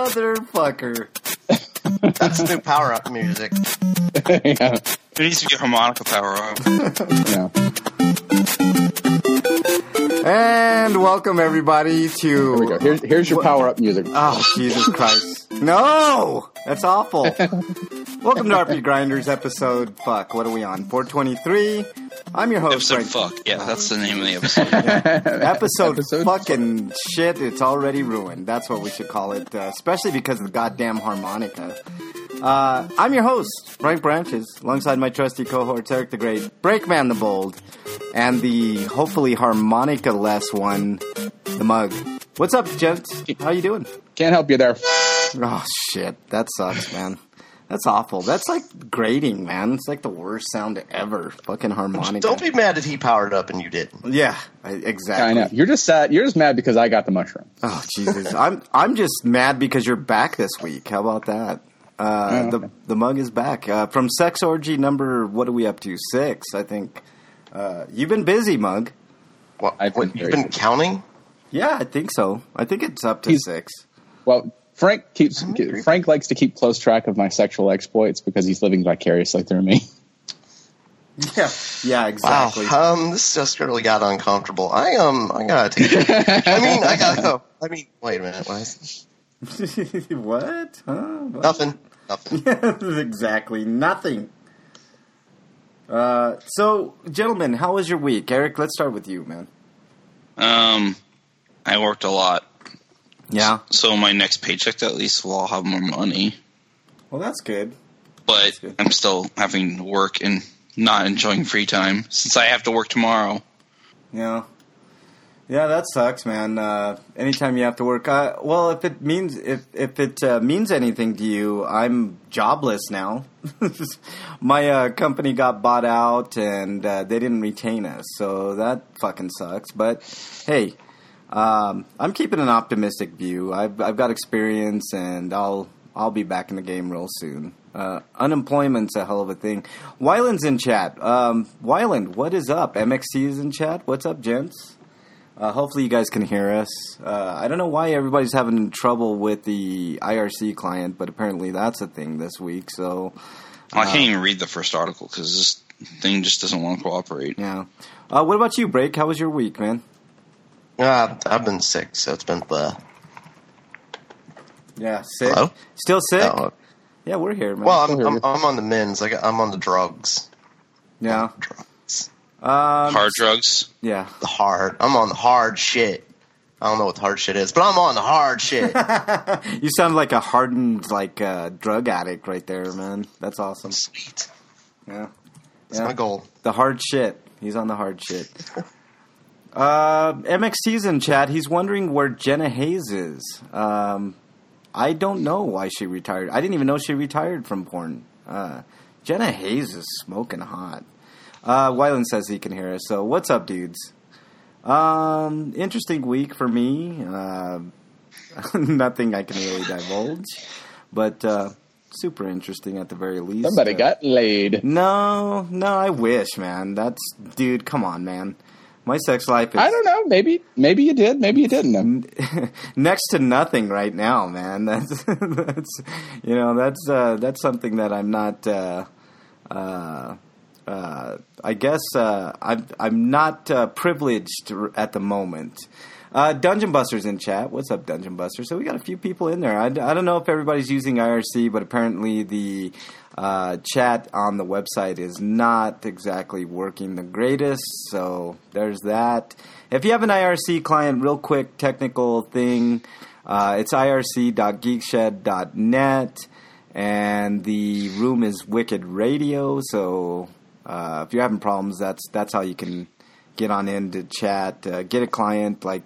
Motherfucker. That's new power-up music. Yeah. There needs to be a harmonica power up. Yeah. And welcome everybody to... Here we go. Here's your power-up music. Oh, Jesus Christ. No! That's awful. Welcome to RP Grinders episode, what are we on? 423. I'm your host, Episode Frank. fuck. Yeah, that's the name of the episode. Episode fucking shit, it's already ruined. That's what we should call it, especially because of the goddamn harmonica. I'm your host, Frank Branches, alongside my trusty cohorts, Eric the Great, Breakman the Bold, and the hopefully harmonica-less one, the Mug. What's up, gents? How you doing? Can't help you there. Oh, shit. That sucks, man. That's awful. That's like grating, man. It's like the worst sound ever. Fucking harmonica. Don't be mad that he powered up and you didn't. Yeah, exactly. I know. You're just sad. You're just mad because I got the mushroom. Oh, Jesus. I'm just mad because you're back this week. How about that? Okay. The Mug is back. From Sex Orgy number, what are we up to? 6, I think. You've been busy, Mug. What, I've been you've very been counting? Yeah, I think so. I think it's up to 6. Well, Frank likes to keep close track of my sexual exploits because he's living vicariously through me. Yeah, exactly. Wow, this just really got uncomfortable. I gotta take it. I gotta go. Wait a minute. What? Huh? What? Nothing. Exactly, nothing. So, gentlemen, how was your week? Eric, let's start with you, man. I worked a lot. Yeah. So my next paycheck, at least, will have more money. Well, that's good. But good. I'm still having to work and not enjoying free time since I have to work tomorrow. Yeah. Yeah, that sucks, man. Anytime you have to work. Well, if it means means anything to you, I'm jobless now. My company got bought out, and they didn't retain us, so that fucking sucks. But hey, I'm keeping an optimistic view. I've got experience, and I'll be back in the game real soon. Unemployment's a hell of a thing. Wyland's in chat. Wyland, what is up? MXC is in chat. What's up, gents? Hopefully you guys can hear us. I don't know why everybody's having trouble with the IRC client, but apparently that's a thing this week. So I can't even read the first article because this thing just doesn't want to cooperate. Yeah. What about you, Break? How was your week, man? I've been sick, so it's been Yeah, sick. Hello? Still sick? No. Yeah, we're here, man. Well, I'm on the mends. I'm on the drugs. Yeah. Drugs. Hard drugs? Yeah. I'm on the hard shit. I don't know what the hard shit is, but I'm on the hard shit. You sound like a hardened drug addict right there, man. That's awesome. Sweet. Yeah. That's my goal. The hard shit. He's on the hard shit. MXT's in chat. He's wondering where Jenna Hayes is. I don't know why she retired. I didn't even know she retired from porn. Jenna Hayes is smoking hot. Wyland says he can hear us. So what's up, dudes? Interesting week for me. Nothing I can really divulge, but super interesting at the very least. Somebody got laid. No, I wish, man. Dude, come on, man. My sex life is... I don't know. Maybe you did. Maybe you didn't. Next to nothing right now, man. That's something that I'm not... I guess I'm not privileged at the moment. Dungeon Buster's in chat. What's up, Dungeon Buster? So we got a few people in there. I don't know if everybody's using IRC, but apparently the chat on the website is not exactly working the greatest. So there's that. If you have an IRC client, real quick technical thing, it's irc.geekshed.net, and the room is Wicked Radio. So if you're having problems, that's how you can get on in to chat. Get a client like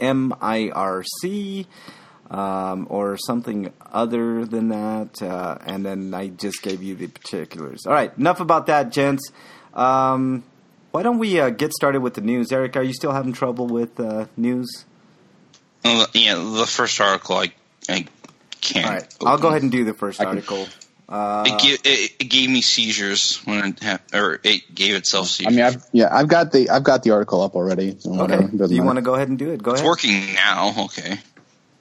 MIRC or something other than that. And then I just gave you the particulars. All right, enough about that, gents. Why don't we get started with the news? Eric, are you still having trouble with news? Yeah, the first article I can't. All right, I'll go ahead and do the first article. It gave me seizures when it gave itself seizures. I mean, I've got the article up already. So okay. Do you want to go ahead and do it? Go ahead. It's working now. Okay.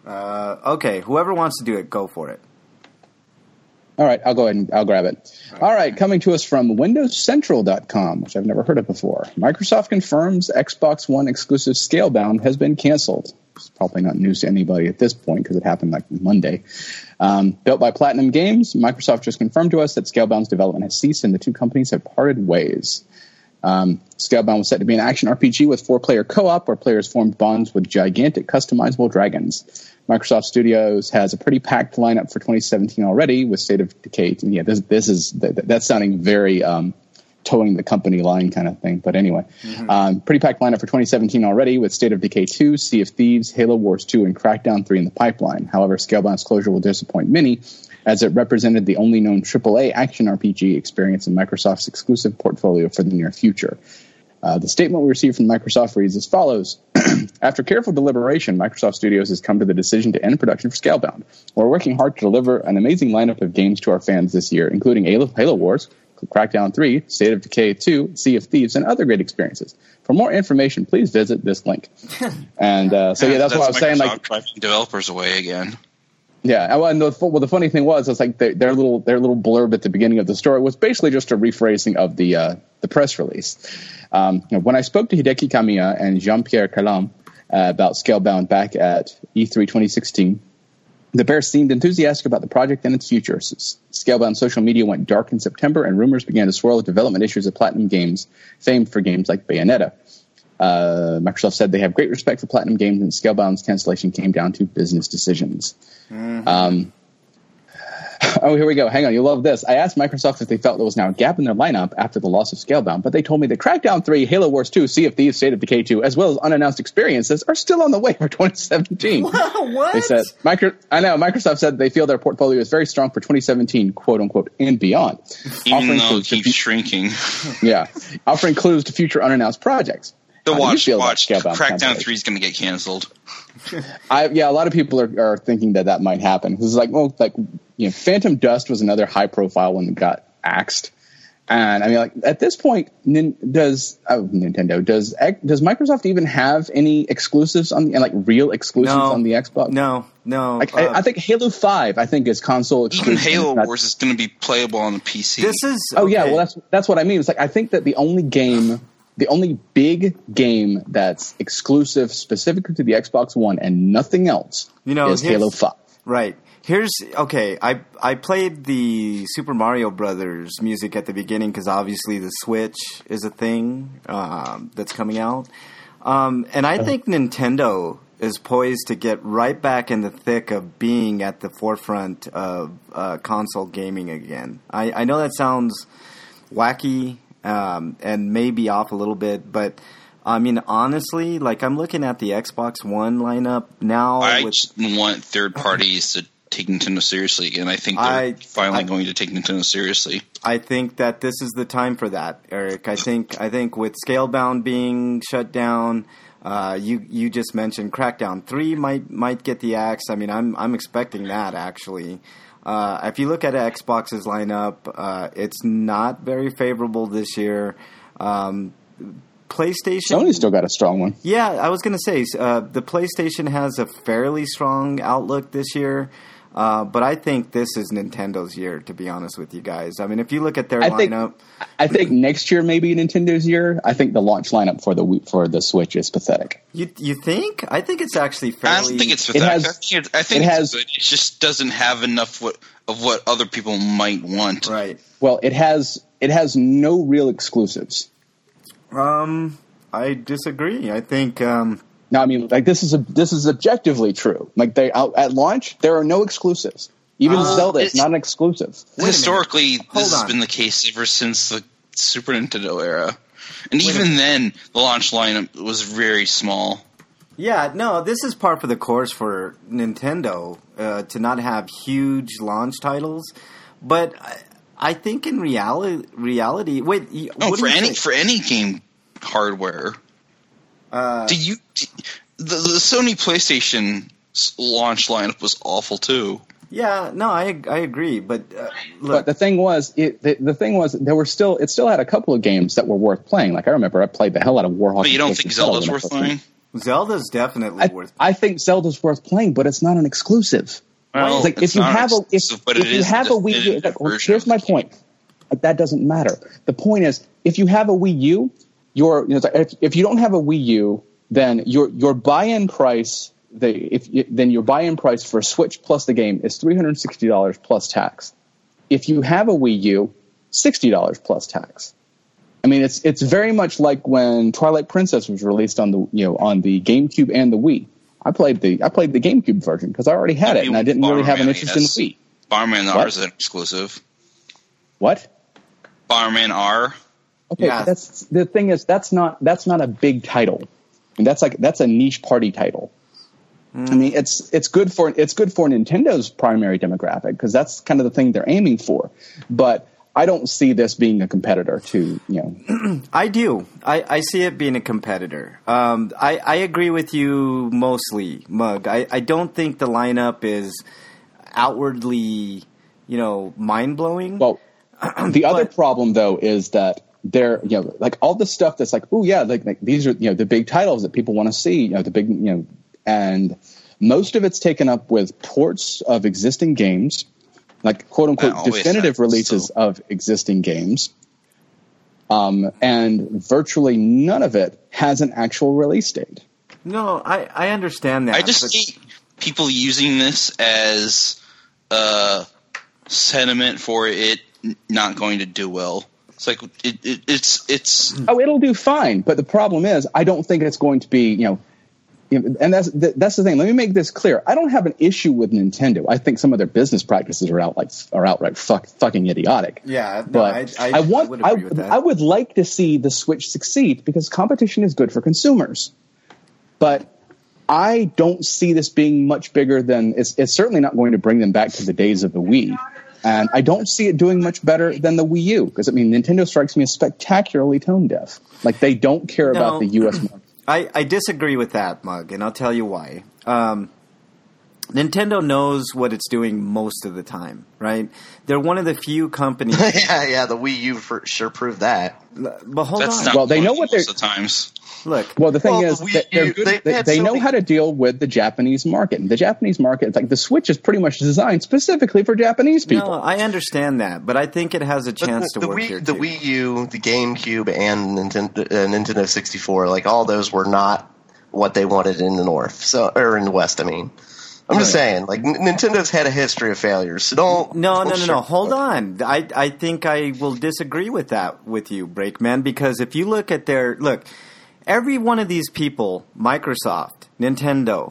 Okay, whoever wants to do it, go for it. All right, I'll go ahead and I'll grab it. All right, coming to us from WindowsCentral.com, which I've never heard of before. Microsoft confirms Xbox One exclusive Scalebound has been canceled. It's probably not news to anybody at this point because it happened like Monday. Built by Platinum Games, Microsoft just confirmed to us that Scalebound's development has ceased and the two companies have parted ways. Scalebound was set to be an action RPG with 4-player co-op where players formed bonds with gigantic customizable dragons. Microsoft Studios has a pretty packed lineup for 2017 already with State of Decay. Yeah, that's sounding very towing the company line kind of thing. But anyway, pretty packed lineup for 2017 already with State of Decay 2, Sea of Thieves, Halo Wars 2, and Crackdown 3 in the pipeline. However, Scalebound's closure will disappoint many as it represented the only known AAA action RPG experience in Microsoft's exclusive portfolio for the near future. The statement we received from Microsoft reads as follows. After careful deliberation, Microsoft Studios has come to the decision to end production for Scalebound. We're working hard to deliver an amazing lineup of games to our fans this year, including Halo Wars, Crackdown 3, State of Decay 2, Sea of Thieves, and other great experiences. For more information, please visit this link. And that's what I was saying. Like, driving developers away again. Yeah, and the funny thing was, it's like their little blurb at the beginning of the story was basically just a rephrasing of the press release. When I spoke to Hideki Kamiya and Jean-Pierre Calam about Scalebound back at E3 2016, the pair seemed enthusiastic about the project and its future. Scalebound's social media went dark in September, and rumors began to swirl with development issues at Platinum Games, famed for games like Bayonetta. Microsoft said they have great respect for Platinum Games, and Scalebound's cancellation came down to business decisions. Here we go. Hang on. You'll love this. I asked Microsoft if they felt there was now a gap in their lineup after the loss of Scalebound, but they told me that Crackdown 3, Halo Wars 2, Sea of Thieves, State of Decay 2, as well as unannounced experiences are still on the way for 2017. What? They said, Microsoft said they feel their portfolio is very strong for 2017, quote unquote, and beyond. Even though it keeps shrinking. Yeah. Offering clues to future unannounced projects. Watch. Crackdown 3 is going to get canceled. A lot of people are thinking that might happen. This is Phantom Dust was another high profile one that got axed. And I mean, at this point, does Microsoft even have any exclusives real exclusives on the Xbox? No. I think Halo 5, is console exclusive. Even Halo Wars is going to be playable on the PC. This is that's what I mean. It's I think that the only big game that's exclusive specifically to the Xbox One and nothing else is Halo 5. Right. I played the Super Mario Brothers music at the beginning because obviously the Switch is a thing that's coming out. And I think Nintendo is poised to get right back in the thick of being at the forefront of console gaming again. I know that sounds wacky and maybe off a little bit, but I mean, honestly, I'm looking at the Xbox One lineup now. I just want third parties to take Nintendo seriously again. I think they're finally going to take Nintendo seriously. I think that this is the time for that, Eric. I think with Scalebound being shut down, you just mentioned Crackdown 3 might get the axe. I mean, I'm expecting that actually. If you look at Xbox's lineup, it's not very favorable this year. PlayStation. Sony's still got a strong one. Yeah, I was going to say the PlayStation has a fairly strong outlook this year. But I think this is Nintendo's year, to be honest with you guys. I mean, if you look at their lineup, I think next year may be Nintendo's year. I think the launch lineup for the Switch is pathetic. You think? I think it's actually fairly. I don't think it's pathetic. I think it's good. It just doesn't have enough of what other people might want. Right. Well, it has no real exclusives. I disagree. I think. No, I mean, this is objectively true. At launch, there are no exclusives. Even Zelda is not an exclusive. Historically, this has been the case ever since the Super Nintendo era, and even then, the launch lineup was very small. Yeah, no, this is par for the course for Nintendo to not have huge launch titles, but I think in reality, wait, for any game hardware. The Sony PlayStation launch lineup was awful too. Yeah, no, I agree, but look. But the thing was, it still had a couple of games that were worth playing. I remember I played the hell out of Warhawk. But you don't think Zelda's worth playing? Zelda's definitely worth. I think Zelda's worth playing, but it's not an exclusive. Well, It's like if you have a Wii U, here's my point. Like, that doesn't matter. The point is, if you have a Wii U, if you don't have a Wii U, then your buy-in price your buy-in price for Switch plus the game is $360 plus tax. If you have a Wii U, $60 plus tax. I mean, it's very much like when Twilight Princess was released on the GameCube and the Wii. I played the GameCube version because I already had it, and I didn't really have an interest in the Wii. Bomberman R is an exclusive. What? Bomberman R. Okay, yeah. That's the thing is that's not a big title, and that's a niche party title. I mean, it's good for Nintendo's primary demographic because that's kind of the thing they're aiming for, but I don't see this being a competitor to, I do. I see it being a competitor. I agree with you mostly, Mug. I don't think the lineup is outwardly, mind-blowing. Well, the other problem, though, is that they're, like all the stuff that's like, oh, yeah, like these are, the big titles that people want to see, the big, and most of it's taken up with ports of existing games, like quote-unquote definitive releases of existing games, and virtually none of it has an actual release date. No, I understand that. I just hate people using this as sentiment for it not going to do well. It's like it's. Oh, it'll do fine, but the problem is, I don't think it's going to be, and that's the thing. Let me make this clear. I don't have an issue with Nintendo. I think some of their business practices are outright fucking idiotic. Yeah, no, but I would agree with that. I would like to see the Switch succeed because competition is good for consumers. But I don't see this being much bigger than it's certainly not going to bring them back to the days of the Wii. And I don't see it doing much better than the Wii U because Nintendo strikes me as spectacularly tone deaf. Like they don't care about the U.S. market. I disagree with that, Mug, and I'll tell you why. Nintendo knows what it's doing most of the time, right? They're one of the few companies. yeah, the Wii U for sure proved that. But hold on. Well, they know what they're. Most of the times. Look. Well, the thing is, they're good. They know how to deal with the Japanese market. And the Japanese market, like the Switch, is pretty much designed specifically for Japanese people. No, I understand that, but I think it has a chance to work here too. The Wii U, the GameCube, and Nintendo 64, like all those were not what they wanted in the North, or in the West. I mean. I'm just saying, like, Nintendo's had a history of failures, so don't... No. Hold on. I think I will disagree with that with you, Breakman, because if you look at Look, every one of these people, Microsoft, Nintendo,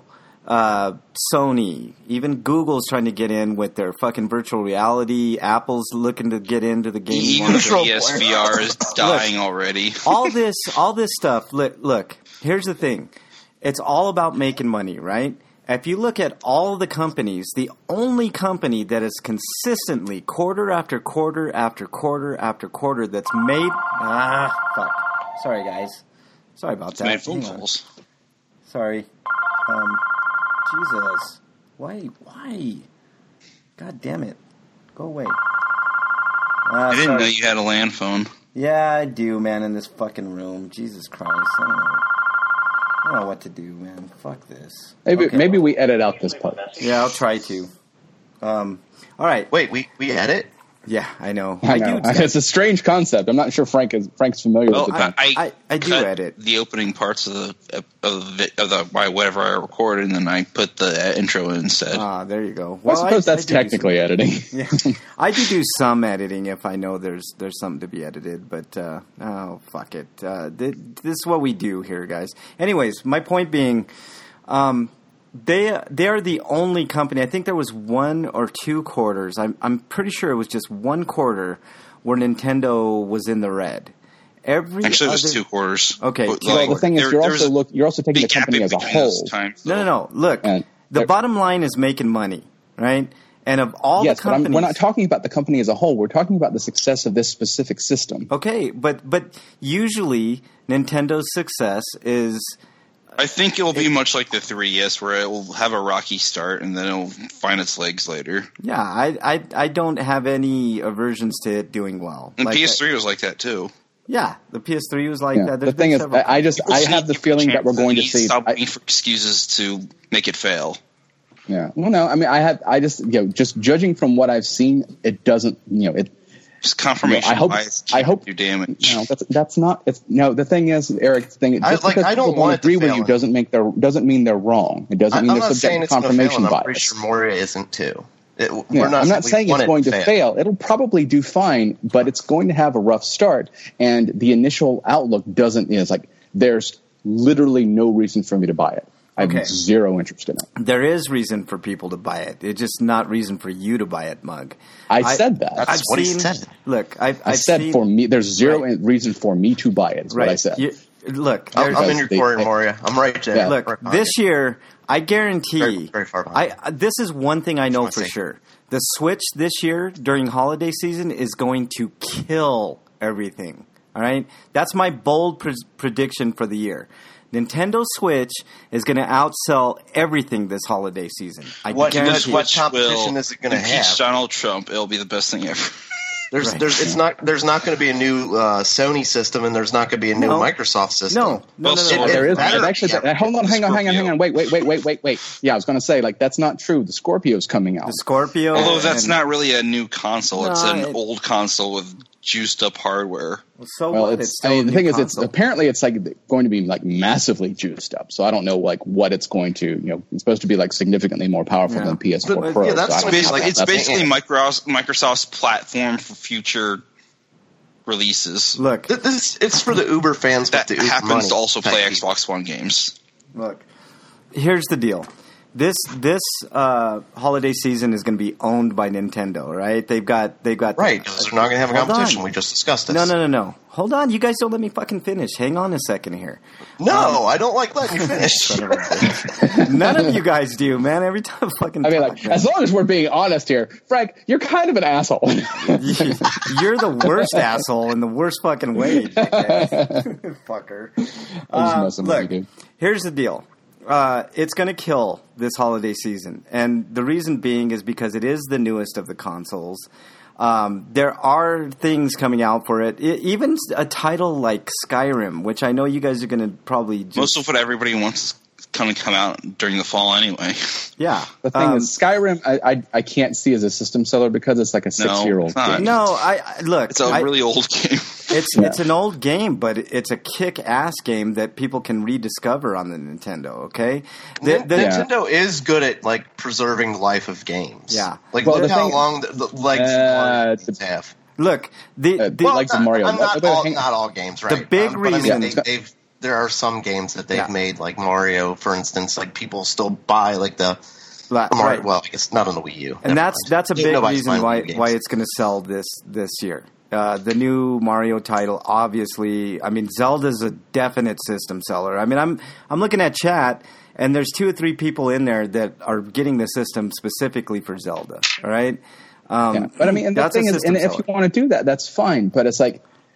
Sony, even Google's trying to get in with their fucking virtual reality, Apple's looking to get into the gaming market. Even PSVR is dying already. all this stuff, look, here's the thing. It's all about making money, right? If you look at all the companies, the only company that is consistently quarter after quarter after quarter after quarter that's made fuck. Sorry guys. Sorry about that. Made phone calls. Sorry. Jesus. Why? God damn it. Go away. I didn't know you had a land phone. Yeah, I do, man, in this fucking room. Jesus Christ. I don't know what to do, man. Fuck this. Maybe we edit out this part. Yeah, I'll try to. All right. Wait, we edit? Yeah, I know. I know. It's a strange concept. I'm not sure Frank's familiar with it. I do edit the opening parts of the whatever I record, and then I put the intro in instead. There you go. Well, I suppose that's technically editing. Yeah, I do some editing if I know there's something to be edited. But fuck it. This is what we do here, guys. Anyways, my point being. They are the only company. I think there was 1 or 2 quarters. I'm pretty sure it was just 1 quarter where Nintendo was in the red. Actually, it was 2 quarters. Okay. Well, the thing is, you're also taking the company as a whole. No. Look, the bottom line is making money, right? And of all the companies, but we're not talking about the company as a whole. We're talking about the success of this specific system. Okay, but usually Nintendo's success is. I think it will be much like the 3DS, where it will have a rocky start and then it will find its legs later. Yeah, I don't have any aversions to it doing well. And PS3 was like that too. Yeah, the PS3 was like that. The thing is, I have the feeling that we're going to see. Stop waiting for excuses to make it fail. Yeah. Well, no, I mean, just judging from what I've seen, it doesn't, It's confirmation. I hope your damage. No, that's not. The thing is, Eric. The thing just because I don't people want agree it to with you doesn't mean they're wrong. It doesn't mean they're subject to confirmation bias. I'm pretty sure Moria isn't too. I'm not saying it's going to fail. It'll probably do fine, but it's going to have a rough start. And the initial outlook doesn't. It's like there's literally no reason for me to buy it. I have zero interest in it. There is reason for people to buy it. It's just not reason for you to buy it, Mug. I said that. That's what he said. Look, I said for me, there's zero reason for me to buy it. Is what I said. Look, I'm in your corner, Moria. I'm right there. Yeah. Look, this year, I guarantee. Very, very far behind. This is one thing I know for sure. The Switch this year during holiday season is going to kill everything. All right, that's my bold prediction for the year. Nintendo Switch is going to outsell everything this holiday season. What competition is it going to have? Donald Trump. It'll be the best thing ever. There's not going to be a new Sony system, and there's not going to be a new Microsoft system. No. There is actually. Hold on, hang on. Wait. Yeah, I was going to say that's not true. The Scorpio's coming out. The Scorpio, although that's not really a new console. It's an old console with juiced up hardware. The thing is, it's like going to be like massively juiced up. So I don't know what it's going to. It's supposed to be like significantly more powerful than PS4 Pro. Yeah, it's basically Microsoft's platform for future releases. Look, it's for the Uber fans that with the Uber happens money. to also play Xbox One games. Look, here's the deal. This holiday season is going to be owned by Nintendo, right? They've got right, because they're not going to have a competition. We just discussed this. No. Hold on, you guys don't let me fucking finish. Hang on a second here. No, I don't like letting you finish. None of you guys do, man. Every time as long as we're being honest here, Frank, you're kind of an asshole. You're the worst asshole in the worst fucking way, fucker. Look, here's the deal. It's going to kill this holiday season. And the reason being is because it is the newest of the consoles. There are things coming out for it. Even a title like Skyrim, which I know you guys are going to probably just... Most of what everybody wants is going to come out during the fall anyway. Yeah. The thing is, Skyrim, I can't see as a system seller because it's like a 6-year-old game. No, look. It's a really old game. It's an old game, but it's a kick-ass game that people can rediscover on the Nintendo, okay? Nintendo is good at, preserving the life of games. Yeah. Look how long the legs of games have. Look, the legs of Mario. Not all games, right? The big reason... there are some games that they've made, like Mario, for instance, people still buy, the... Right. Well, I guess not on the Wii U. And that's a big reason why it's going to sell this year. The new Mario title, obviously, Zelda's a definite system seller. I'm looking at chat, and there's 2 or 3 people in there that are getting the system specifically for Zelda. All right, but the thing is, and if you want to do that, that's fine. But it's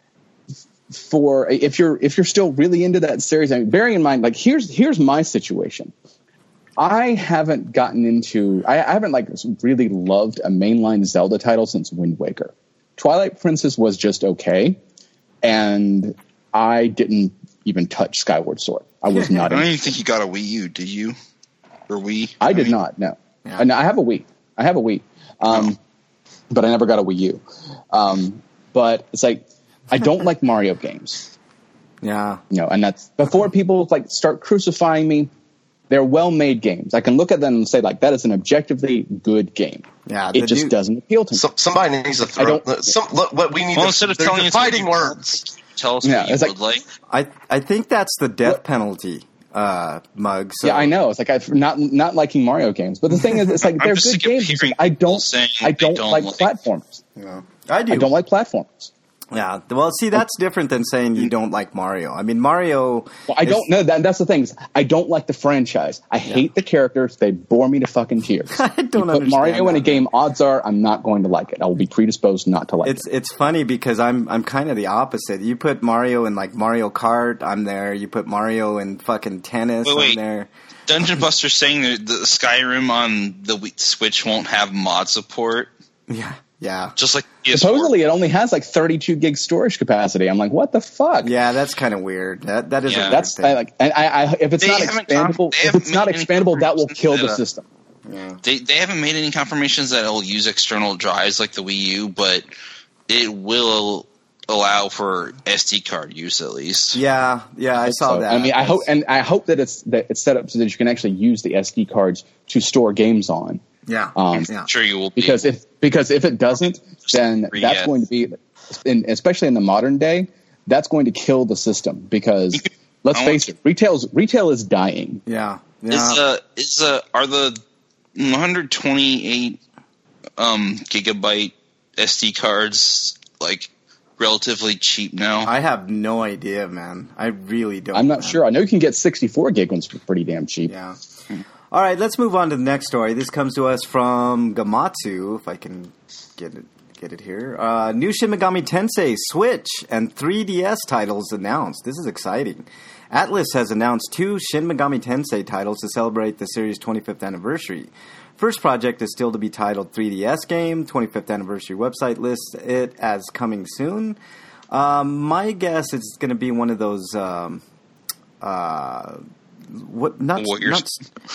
if you're still really into that series, bearing in mind, here's my situation. I haven't really loved a mainline Zelda title since Wind Waker. Twilight Princess was just okay, and I didn't even touch Skyward Sword. I was not. I don't even think you got a Wii U, did you? Or Wii? I did not. No. Yeah. I have a Wii. But I never got a Wii U. But it's I don't like Mario games. Yeah. And that's before people start crucifying me. They're well-made games. I can look at them and say, that is an objectively good game. Yeah, it just doesn't appeal to me. Somebody needs to throw... What we need instead of telling you fighting words. Tell us what you would like. I think that's the death penalty, Mug. So. Yeah, I know. It's I'm not liking Mario games. But the thing is, they're good games. I don't like platformers. Yeah. I do. I don't like platformers. Yeah, well, see, that's different than saying you don't like Mario. Mario... Well, I don't know. That's the thing. I don't like the franchise. I hate the characters. They bore me to fucking tears. I don't understand. Put Mario in a game, odds are I'm not going to like it. I will be predisposed not to like it. It's funny because I'm kind of the opposite. You put Mario in Mario Kart, I'm there. You put Mario in fucking tennis, I'm there. Dungeon Buster's saying that the Skyrim on the Switch won't have mod support. Yeah. Yeah. Just like PS4. Supposedly, it only has like 32 gig storage capacity. I'm like, what the fuck? Yeah, that's kind of weird. That is a weird That's thing. if it's not expandable, that will kill the system. Yeah. They haven't made any confirmations that it'll use external drives like the Wii U, but it will allow for SD card use at least. Yeah, I saw that. I mean, I hope that it's set up so that you can actually use the SD cards to store games on. Yeah, I'm sure you will. Because if it doesn't, then that's going to be, especially in the modern day, that's going to kill the system. Because let's face it, retail is dying. Yeah. Are the 128 gigabyte SD cards like relatively cheap now? I have no idea, man. I really don't. I'm not sure. I know you can get 64 gig ones for pretty damn cheap. Yeah. All right, let's move on to the next story. This comes to us from Gamatsu, if I can get it here. New Shin Megami Tensei Switch and 3DS titles announced. This is exciting. Atlus has announced 2 Shin Megami Tensei titles to celebrate the series' 25th anniversary. First project is still to be titled 3DS game. 25th anniversary website lists it as coming soon. My guess is it's going to be one of those Warriors.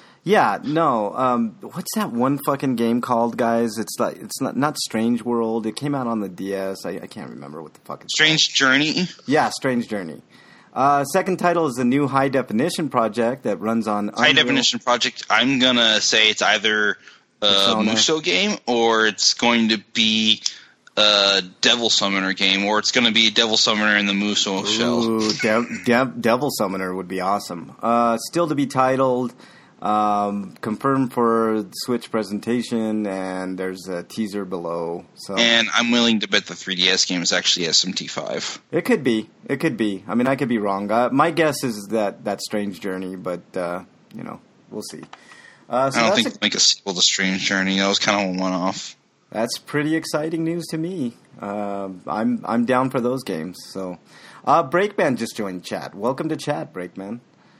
What's that one fucking game called, guys? It's not Strange World. It came out on the DS. I can't remember what the fuck it's Strange Journey? Yeah, Strange Journey. Second title is a new high definition project that runs on High definition project. I'm gonna say it's either a Musou game or it's going to be a Devil Summoner game, or it's going to be a Devil Summoner in the Musou shell. Devil Summoner would be awesome. Still to be titled. Confirmed for Switch presentation, and there's a teaser below. And I'm willing to bet the 3DS game is actually SMT5. It could be. I mean, I could be wrong. My guess is that Strange Journey, but we'll see. I don't think they'll make a sequel to Strange Journey. That was kind of a one-off. That's pretty exciting news to me. I'm down for those games. So, Breakman just joined chat. Welcome to chat, Breakman.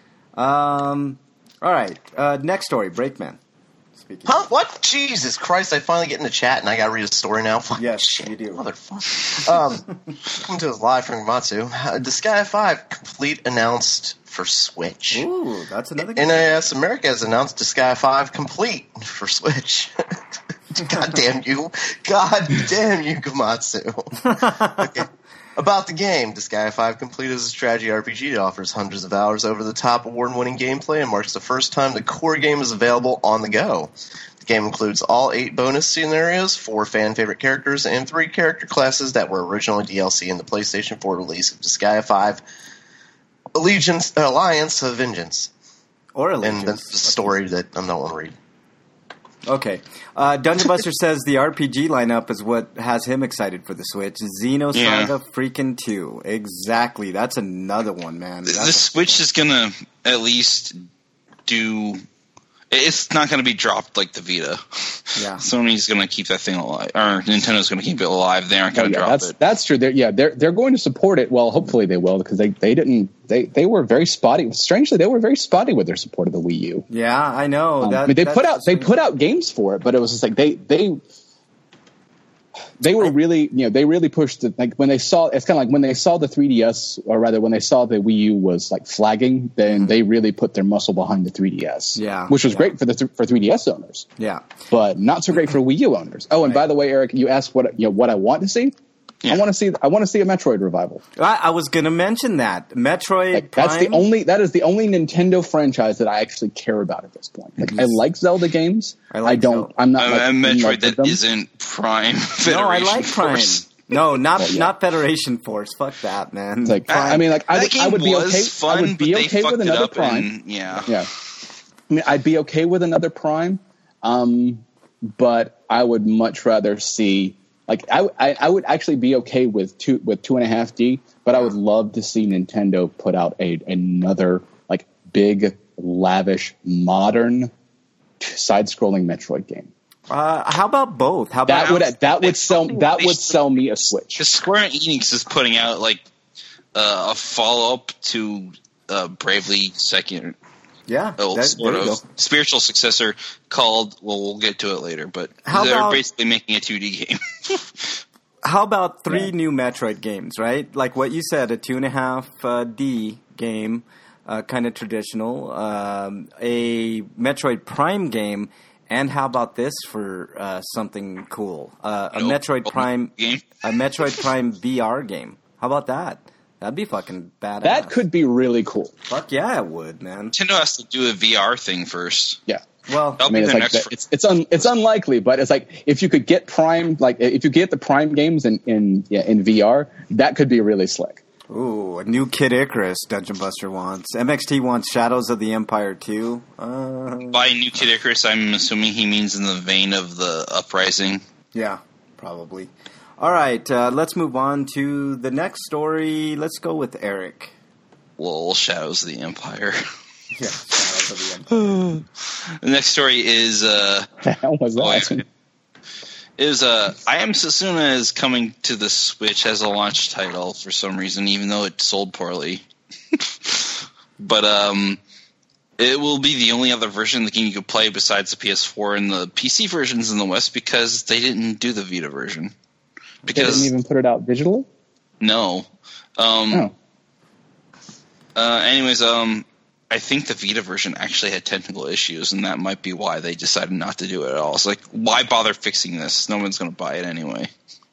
All right, next story, Breakman. Huh? What? Jesus Christ, I finally get in the chat and I gotta read a story now? Yes, shit, you do. Motherfucker. Coming to us live from Gamatsu. Disgaea 5 complete announced for Switch. Ooh, that's another game. NIS America has announced Disgaea 5 complete for Switch. God damn you, Gamatsu. Okay. About the game, Disgaea 5 Complete is a strategy RPG that offers hundreds of hours over-the-top award-winning gameplay and marks the first time the core game is available on the go. The game includes all 8 bonus scenarios, 4 fan-favorite characters, and 3 character classes that were originally DLC in the PlayStation 4 release of Disgaea 5 Alliance of Vengeance. Or Allegiance. And that's the story that I'm not going to read. Okay. Dungeon Buster says the RPG lineup is what has him excited for the Switch. Xenosaga freaking 2. Exactly. That's another one, man. The Switch is going to at least do... It's not going to be dropped like the Vita. Yeah. Sony's going to keep that thing alive. Or Nintendo's going to keep it alive. They aren't going to drop it. That's true. They're going to support it. Well, hopefully they will, because they were very spotty. Strangely, they were very spotty with their support of the Wii U. Yeah, I know. They put out games for it, but it was just like they were really, they really pushed it. Like when they saw, it's kind of like when they saw the 3DS, or rather when they saw the Wii U was like flagging, then they really put their muscle behind the 3DS. Yeah, which was great for 3DS owners. Yeah, but not so great for Wii U owners. Oh, and by the way, Eric, you asked what I want to see. Yeah. I want to see a Metroid revival. I was going to mention that Metroid Prime. That is the only Nintendo franchise that I actually care about at this point. Like, I like Zelda games. I'm not. Metroid that isn't Prime. Federation no, I like Force. Prime. No, not Federation Force. Fuck that, man. Like, I mean, like I would be okay. Fun, I would be okay with another Prime. Yeah. I mean, I'd be okay with another Prime, but I would much rather see. Like I would actually be okay with 2.5D, but I would love to see Nintendo put out another like big, lavish, modern side-scrolling Metroid game. How about both? How about that would sell me a Switch. Because Square Enix is putting out like a follow-up to Bravely Second Yeah, sort of spiritual successor called. Well, we'll get to it later, but they're basically making a 2D game. How about 3 new Metroid games? Right, like what you said, a 2.5D game, kind of traditional, a Metroid Prime game, and how about this for something cool? A Metroid Prime VR game. How about that? That'd be fucking badass. That could be really cool. Fuck yeah, it would, man. Nintendo has to do a VR thing first. Yeah. Well, I mean, it's unlikely, but it's like if you could get Prime, like if you get the Prime games in VR, that could be really slick. Ooh, a new Kid Icarus Dungeon Buster wants. MXT wants Shadows of the Empire 2. By new Kid Icarus, I'm assuming he means in the vein of the Uprising. Yeah, probably. All right, let's move on to the next story. Let's go with Eric. Well, Shadows of the Empire. Yeah, Shadows of the Empire. The next story is... How was that? I Am Setsuna is coming to the Switch as a launch title for some reason, even though it sold poorly. But it will be the only other version of the game you could play besides the PS4 and the PC versions in the West because they didn't do the Vita version. Because they didn't even put it out digitally? No. Anyways, I think the Vita version actually had technical issues, and that might be why they decided not to do it at all. It's like, why bother fixing this? No one's going to buy it anyway.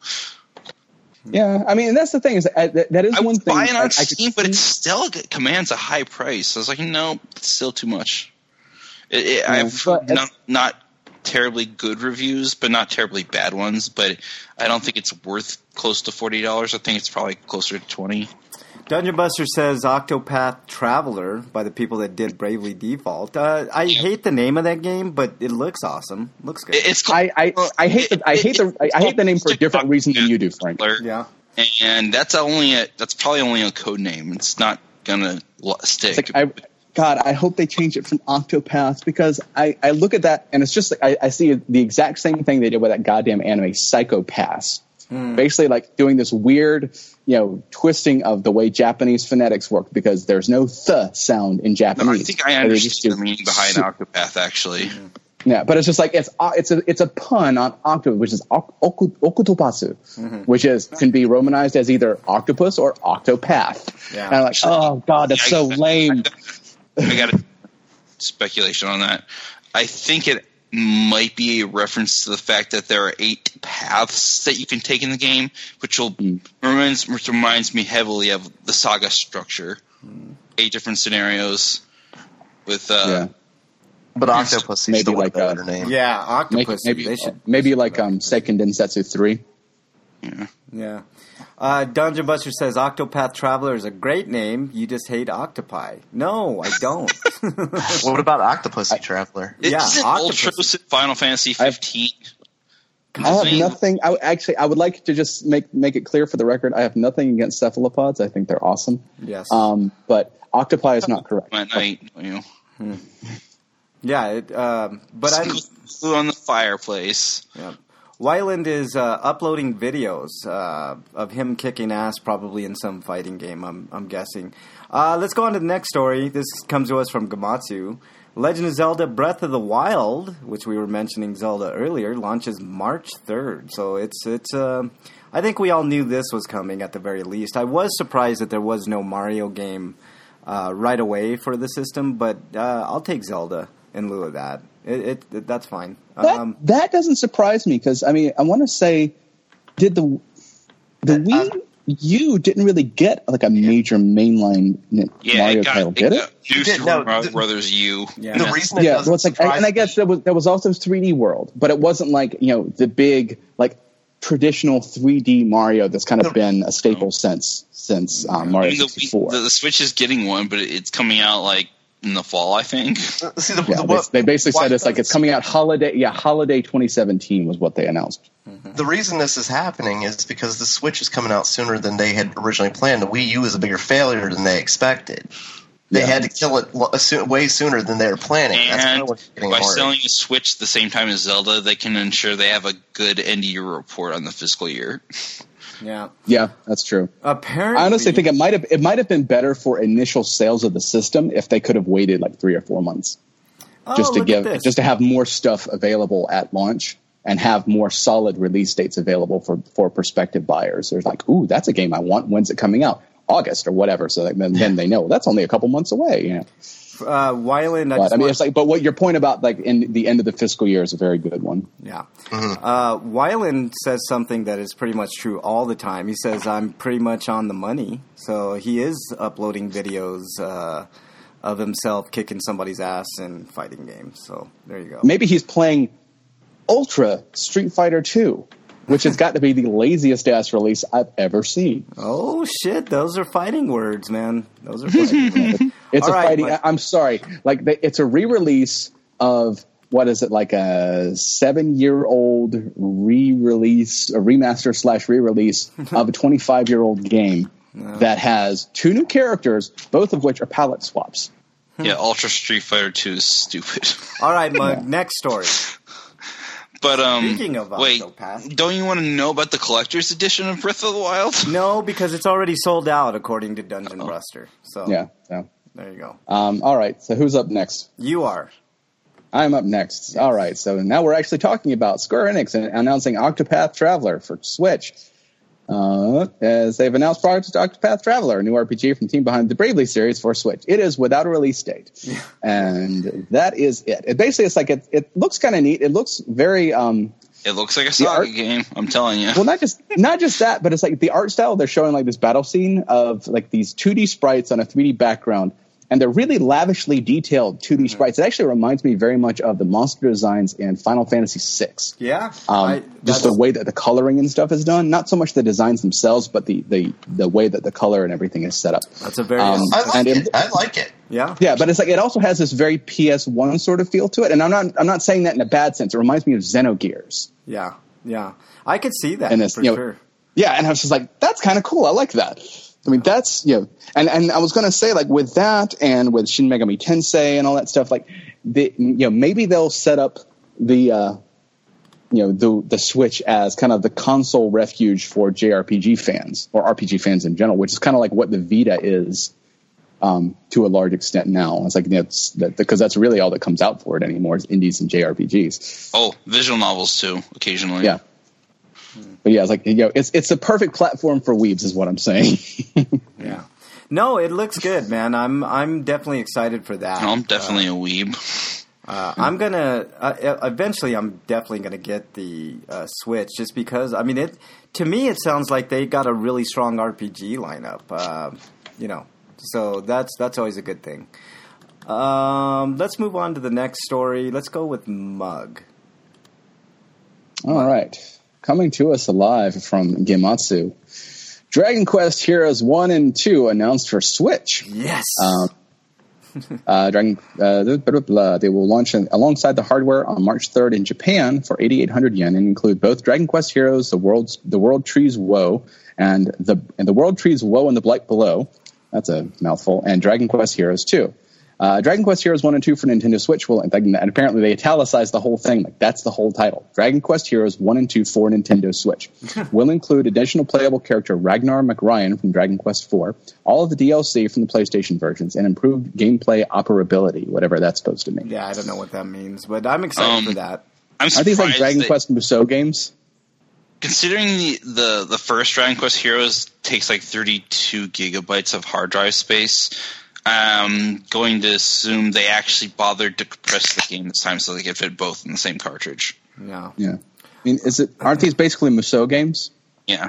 Yeah, I mean, and that's the thing is that is one thing. I would buy it on Steam, but it still commands a high price. I was like, no, it's still too much. I've not terribly good reviews, but not terribly bad ones. But I don't think it's worth close to $40. I think it's probably closer to $20. Dungeon Buster says Octopath Traveler by the people that did Bravely Default. I hate the name of that game, but it looks awesome. Looks good. I hate the name for a different reason than you do, Frank. Yeah, and that's probably only a code name. It's not gonna stick. God, I hope they change it from Octopath because I look at that and it's just like I see the exact same thing they did with that goddamn anime Psycho-Pass. Basically, like doing this weird, twisting of the way Japanese phonetics work because there's no th sound in Japanese. No, I think I understand the meaning behind Octopath, actually. Yeah, but it's just like it's a pun on octopus, which is okutopasu, which can be romanized as either octopus or octopath. Yeah. And I'm like, oh god, that's so lame. I got a speculation on that. I think it might be a reference to the fact that there are 8 paths that you can take in the game, which reminds me heavily of the Saga structure. 8 different scenarios with but Octopus is maybe like a better name. Yeah, Octopus. Maybe like Seiken Densetsu 3. Yeah. Dungeon Buster says Octopath Traveler is a great name. You just hate octopi. No, I don't. What about Octopussy Traveler? It's Ultros Final Fantasy 15. I have nothing. I would like to just make it clear for the record. I have nothing against cephalopods. I think they're awesome. Yes. But octopi is not correct. At night, Yeah, but I'm on the fireplace. Yeah. Wyland is uploading videos of him kicking ass, probably in some fighting game. I'm guessing. Let's go on to the next story. This comes to us from Gamatsu. Legend of Zelda: Breath of the Wild, which we were mentioning Zelda earlier, launches March 3rd. So it's. I think we all knew this was coming at the very least. I was surprised that there was no Mario game right away for the system, but I'll take Zelda in lieu of that. That's fine. That doesn't surprise me because I want to say, did the Wii U didn't really get like a major mainline Mario title, did it? New Super Mario Brothers U. Yeah. The reason it doesn't it's like, and I guess there was also 3D World, but it wasn't like the big like traditional 3D Mario that's kind of been a staple since Mario 64. The Switch is getting one, but it's coming out like in the fall, I think. See, they basically said it's coming out holiday 2017 was what they announced. Mm-hmm. The reason this is happening is because the Switch is coming out sooner than they had originally planned. The Wii U is a bigger failure than they expected. They had to kill it way sooner than they were planning. And by selling a Switch at the same time as Zelda, they can ensure they have a good end-of-year report on the fiscal year. Yeah, that's true. Apparently, I honestly think it might have been better for initial sales of the system if they could have waited like 3 or 4 months just to have more stuff available at launch and have more solid release dates available for prospective buyers. There's like, ooh, that's a game I want. When's it coming out? August or whatever. So then they know that's only a couple months away. You know. Wyland, but what your point about like in the end of the fiscal year is a very good one. Yeah. Wyland says something that is pretty much true all the time. He says, I'm pretty much on the money. So he is uploading videos of himself kicking somebody's ass in fighting games. So there you go. Maybe he's playing Ultra Street Fighter 2, which has got to be the laziest ass release I've ever seen. Oh, shit. Those are fighting words, man. Those are fighting words. It's all a fighting. I'm sorry. Like it's a re-release of what is it? Like a 7-year-old re-release, a remaster / re-release of a 25-year-old game that has 2 new characters, both of which are palette swaps. Yeah, Ultra Street Fighter 2 is stupid. All right, Mug. Next story. But Speaking of wait, don't you want to know about the collector's edition of Breath of the Wild? No, because it's already sold out, according to Dungeon Buster. So yeah. There you go. All right, so who's up next? You are. I'm up next. All right, so now we're actually talking about Square Enix announcing Octopath Traveler for Switch. As they've announced Project Octopath Traveler, a new RPG from the team behind the Bravely series for Switch. It is without a release date, and that is it. It looks kind of neat. It looks very. It looks like a Saga game. I'm telling you. Well, not just that, but it's like the art style. They're showing like this battle scene of like these 2D sprites on a 3D background, and they're really lavishly detailed 2D sprites. It actually reminds me very much of the monster designs in Final Fantasy VI. Yeah, just the way that the coloring and stuff is done. Not so much the designs themselves, but the way that the color and everything is set up. That's a very. I like it. Yeah, but it's like it also has this very PS1 sort of feel to it, and I'm not saying that in a bad sense. It reminds me of Xenogears. Yeah, I could see that for sure. Yeah, and I was just like, that's kind of cool. I like that. I mean, that's, and I was going to say, like, with that and with Shin Megami Tensei and all that stuff, like, maybe they'll set up the Switch as kind of the console refuge for JRPG fans or RPG fans in general, which is kind of like what the Vita is to a large extent now. It's like, because that's really all that comes out for it anymore is indies and JRPGs. Oh, visual novels too, occasionally. Yeah. But yeah, it's like, it's a perfect platform for weebs is what I'm saying. Yeah. No, it looks good, man. I'm definitely excited for that. No, I'm definitely a weeb. I'm gonna eventually. I'm definitely gonna get the Switch just because. I mean, to me it sounds like they got a really strong RPG lineup. So that's always a good thing. Let's move on to the next story. Let's go with Mug. All right. Coming to us live from Gematsu, Dragon Quest Heroes 1 and 2 announced for Switch. Yes. They will launch alongside the hardware on March 3rd in Japan for 8,800 yen and include both Dragon Quest Heroes, the World Trees Woe, and the World Trees Woe and the Blight Below. That's a mouthful. And Dragon Quest Heroes 2. Dragon Quest Heroes 1 and 2 for Nintendo Switch and apparently they italicized the whole thing. Like, that's the whole title. Dragon Quest Heroes 1 and 2 for Nintendo Switch. Will include additional playable character Ragnar McRyan from Dragon Quest 4, all of the DLC from the PlayStation versions, and improved gameplay operability, whatever that's supposed to mean. Yeah, I don't know what that means, but I'm excited for that. Are these like Dragon Quest Musou games? Considering the first Dragon Quest Heroes takes like 32 gigabytes of hard drive space, I'm going to assume they actually bothered to compress the game this time so they could fit both in the same cartridge. Yeah. I mean, aren't these basically Musou games? Yeah.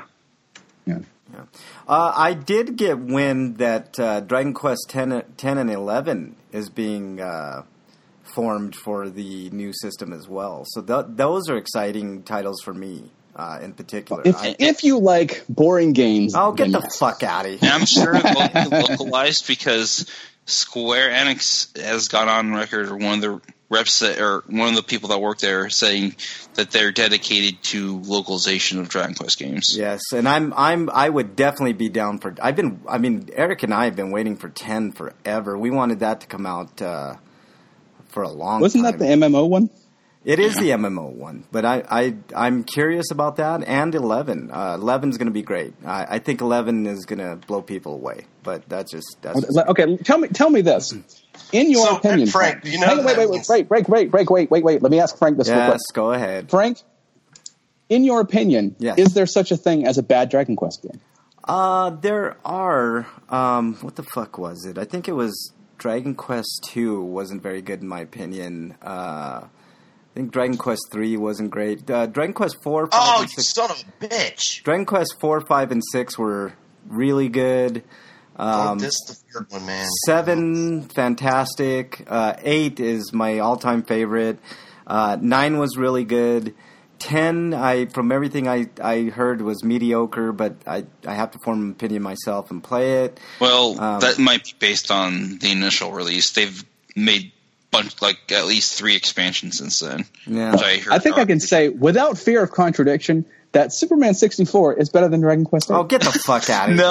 I did get wind that Dragon Quest 10 and 11 is being formed for the new system as well. So those are exciting titles for me. In particular, if you like boring games, I'll get the fuck out of here. And I'm sure it'll be localized because Square Enix has gone on record, or one of the reps one of the people that work there saying that they're dedicated to localization of Dragon Quest games. Yes, and I would definitely be down for. Eric and I have been waiting for 10 forever. We wanted that to come out for a long time. Wasn't that the MMO one? It is the MMO one, but I'm curious about that, and 11. 11's going to be great. I think 11 is going to blow people away, but that's just okay. Tell me this. In your opinion, Frank, you know, wait. Let me ask Frank this real quick. Yes, go ahead. Frank, in your opinion, yes. Is there such a thing as a bad Dragon Quest game? There are. What the fuck was it? I think it was Dragon Quest 2 wasn't very good in my opinion. I think Dragon Quest 3 wasn't great. Dragon Quest 4, 5, and 6. You son of a bitch! Dragon Quest 4, 5, and 6 were really good. This is the third one, man. 7, fantastic. 8 is my all-time favorite. 9 was really good. 10, from everything I heard, was mediocre, but I have to form an opinion myself and play it. Well, that might be based on the initial release. They've made at least 3 expansions since then. Yeah. Which I heard I think I can say, without fear of contradiction, that Superman 64 is better than Dragon Quest 8. Oh, get the fuck out of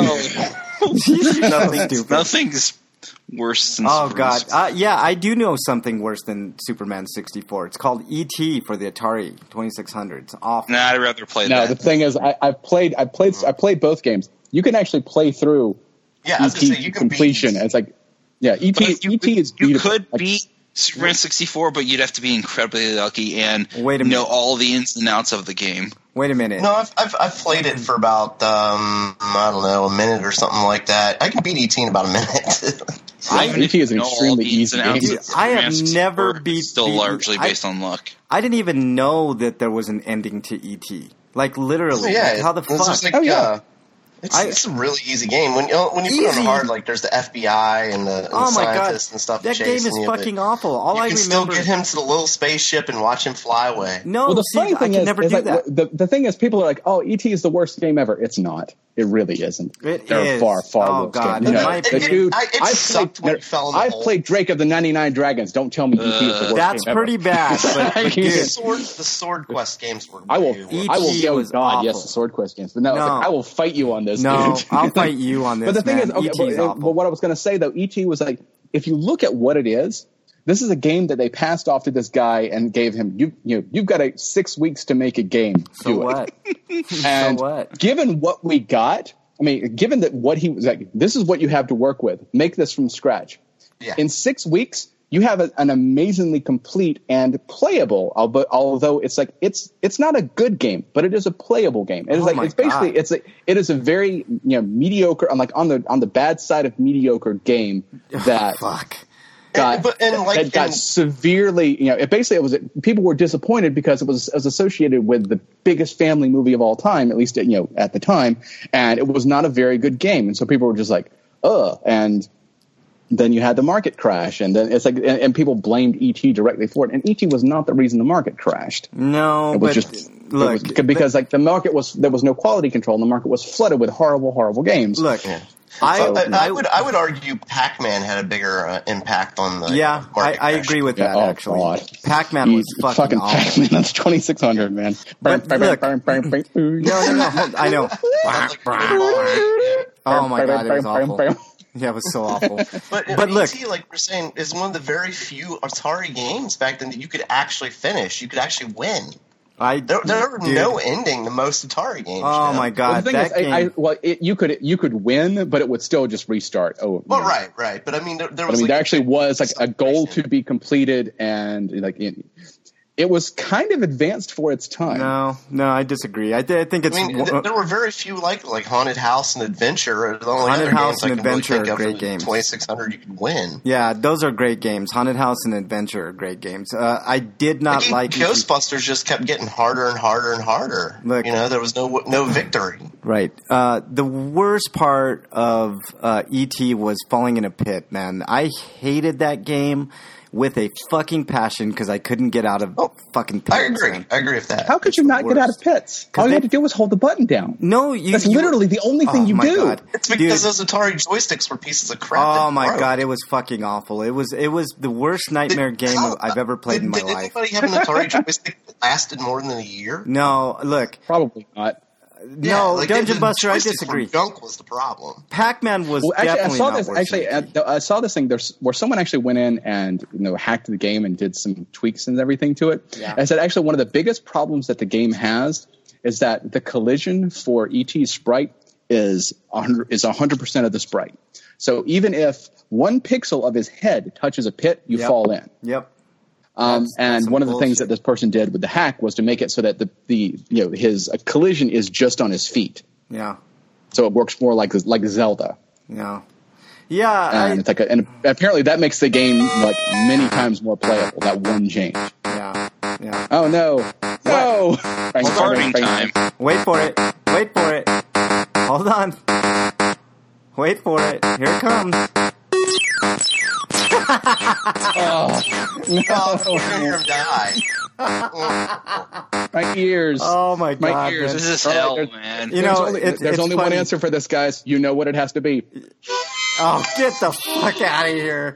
here. Nothing's worse than Oh, Superman God. Yeah, I do know something worse than Superman 64. It's called E.T. for the Atari 2600. It's awful. Nah, I'd rather play that. No, the thing is, I played both games. You can actually play through E.T. completion. It's like, yeah, E.T. is beautiful. You could beat Superman 64, but you'd have to be incredibly lucky and know all the ins and outs of the game. Wait a minute. No, I've played it for about I don't know, a minute or something like that. I can beat ET in about a minute. ET is an extremely easy game. I have never beat. Still largely based on luck. I didn't even know that there was an ending to ET. Like literally, yeah. How the fuck? Like, it's a really easy game. When you put it on hard, like there's the FBI and the scientists and stuff. That game is fucking awful. All I remember, still get him to the little spaceship and watch him fly away. No, well, the funny thing is, never do that. The thing is, people are like, "Oh, ET is the worst game ever." It's not. It really isn't. There are far worse God. games. Dude, I've played Drake of the 99 Dragons. Don't tell me ET is the worst game That's pretty bad. But the Sword Quest games were. I will. Oh God, yes, the Sword Quest games. But no, I will fight you on this. No, dude. I'll fight you on this. But the thing is, but what I was going to say though, ET was like, if you look at what it is. This is a game that they passed off to this guy and gave him, you've got 6 weeks to make a game. So what? And so what? Given what we got, given that what he was like, this is what you have to work with. Make this from scratch. Yeah. In 6 weeks, you have an amazingly complete and playable, although it's like, it's not a good game, but it is a playable game. It is it is a very, mediocre, on the bad side of mediocre game that. Fuck. Got severely, people were disappointed because it was associated with the biggest family movie of all time, at least, at the time. And it was not a very good game. And so people were just like, ugh. And then you had the market crash. And then it's like, and people blamed E.T. directly for it. And E.T. was not the reason the market crashed. No, it was because the market there was no quality control and the market was flooded with horrible games. Look. Yeah. I would argue Pac-Man had a bigger impact on the market I agree with that actually. God. Pac-Man was fucking awful. Pac-Man, that's 2600, man. But look, no, I know. Oh my God, it was awful. Yeah, it was so awful. But look, ET, like we're saying, is one of the very few Atari games back then that you could actually finish. You could actually win. There were no ending to most Atari games. Oh my God! Well, the thing is, you could win, but it would still just restart. Right. But there was. There actually was like a goal to be completed, and it was kind of advanced for its time. No, I disagree. I think it's. There were very few like Haunted House and Adventure. The only Haunted House and really Adventure are great games. 2600, you could win. Yeah, those are great games. Haunted House and Adventure are great games. I did not like Ghostbusters. Just kept getting harder and harder and harder. Look, there was no victory. Right. The worst part of E.T. was falling in a pit. Man, I hated that game with a fucking passion because I couldn't get out of fucking pits. I agree with that. How could you not get out of pits? All you had to do was hold the button down. No, that's literally the only thing you do. God. It's because those Atari joysticks were pieces of crap. Oh my God, it was fucking awful. It was the worst nightmare game I've ever played in my life. Did anybody have an Atari joystick that lasted more than a year? No, look. Probably not. No, like, Dungeon the Buster, I joystick disagree. for Gunk was the problem. Pac-Man was definitely not worth it. I saw this thing where someone actually went in and hacked the game and did some tweaks and everything to it. Yeah. I said actually one of the biggest problems that the game has is that the collision for E.T.'s sprite is 100% of the sprite. So even if one pixel of his head touches a pit, you fall in. Yep. And one of the things that this person did with the hack was to make it so that his collision is just on his feet. Yeah. So it works more like Zelda. Yeah. Yeah. And and apparently that makes the game like many times more playable. That one change. Yeah. Yeah. Oh no! No! Starting time. Wait for it. Wait for it. Hold on. Wait for it. Here it comes. Oh, Oh, we're gonna hear him die. my ears! Oh my My god! ears. man. This is Oh, hell, there's- man. You know, there's it's only one funny. answer for this, guys. You know what it has to be. Oh, get the fuck out of here.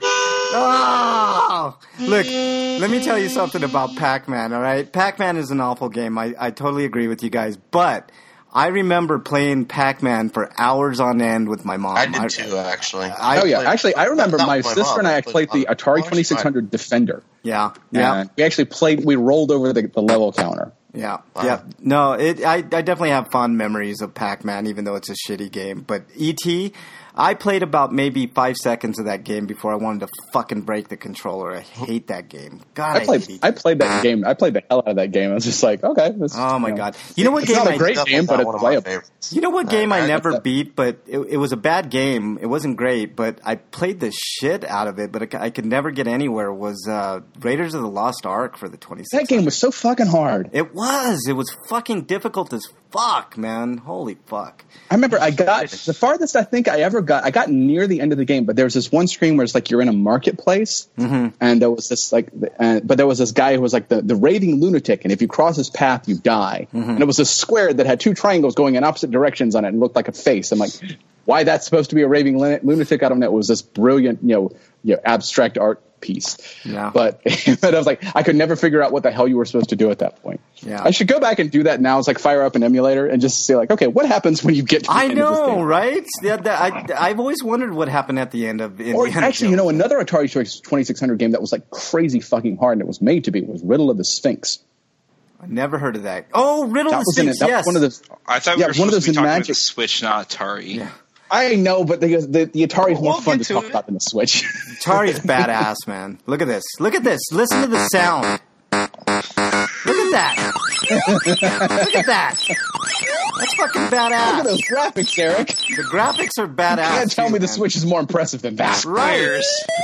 Oh! Look, let me tell you something about Pac-Man, all right? Pac-Man is an awful game. I totally agree with you guys. But I remember playing Pac-Man for hours on end with my mom. I did too, actually. Actually, I remember Not my with my sister mom, and I but played the on Atari Power 2600 Defender. Yeah. Yeah. And we actually we rolled over the level counter. Yeah, Wow. yeah. No, I definitely have fond memories of Pac-Man, even though it's a shitty game. But E.T., I played about maybe 5 seconds of that game before I wanted to fucking break the controller. I hate that game. God, I played that game. I played the hell out of that game. I was just like, okay. Oh my god! You know what It's game not a great Definitely game, but not it's one of my playable. favorites. You know what game I never that. beat, but it was a bad game. It wasn't great, but I played the shit out of it, but I could never get anywhere, was Raiders of the Lost Ark for the 2600. That game was so fucking hard. It was fucking difficult as fuck, man. Holy fuck. I remember I got the farthest I think I ever got. I got near the end of the game, but there was this one screen where it's like you're in a marketplace, and there was this but there was this guy who was like the raving lunatic, and if you cross his path, you die. And it was a square that had two triangles going in opposite directions on it, and looked like a face. I'm like, why that's supposed to be a raving lunatic? I don't know. It was this brilliant, abstract art piece. Yeah. But I was like, I could never figure out what the hell you were supposed to do at that point. Yeah. I should go back and do that now. It's like fire up an emulator and just say like, okay, what happens when you get to the I end of this know, game? right? Yeah, I've always wondered what happened at the end of. Or actually, another Atari 2600 game that was like crazy fucking hard and it was made to be was Riddle of the Sphinx. I never heard of that. Oh, Riddle of the Sphinx. That Yes. was one of those. I thought we Yeah, were one of supposed those to be in talking about Magic. the Switch, not Atari. Yeah. I know, but the Atari is more We'll fun get to to talk it. about than the Switch. Atari's badass, man. Look at this. Look at this. Listen to the sound. Look at that. Look at that. That's fucking Look at badass. those graphics, Eric. The graphics are badass. You can't tell too, me the man. Switch is more impressive than that. Right.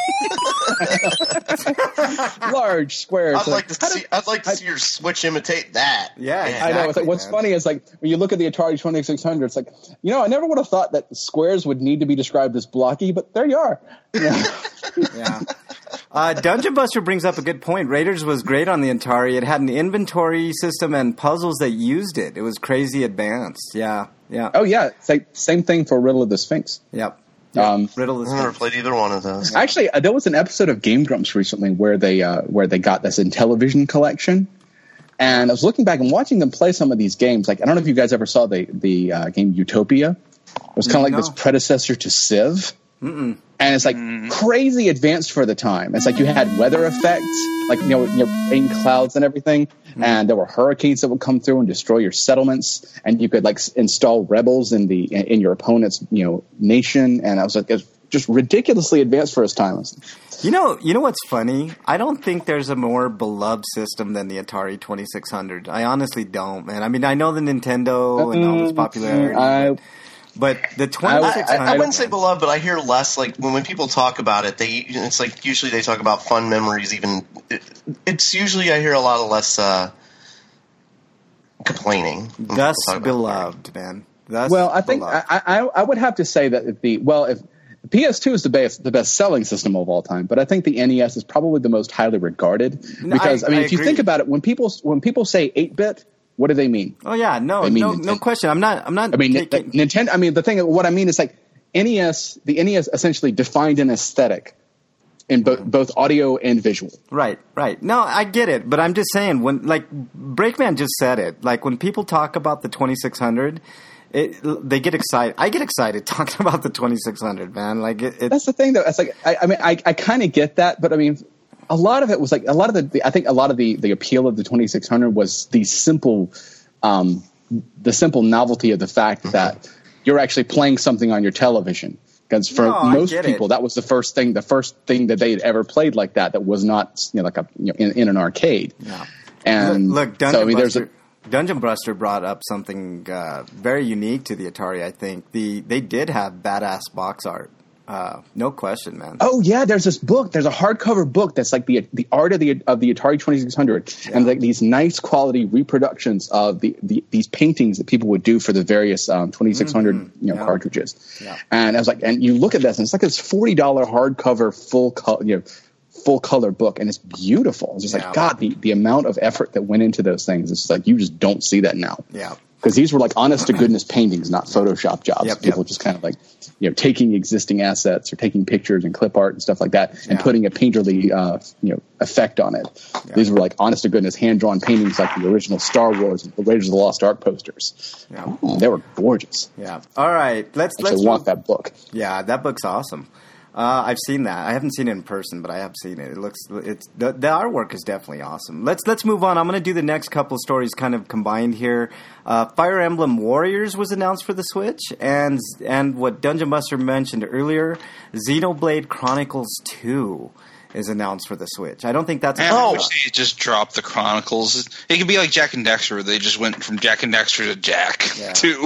Large squares. I'd like to see your Switch imitate that. Yeah, I know. It's exactly, like, what's man. funny is like when you look at the Atari 2600, it's like, I never would have thought that squares would need to be described as blocky, but there you are. Yeah. Dungeon Buster brings up a good point. Raiders was great on the Atari. It had an inventory system and puzzles that used it. It was crazy advanced. Yeah. Yeah. Oh yeah, it's like same thing for Riddle of the Sphinx. Yep. I've Riddle of the I've never Sphinx. played either one of those. Actually, there was an episode of Game Grumps recently where they got this Intellivision collection, and I was looking back and watching them play some of these games. Like I don't know if you guys ever saw the game Utopia. It was kind of like this predecessor to Civ. And it's like crazy advanced for the time. It's like you had weather effects, like rain clouds and everything, and there were hurricanes that would come through and destroy your settlements, and you could like install rebels in your opponent's nation. And I was like, it's just ridiculously advanced for its time. You know what's funny? I don't think there's a more beloved system than the Atari 2600. I honestly don't, man. I mean, I know the Nintendo and all its popularity. But the 2600, I wouldn't say beloved, but I hear less. Like when people talk about it, it's like usually they talk about fun memories. Even it's usually I hear a lot of less complaining. thus beloved, man. Thus Well, I think beloved. I would have to say that if PS2 is the best selling system of all time, but I think the NES is probably the most highly regarded because I if you agree. think about it, when people say 8-bit, what do they mean? Oh yeah, no question. I'm not. I mean, Nintendo. I mean, what I mean is like the NES essentially defined an aesthetic in both audio and visual. Right. No, I get it, but I'm just saying when like Breakman just said it. Like when people talk about the 2600, they get excited. I get excited talking about the 2600, man. Like that's the thing, though. It's like I kind of get that, but I mean, a lot of it was like a lot of the appeal of the 2600 was the simple novelty of the fact that you're actually playing something on your television. Because for most people, that was the first thing that they had ever played like that was not like in an arcade. Yeah. And look, Dungeon Buster brought up something very unique to the Atari. I think they did have badass box art. No question, man. Oh yeah, there's this book. There's a hardcover book that's like the art of the Atari 2600, and like these nice quality reproductions of these paintings that people would do for the various 2600 cartridges. Yeah. And I was like, and you look at this, and it's like this $40 hardcover full color book, and it's beautiful. It's just like God, the amount of effort that went into those things. It's like you just don't see that now. Yeah. Because these were like honest to goodness paintings, not Photoshop jobs. People just kind of like, taking existing assets or taking pictures and clip art and stuff like that and putting a painterly, effect on it. Yeah. These were like honest to goodness hand drawn paintings, like the original Star Wars and the Raiders of the Lost Ark posters. Yeah. They were gorgeous. Yeah. All right. Let's want that book. Yeah, that book's awesome. I've seen that. I haven't seen it in person, but I have seen it. The artwork is definitely awesome. Let's move on. I'm going to do the next couple stories kind of combined here. Fire Emblem Warriors was announced for the Switch, and what Dungeon Buster mentioned earlier, Xenoblade Chronicles 2 is announced for the Switch. I don't think that's. I wish they just dropped the Chronicles. It could be like Jak and Daxter, where they just went from Jak and Daxter to Jak 2.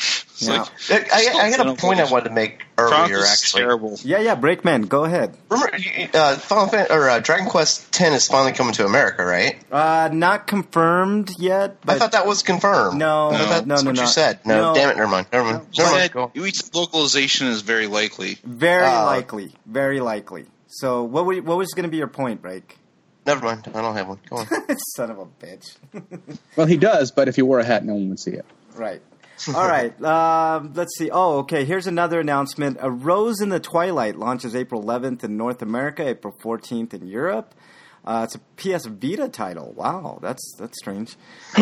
I got a point I wanted to make earlier. Actually, terrible. Yeah, Breakman, go ahead. Remember, Dragon Quest X is finally coming to America, right? Not confirmed yet. But I thought that was confirmed. No, that's what you said. No, damn it, never mind. Localization is very likely. Very likely. So, what was going to be your point, Break? Never mind. I don't have one. Go on. Son of a bitch. Well, he does, but if he wore a hat, no one would see it. Right. All right. Let's see. Oh, okay. Here's another announcement. A Rose in the Twilight launches April 11th in North America, April 14th in Europe. It's a PS Vita title. Wow, that's strange.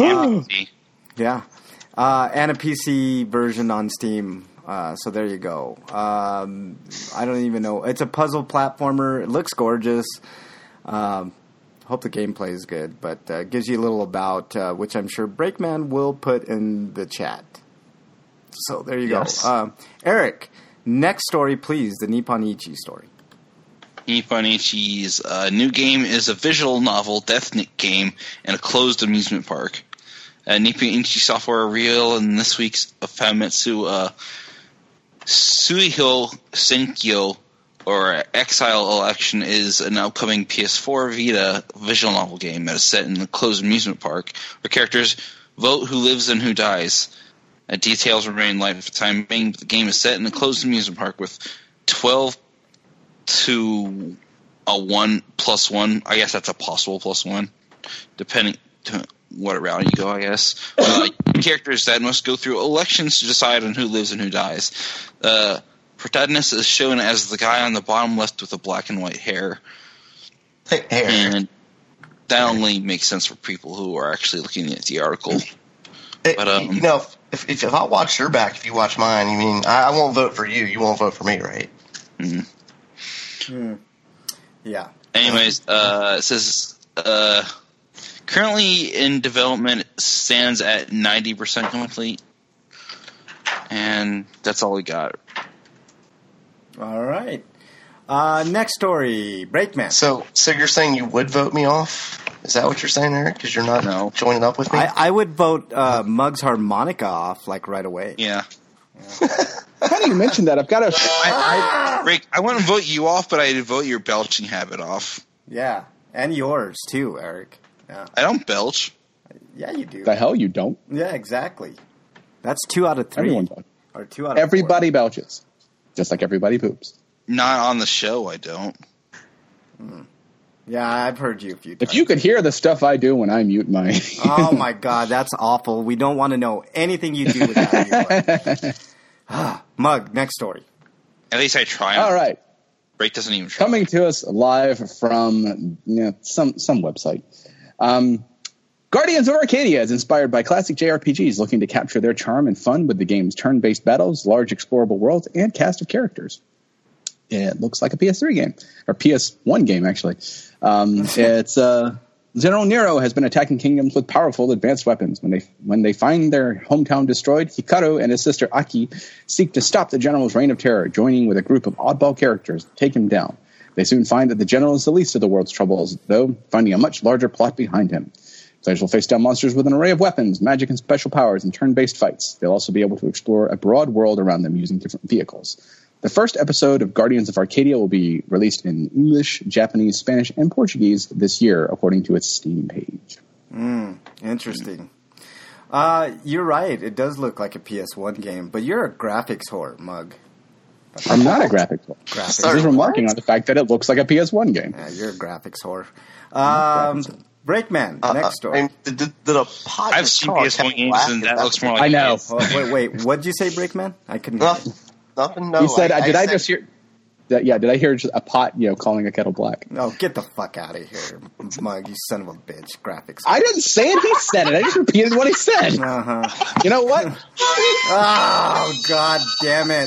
Yeah. And a PC version on Steam. So there you go. I don't even know. It's a puzzle platformer. It looks gorgeous. Hope the gameplay is good, but gives you a little about, which I'm sure Breakman will put in the chat. So there you go. Eric, next story, please. The Nippon Ichi story. Nippon Ichi's new game is a visual novel Death Nick game in a closed amusement park. Nippon Ichi Software revealed in this week's Famitsu Suihyo Senkyo, or Exile Election, is an upcoming PS4 Vita visual novel game that is set in a closed amusement park where characters vote who lives and who dies. Details remain live for the time being, but the game is set in a closed amusement park with 12 to a 1+1. I guess that's a possible +1, depending to what route you go, I guess. Characters that must go through elections to decide on who lives and who dies. Protagonist is shown as the guy on the bottom left with the black and white hair. And that only makes sense for people who are actually looking at the article. But if I watch your back, if you watch mine, you mean I won't vote for you. You won't vote for me, right? Yeah. Anyways, it says currently in development, stands at 90% complete, and that's all we got. All right. Next story, Breakman. So you're saying you would vote me off? Is that what you're saying, Eric? Because you're not joining up with me? I would vote Muggs Harmonica off right away. Yeah. Funny you mentioned that. I've got to. Rick, I wouldn't vote you off, but I'd vote your belching habit off. Yeah, and yours too, Eric. Yeah. I don't belch. Yeah, you do. The hell you don't. Yeah, exactly. That's 2 out of 3. Everyone does. Or 2 out of Everybody 4. Belches. Just like everybody poops. Not on the show, I don't. Yeah, I've heard you a few times. If you could hear the stuff I do when I mute my... Oh, my God, that's awful. We don't want to know anything you do with that. Mug, next story. At least I try. All right. Break doesn't even try. Coming to us live from some website. Guardians of Arcadia is inspired by classic JRPGs looking to capture their charm and fun with the game's turn-based battles, large explorable worlds, and cast of characters. It looks like a PS3 game, or PS1 game, actually. It's General Nero has been attacking kingdoms with powerful advanced weapons. When they find their hometown destroyed, Hikaru and his sister Aki seek to stop the general's reign of terror, joining with a group of oddball characters to take him down. They soon find that the general is the least of the world's troubles, though finding a much larger plot behind him. Players will face down monsters with an array of weapons, magic, and special powers in turn-based fights. They'll also be able to explore a broad world around them using different vehicles. The first episode of Guardians of Arcadia will be released in English, Japanese, Spanish, and Portuguese this year, according to its Steam page. Interesting. You're right. It does look like a PS1 game, but you're a graphics whore, Mug. I'm not a graphics whore. Graphics. I'm just remarking on the fact that it looks like a PS1 game. Yeah, you're a graphics whore. Breakman, next story. Did a pod I've seen PS1 games, and that looks more like I know. Wait. What did you say, Breakman? I couldn't hear you. Nothing. No. He said, "Did I just hear?" Did I hear just a pot, calling a kettle black? No, get the fuck out of here, Mug, you son of a bitch. Graphics. I didn't say it. He said it. I just repeated what he said. You know what? Oh, God damn it.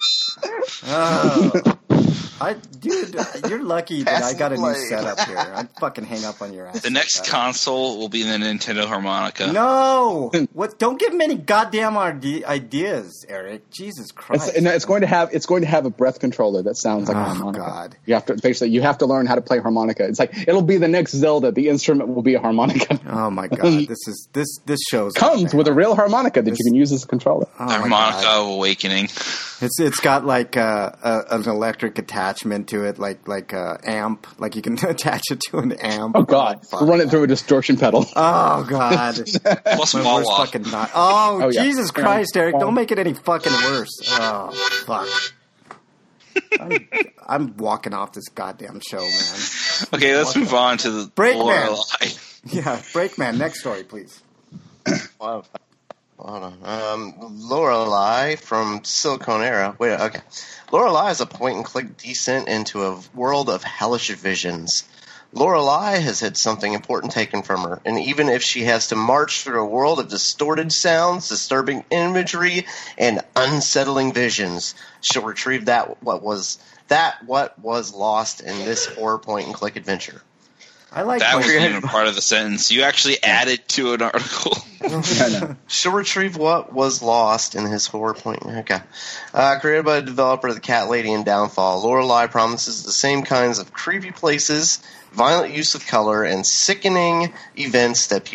Oh. Dude, you're lucky that I got a new setup here. I'd fucking hang up on your ass. The next console will be the Nintendo Harmonica. No! What? Don't give him any goddamn ideas, Eric. Jesus Christ. It's going to have a breath controller that sounds like a harmonica. God. You have to learn how to play harmonica. It's like it'll be the next Zelda. The instrument will be a harmonica. Oh my God. This show's comes with a real harmonica that you can use as a controller. Harmonica of Awakening. It's got like an electric attachment to it, like a amp. Like you can attach it to an amp. Oh God! Run it through a distortion pedal. Oh God! Plus wah-wah. Oh Jesus Christ, Eric! Don't make it any fucking worse. Oh fuck! I'm walking off this goddamn show, man. Okay, let's move on to the Breakman. Yeah, Breakman. Next story, please. Wow. Hold on. Lorelei from Siliconera. Wait, okay. Lorelei is a point-and-click descent into a world of hellish visions. Lorelei has had something important taken from her, and even if she has to march through a world of distorted sounds, disturbing imagery, and unsettling visions, she'll retrieve what was lost in this horror point-and-click adventure. I like that wasn't even part of the sentence. You actually added to an article. She'll retrieve what was lost in his horror point. Okay. Created by the developer of The Cat Lady and Downfall, Lorelei promises the same kinds of creepy places, violent use of color, and sickening events and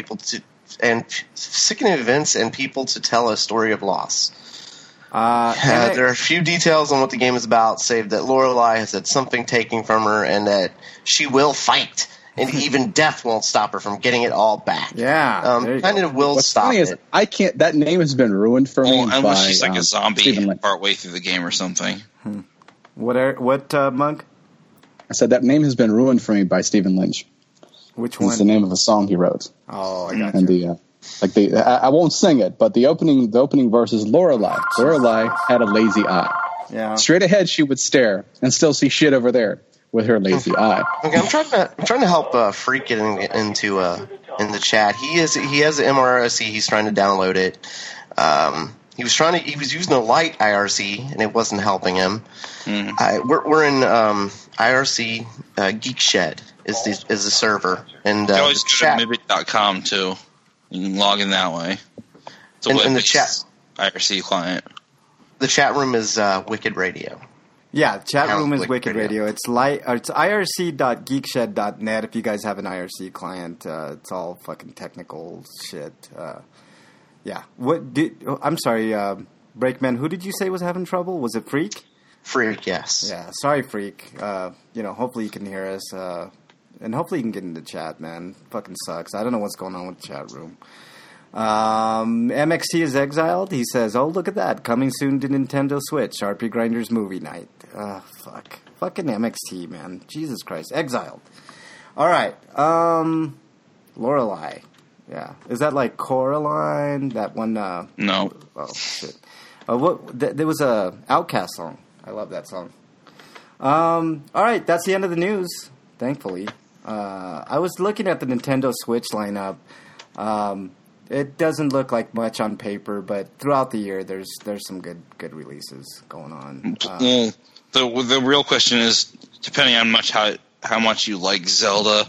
people to tell a story of loss. There are a few details on what the game is about, save that Lorelei has had something taken from her and that she will fight. And even death won't stop her from getting it all back. Yeah, kind of will What's stop funny it. Is I can't. That name has been ruined for me. Unless she's like a zombie partway through the game or something. What Monk? I said that name has been ruined for me by Stephen Lynch. Which one? It's the name of a song he wrote. Oh, I got and you. I won't sing it, but the opening verse is Lorelei. Lorelei had a lazy eye. Yeah. Straight ahead she would stare and still see shit over there with her lazy eye. Okay, I'm trying to help Freak get into the chat. He has an MRSC. He's trying to download it. He was using a light IRC and it wasn't helping him. We're in IRC Geek Shed is the server, and you can always go to Mibit.com too. You can log in that way. It's a in the chat IRC client. The chat room is Wicked Radio. Yeah, chat room is Wicked Radio. It's irc.geekshed.net if you guys have an IRC client. It's all fucking technical shit. Yeah. I'm sorry, Breakman, who did you say was having trouble? Was it Freak? Freak, yes. Yeah, sorry, Freak. Hopefully you can hear us. And hopefully you can get into chat, man. Fucking sucks. I don't know what's going on with the chat room. MXT is exiled. He says, "Oh, look at that! Coming soon to Nintendo Switch. RP Grinders movie night." Fuck, fucking MXT, man. Jesus Christ, exiled. All right, Lorelei. Yeah, is that like Coraline? That one? No. Oh shit. There was a Outkast song. I love that song. All right, that's the end of the news. Thankfully, I was looking at the Nintendo Switch lineup. It doesn't look like much on paper, but throughout the year, there's some good releases going on. The real question is, depending on how much you like Zelda,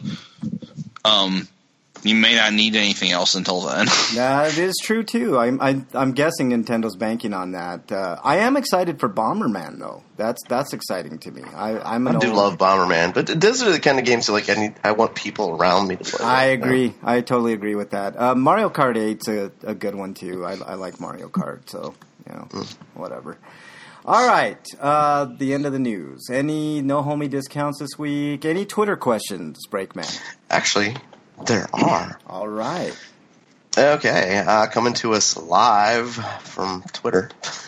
you may not need anything else until then. That is true too. I'm guessing Nintendo's banking on that. I am excited for Bomberman though. That's exciting to me. I do love Bomberman, but those are the kind of games that, like, I want people around me to play. I agree. I totally agree with that. Mario Kart 8's a good one too. I like Mario Kart, so whatever. All right, the end of the news. Any no homie discounts this week? Any Twitter questions, Breakman? Actually, there are. All right. Okay, coming to us live from Twitter.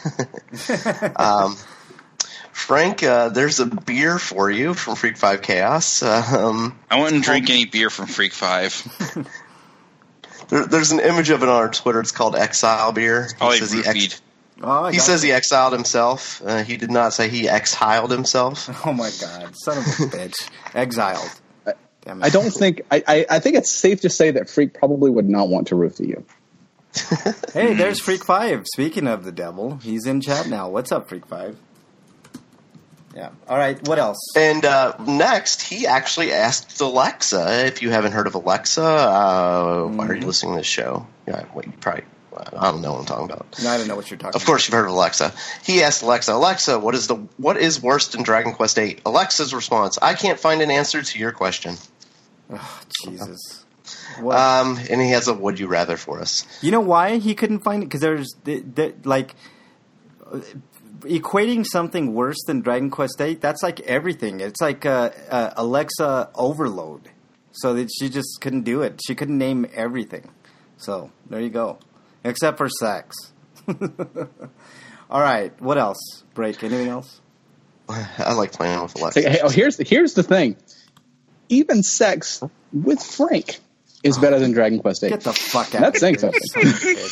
Frank, there's a beer for you from Freak 5 Chaos. I wouldn't drink any beer from Freak 5. There's an image of it on our Twitter. It's called Exile Beer. He says he exiled himself. He did not say he exiled himself. Oh my God, son of a bitch! Exiled. Damn it. I don't think. I think it's safe to say that Freak probably would not want to roofie you. Hey, there's Freak 5. Speaking of the devil, he's in chat now. What's up, Freak 5? Yeah. All right. What else? And next, he actually asked Alexa. If you haven't heard of Alexa, why are you listening to this show? Yeah, wait, you probably. I don't know what I'm talking about. No, I don't know what you're talking about. Of course, you've heard of Alexa. He asked Alexa, what is worse than Dragon Quest VIII? Alexa's response: I can't find an answer to your question. Oh, Jesus. And he has a would you rather for us. You know why he couldn't find it? Because there's like equating something worse than Dragon Quest VIII. That's like everything. It's like Alexa overload. So that she just couldn't do it. She couldn't name everything. So there you go. Except for sex. All right. What else? Break. Anything else? I like playing with Alexa. Hey, here's the thing. Even sex with Frank is better than Dragon Quest VIII. Get the fuck out That's of saying here.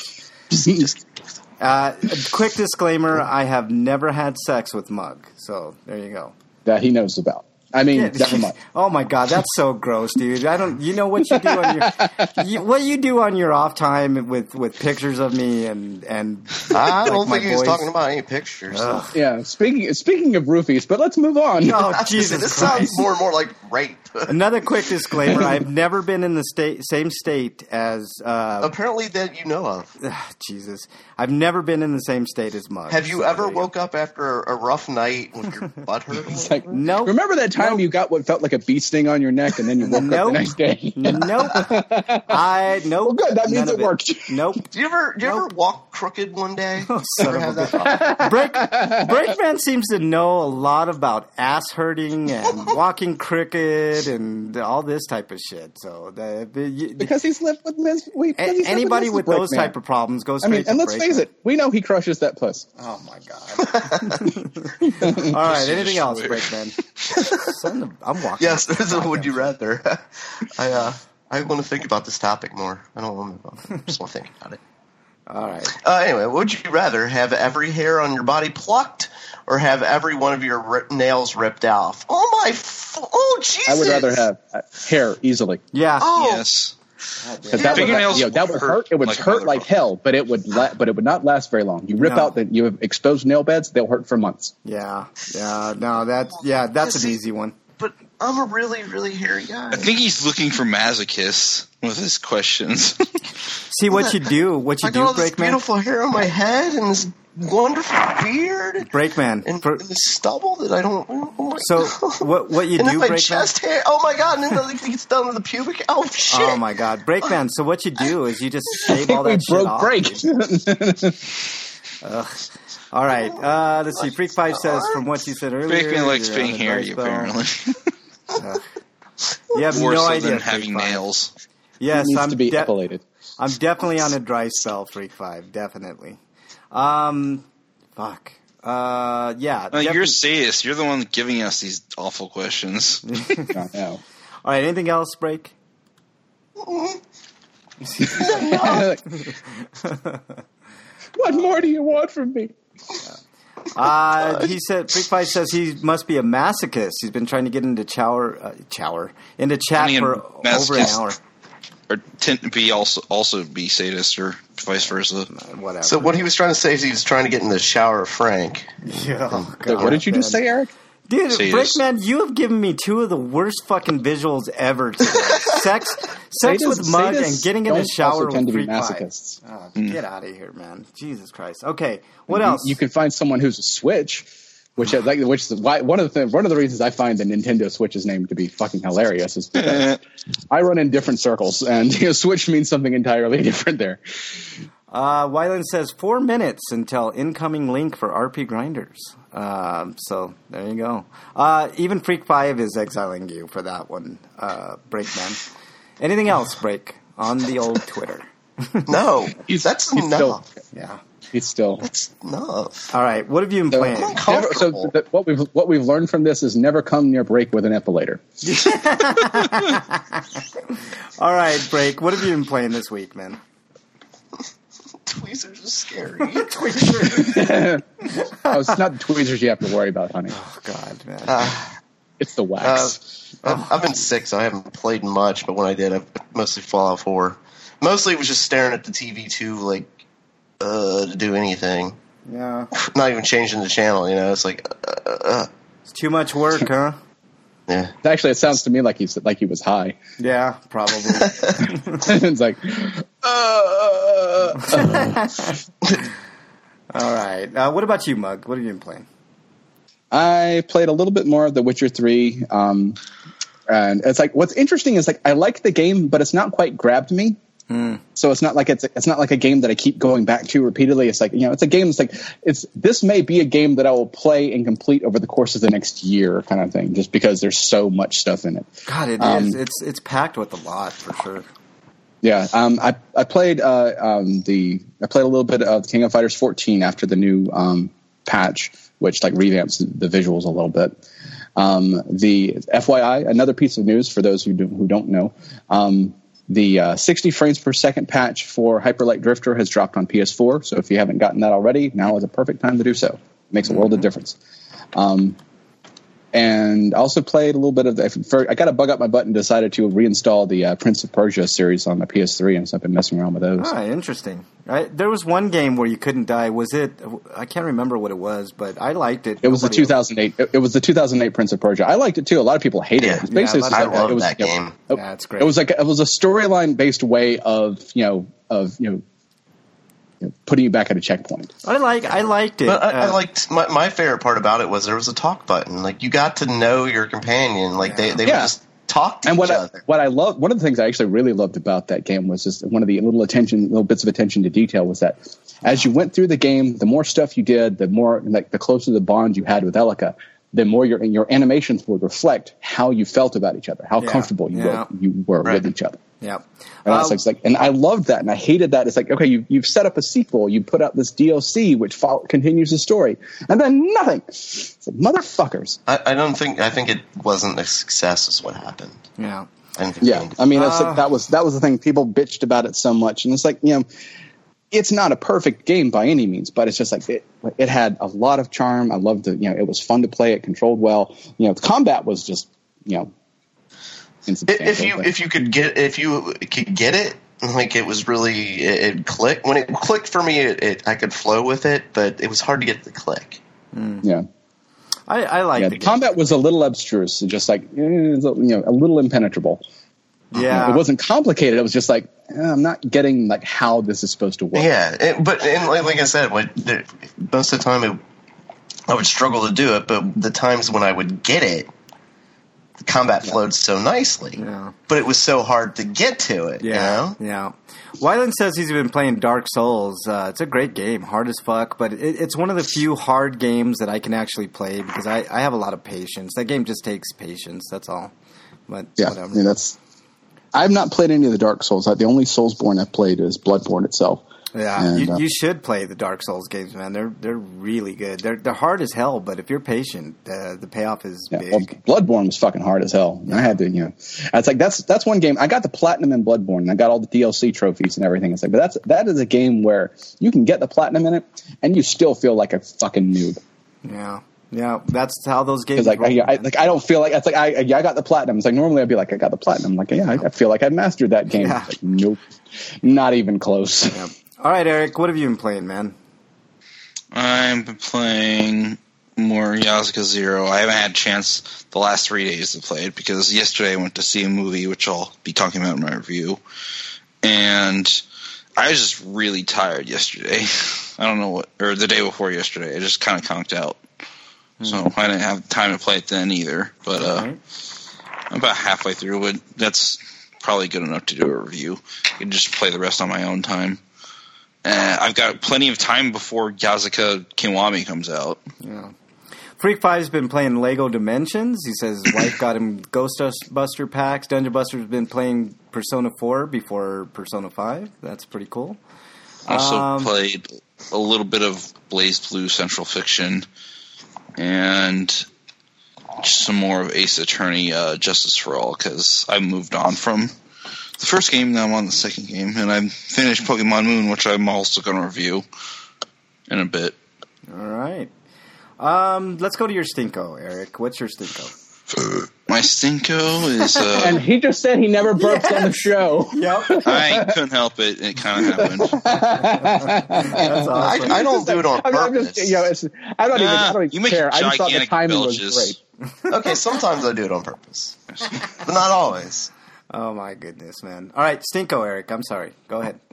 something. Quick disclaimer, I have never had sex with Mug. So there you go. That he knows about. I mean, never mind. Oh my God, that's so gross, dude. You know what you do on what you do on your off time with pictures of me and I don't think he was talking about any pictures. Yeah, speaking of roofies, but let's move on. Oh, Jesus this Christ. sounds more and more like rape. Another quick disclaimer: I've never been in the same state as. Apparently, that you know of. Jesus, I've never been in the same state as Mug. Have you ever woke up after a rough night with your butt hurt? Like, nope. Remember that time you got what felt like a bee sting on your neck, and then you woke up the next day? Nope. Nope. Well, good. That means it worked. Nope. Do you ever walk crooked one day? Oh, son of a bitch. Breakman seems to know a lot about ass hurting and walking crooked and all this type of shit. So because he's lived with men. Anybody with those type of problems goes. And let's face it, we know he crushes that puss. Oh my God! All right, anything else, Breakman? I'm walking. Yes, there's a would you rather. I want to think about this topic more. I don't want to. I just want to think about it. All right. Anyway, would you rather have every hair on your body plucked or have every one of your nails ripped off? Oh Jesus! I would rather have hair easily. Yeah. Oh yes. That would hurt. It would hurt like hell, but it would not last very long. You rip out you have exposed nail beds; they'll hurt for months. Yeah. No, that's an easy one. But I'm a really, really hairy guy. I think he's looking for masochists with his questions. See what you do, I got all this beautiful hair on my head and this wonderful beard, Breakman, and this stubble that I don't. So what you and do, my Breakman? chest hair. Oh my God! And then it gets down to the pubic. Oh shit! Oh my God, Breakman. So what you do is you just shave all that shit off. All right. Let's see. Freak 5 says, from what you said earlier, Breakman likes being hairy, apparently. You have More no so idea. than having Freak 5. nails. Yes, He needs to be epilated. I'm definitely on a dry spell, Freak 5. Definitely. Fuck. Yeah. No, you're a sadist. You're the one giving us these awful questions. I know. All right. Anything else, Break? What more do you want from me? He said Freak5 says he must be a masochist. He's been trying to get into into chat for over an hour. Or tend to be also be sadist or vice versa. Whatever. So what he was trying to say is he was trying to get in the shower of Frank. Yeah, oh, God, what did you just say, Eric? Dude, Brickman, you have given me two of the worst fucking visuals ever today. Sex with Mug and getting in the shower with Freak5. Oh, get out of here, man. Jesus Christ. Okay, what else? You can find someone who's a Switch, which is why one of the reasons I find the Nintendo Switch's name to be fucking hilarious is because I run in different circles, and Switch means something entirely different there. Wyland says 4 minutes until incoming link for RP Grinders. So there you go. Even Freak5 is exiling you for that one, Breakman. Anything else, Break, on the old Twitter? No, that's enough. Yeah. He's still. That's enough. All right, what have you been playing? What we've learned from this is never come near Break with an epilator. All right, Break, what have you been playing this week, man? Tweezers is scary. Tweezers. It's not the tweezers you have to worry about, honey. Oh, God, man. It's the wax. I've been sick, so I haven't played much, but when I did, I mostly Fallout 4. Mostly it was just staring at the TV, too, to do anything. Yeah. Not even changing the channel, It's like, It's too much work, huh? Yeah. Actually, it sounds to me like he was high. Yeah, probably. It's like, All right. What about you, Mug? What have you been playing? I played a little bit more of The Witcher 3. And it's like, what's interesting is I like the game, but it's not quite grabbed me. So it's not like it's not like a game that I keep going back to repeatedly. It's like, it's a game that's this may be a game that I will play and complete over the course of the next year kind of thing, just because there's so much stuff in it. God, it is. It's packed with a lot for sure. Yeah. I played a little bit of King of Fighters 14 after the new patch, which revamps the visuals a little bit. The FYI, another piece of news for those who don't know, the 60 frames per second patch for Hyper Light Drifter has dropped on PS4. So if you haven't gotten that already, now is a perfect time to do so. It makes a world of difference. And I also played a little bit of I got a bug up my butt and decided to reinstall the Prince of Persia series on my PS3, and so I've been messing around with those. Ah, interesting. There was one game where you couldn't die. Was it? I can't remember what it was, but I liked it. It was the 2008. It was the 2008 Prince of Persia. I liked it too. A lot of people hated it. It was I love that game. Yeah, it's great. It was a storyline based way of putting you back at a checkpoint. I liked it. But I liked my favorite part about it was there was a talk button. You got to know your companion. They would just talk to each other. One of the things I actually really loved about that game was just one of the little bits of attention to detail was that as you went through the game, the more stuff you did, the more the closer the bond you had with Elika, the more your animations would reflect how you felt about each other, how comfortable you were with each other. Yeah. And and I loved that, and I hated that. It's like, okay, you've set up a sequel, you put out this DLC which continues the story, and then nothing. It's like, motherfuckers. I think it wasn't a success is what happened. Yeah. I mean, that was the thing. People bitched about it so much, and it's like, it's not a perfect game by any means, but it's just like it had a lot of charm. I loved it. It was fun to play. It controlled well. The combat was just, if you could get it, it was really it clicked. When it clicked for me, I could flow with it, but it was hard to get the click. Yeah. I like the combat was a little abstruse, just a little impenetrable. Yeah, it wasn't complicated. It was just I'm not getting how this is supposed to work. Yeah, but like I said, most of the time I would struggle to do it. But the times when I would get it, the combat flowed so nicely. Yeah. But it was so hard to get to it. Yeah, yeah. Wyland says he's been playing Dark Souls. It's a great game, hard as fuck, but it's one of the few hard games that I can actually play because I have a lot of patience. That game just takes patience. That's all. But whatever. I mean, I've not played any of the Dark Souls. The only Soulsborne I've played is Bloodborne itself. Yeah, and, you should play the Dark Souls games, man. They're really good. They're hard as hell, but if you're patient, the payoff is big. Well, Bloodborne was fucking hard as hell. Yeah. I had to, it's like that's one game. I got the platinum in Bloodborne, and I got all the DLC trophies and everything. It's like, but that is a game where you can get the platinum in it, and you still feel like a fucking noob. Yeah, that's how those games. Because I don't feel like it's like I got the platinum. It's like normally I'd be like I got the platinum. I'm like I feel like I mastered that game. Yeah. It's like nope, not even close. Yeah. All right, Eric, what have you been playing, man? I've been playing more Yakuza 0. I haven't had a chance the last 3 days to play it because yesterday I went to see a movie, which I'll be talking about in my review. And I was just really tired yesterday. I don't know or the day before yesterday. I just kind of conked out. So I didn't have time to play it then either. But I'm about halfway through, but that's probably good enough to do a review. I can just play the rest on my own time. I've got plenty of time before Yakuza Kiwami comes out. Yeah. Freak 5's been playing Lego Dimensions. He says his wife got him Ghostbuster packs. Dungeon Buster's been playing Persona 4 before Persona 5. That's pretty cool. Also played a little bit of BlazBlue Blue Central Fiction and just some more of Ace Attorney Justice for All because I moved on from the first game, now I'm on the second game, and I finished Pokemon Moon, which I'm also going to review in a bit. All right. Let's go to your Stinko, Eric. What's your Stinko? My Stinko is... and he just said he never burps on the show. Yep. I couldn't help it. It kind of happened. That's awesome. I don't do it on purpose. I don't even care. I just thought the timing belches. was great. Okay, sometimes I do it on purpose. But not always. Oh, my goodness, man. All right, Stinko, Eric. I'm sorry. Go ahead.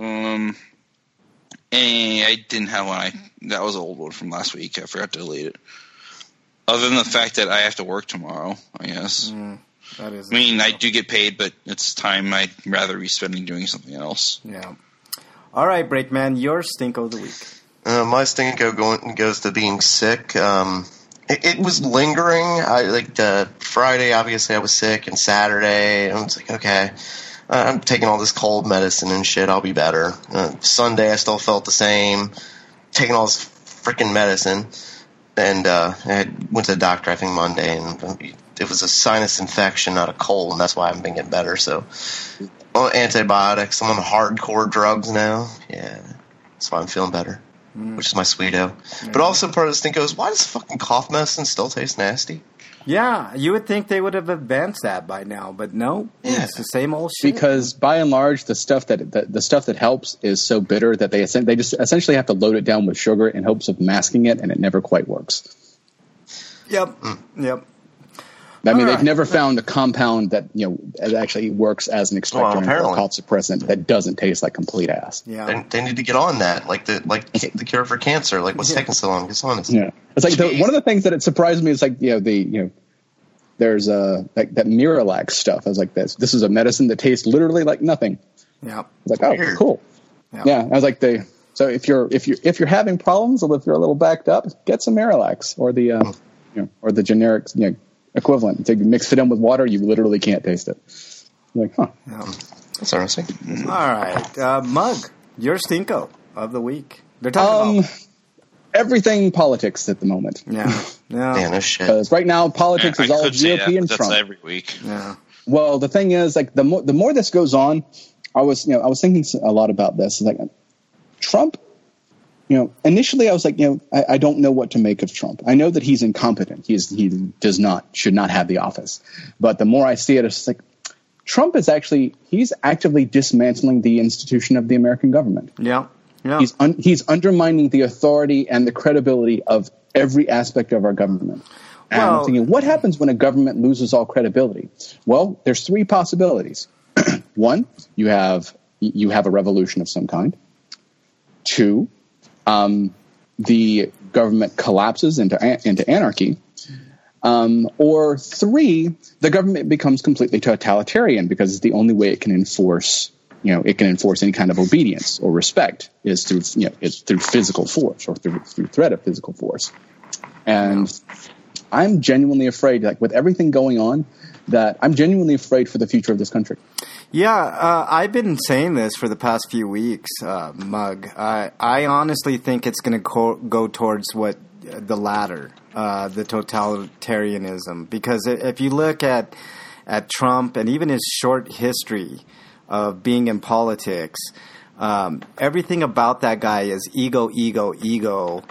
I didn't have one. That was an old one from last week. I forgot to delete it. Other than the fact that I have to work tomorrow, I guess. That is. I mean, I do get paid, but it's time I'd rather be spending doing something else. Yeah. All right, Breakman, your Stinko of the week. My Stinko goes to being sick. It was lingering. Friday, obviously, I was sick, and Saturday, I was like, okay, I'm taking all this cold medicine and shit. I'll be better. Sunday, I still felt the same. Taking all this freaking medicine, and I went to the doctor, I think, Monday, and it was a sinus infection, not a cold, and that's why I haven't been getting better. So, antibiotics. I'm on hardcore drugs now. Yeah, that's why I'm feeling better. Which is my sweeto. Yeah. But also part of this thing goes, why does fucking cough medicine still taste nasty? Yeah, you would think they would have advanced that by now, but no, it's the same old shit. Because by and large, the stuff that helps is so bitter that they just essentially have to load it down with sugar in hopes of masking it, and it never quite works. Yep. I mean, they've never found a compound that actually works as an expectorant or a cough suppressant that doesn't taste like complete ass. Yeah, they need to get on that, like the cure for cancer. Like, what's taking so long? Get on it. Yeah, it's like one of the things that it surprised me is like there's that Miralax stuff. I was like, this is a medicine that tastes literally like nothing. Yeah, I was like, oh, cool. Yeah, I was like, so if you're having problems or if you're a little backed up, get some Miralax or the generic equivalent. So you mix it in with water, you literally can't taste it. I'm like, huh. Yeah. That's interesting. All right. Mug, your Stinko of the week. They're talking about everything politics at the moment. Yeah. Yeah, no shit. Because right now politics is all European Trump. That's every week. Yeah. Well, the thing is, like the more this goes on, I was thinking a lot about this. It's like Trump. Initially I was like, I don't know what to make of Trump. I know that he's incompetent. He should not have the office. But the more I see it, it's like Trump is he's actively dismantling the institution of the American government. Yeah. He's undermining the authority and the credibility of every aspect of our government. And I'm thinking, what happens when a government loses all credibility? Well, there's three possibilities. One, you have a revolution of some kind. Two, the government collapses into anarchy, or three, the government becomes completely totalitarian because it's the only way it can enforce any kind of obedience or respect is through physical force or through threat of physical force. And I'm genuinely afraid, like with everything going on, that I'm genuinely afraid for the future of this country. Yeah, I've been saying this for the past few weeks, Mug. I honestly think it's going to go towards the latter, the totalitarianism. Because if you look at Trump and even his short history of being in politics, everything about that guy is ego,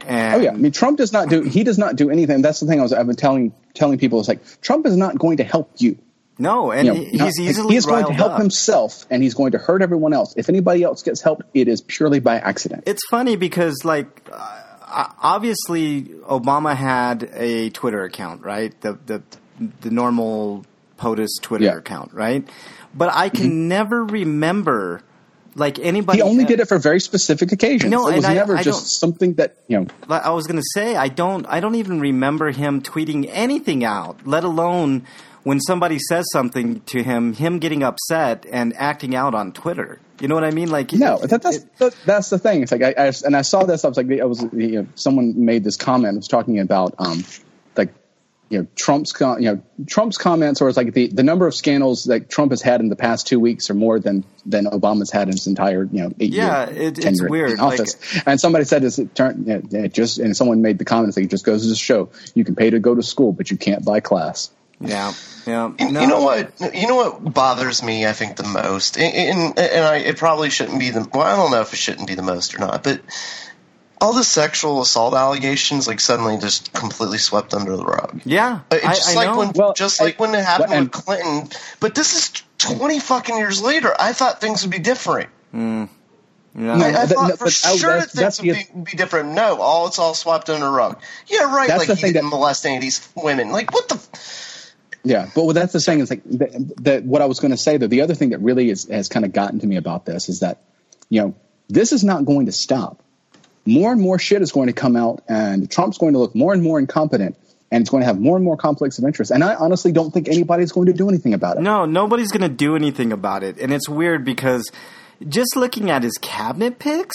And, I mean, Trump does not do anything. That's the thing I've been telling people is like, Trump is not going to help you. No, and he's easily he's going to help up. himself, and he's going to hurt everyone else. If anybody else gets helped, it is purely by accident. It's funny because, like, obviously Obama had a Twitter account, right? The normal POTUS Twitter account, right? But I can never remember, like, anybody. He only did it for very specific occasions. No, it was and never I just something that, you know. I was going to say, I don't even remember him tweeting anything out, let alone when somebody says something to him getting upset and acting out on Twitter. You know what I mean? Like, no, that's the thing. It's like I saw this. I was like, someone made this comment. It was talking about Trump's comments, or it's like the number of scandals that Trump has had in the past 2 weeks are more than Obama's had in his entire 8 year it's weird in office. Like, and somebody said and someone made the comment like, it just goes to show you can pay to go to school, but you can't buy class. Yeah. No. You know what bothers me, I think, the most, it probably shouldn't be I don't know if it shouldn't be the most or not, but all the sexual assault allegations, like, suddenly just completely swept under the rug. Yeah, it's I know. When it happened with Clinton, but this is 20 fucking years later. I thought things would be different. Yeah. I thought for sure that things would be different. No, it's all swept under the rug. Yeah, right. That's like he didn't molest any of these women. Like, what the. Yeah, but that's the thing is like that. What I was going to say, though, the other thing that really has kind of gotten to me about this is that, this is not going to stop. More and more shit is going to come out, and Trump's going to look more and more incompetent, and it's going to have more and more conflicts of interest. And I honestly don't think anybody's going to do anything about it. No, nobody's going to do anything about it. And it's weird because just looking at his cabinet picks,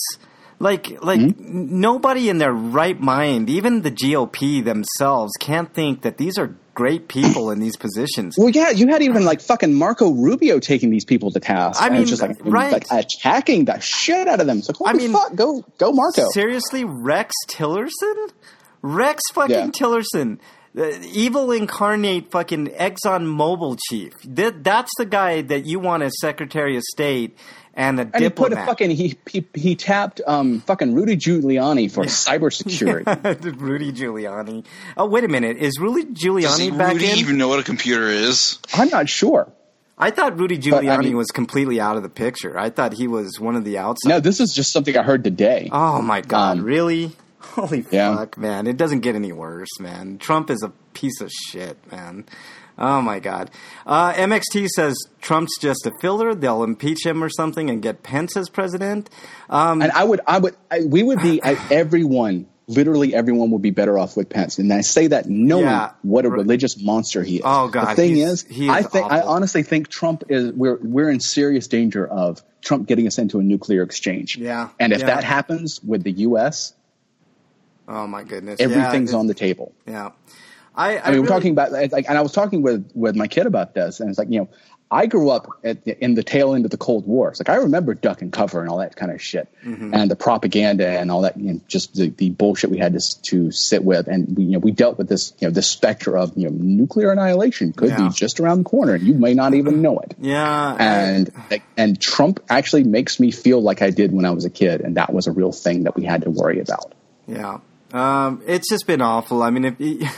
nobody in their right mind, even the GOP themselves, can't think that these are great people in these positions. Well, yeah, you had even like fucking Marco Rubio taking these people to task. I mean, just like attacking the shit out of them. It's like, holy fuck, go Marco. Seriously, Rex Tillerson? Rex fucking Tillerson. The evil incarnate fucking ExxonMobil chief. That's the guy that you want as Secretary of State and a diplomat. He tapped fucking Rudy Giuliani for cybersecurity. Rudy Giuliani. Oh, wait a minute. Is Rudy Giuliani back in? Does Rudy even know what a computer is? I'm not sure. I thought Rudy Giuliani was completely out of the picture. I thought he was one of the outsiders. No, this is just something I heard today. Oh, my God. Really? Holy fuck, man. It doesn't get any worse, man. Trump is a piece of shit, man. Oh, my God. MXT says Trump's just a filler. They'll impeach him or something and get Pence as president. And we would be, literally everyone would be better off with Pence. And I say that knowing what a religious monster he is. Oh, God. The thing is I honestly think Trump is, we're in serious danger of Trump getting us into a nuclear exchange. Yeah. And if that happens with the U.S., oh my goodness! Everything's on the table. Yeah, I mean, we're talking about like, and I was talking with my kid about this, and it's like, I grew up in the tail end of the Cold War. It's like I remember duck and cover and all that kind of shit, and the propaganda and all that, just the bullshit we had to sit with, and we dealt with this, this specter of nuclear annihilation could be just around the corner, and you may not even know it. Yeah, and Trump actually makes me feel like I did when I was a kid, and that was a real thing that we had to worry about. Yeah. It's just been awful. I mean,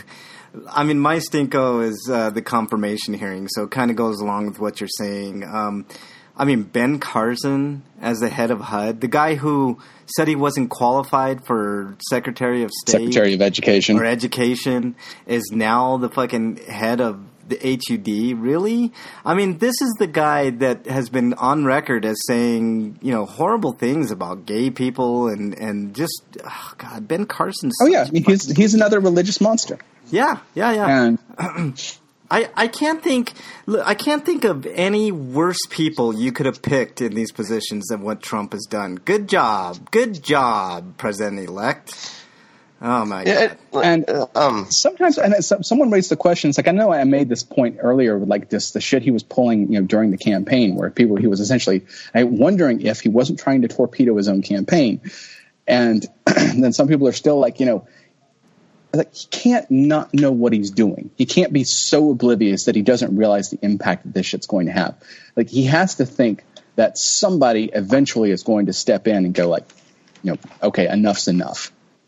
my stinko is the confirmation hearing, so it kind of goes along with what you're saying. Ben Carson as the head of HUD, the guy who said he wasn't qualified for Secretary of State. Secretary of Education. Or Education, is now the fucking head of the HUD. Really? I mean, this is the guy that has been on record as saying, horrible things about gay people and just, oh God, Ben Carson. Oh yeah, he's another religious monster. Yeah. And I can't think of any worse people you could have picked in these positions than what Trump has done. Good job, President-elect. Oh my God! And sometimes, someone raised the question. It's like, I know I made this point earlier with like the shit he was pulling, during the campaign, where he was essentially wondering if he wasn't trying to torpedo his own campaign, and then some people are still like, like he can't not know what he's doing. He can't be so oblivious that he doesn't realize the impact that this shit's going to have. Like he has to think that somebody eventually is going to step in and go like, okay, enough's enough.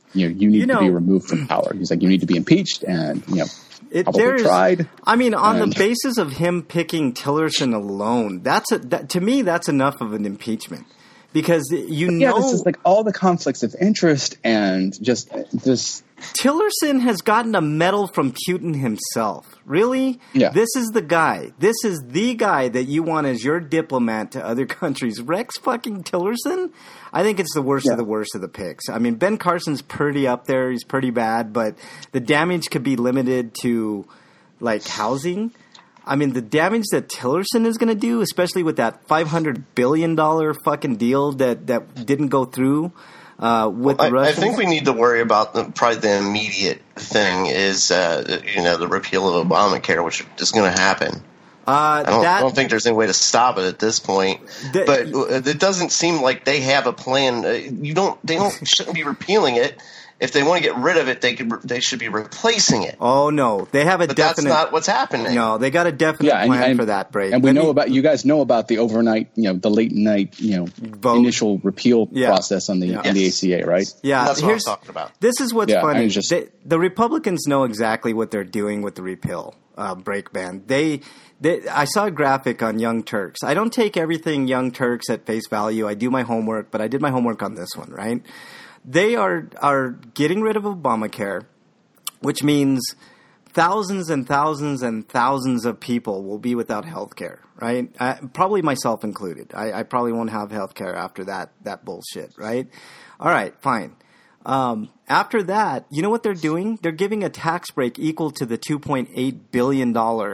you need to be removed from power. He's like, you need to be impeached and, probably tried. I mean, on the basis of him picking Tillerson alone, to me, that's enough of an impeachment. Because this is like all the conflicts of interest and just this. Tillerson has gotten a medal from Putin himself. Really? Yeah. This is the guy. This is the guy that you want as your diplomat to other countries. Rex fucking Tillerson? I think it's the worst of the worst of the picks. I mean, Ben Carson's pretty up there. He's pretty bad, but the damage could be limited to, like, housing. I mean, the damage that Tillerson is going to do, especially with that $500 billion fucking deal that didn't go through with the Russians. I think we need to worry about probably the immediate thing is, the repeal of Obamacare, which is going to happen. I don't think there's any way to stop it at this point. But it doesn't seem like they have a plan. They shouldn't be repealing it. If they want to get rid of it, they should be replacing it. Oh no, they have a definite. That's not what's happening. No, they got a definite plan for that, Brady. And you guys know about the overnight, the late night, vote. Initial repeal process on the ACA, right? Yeah, that's what I'm talking about. This is what's funny. The Republicans know exactly what they're doing with the repeal break ban. I saw a graphic on Young Turks. I don't take everything Young Turks at face value. I do my homework, but I did my homework on this one, right? They are getting rid of Obamacare, which means thousands and thousands and thousands of people will be without health care, right? Probably myself included. I probably won't have health care after that bullshit, right? All right, fine. After that, you know what they're doing? They're giving a tax break equal to the $2.8 billion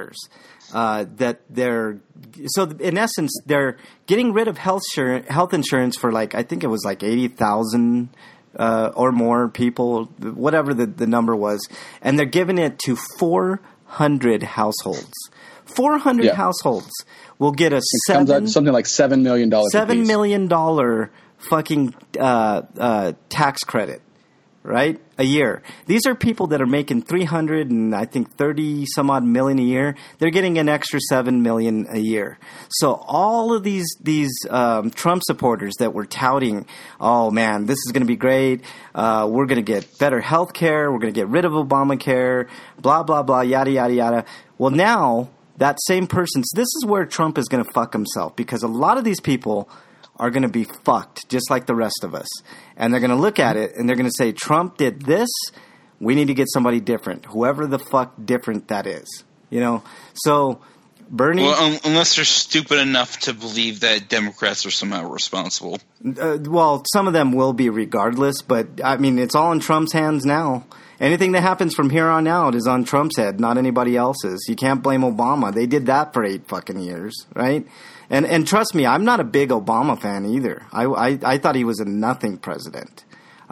that they're – so in essence, they're getting rid of health insurance for I think it was 80,000 or more people, whatever the number was, and they're giving it to 400 households. 400 households will get something like $7 million. $7 million fucking tax credit, right? A year. These are people that are making 300 and I think 30 some odd million a year. They're getting an extra 7 million a year. So all of these Trump supporters that were touting, oh man, this is going to be great. We're going to get better health care. We're going to get rid of Obamacare, blah, blah, blah, yada, yada, yada. Well, now that same person, so this is where Trump is going to fuck himself because a lot of these people are going to be fucked just like the rest of us. And they're going to look at it and they're going to say, Trump did this. We need to get somebody different, whoever the fuck different that is. So Bernie. Well, unless they're stupid enough to believe that Democrats are somehow responsible. Well, some of them will be regardless, but I mean, it's all in Trump's hands now. Anything that happens from here on out is on Trump's head, not anybody else's. You can't blame Obama. They did that for 8 fucking years, right? And trust me, I'm not a big Obama fan either. I thought he was a nothing president.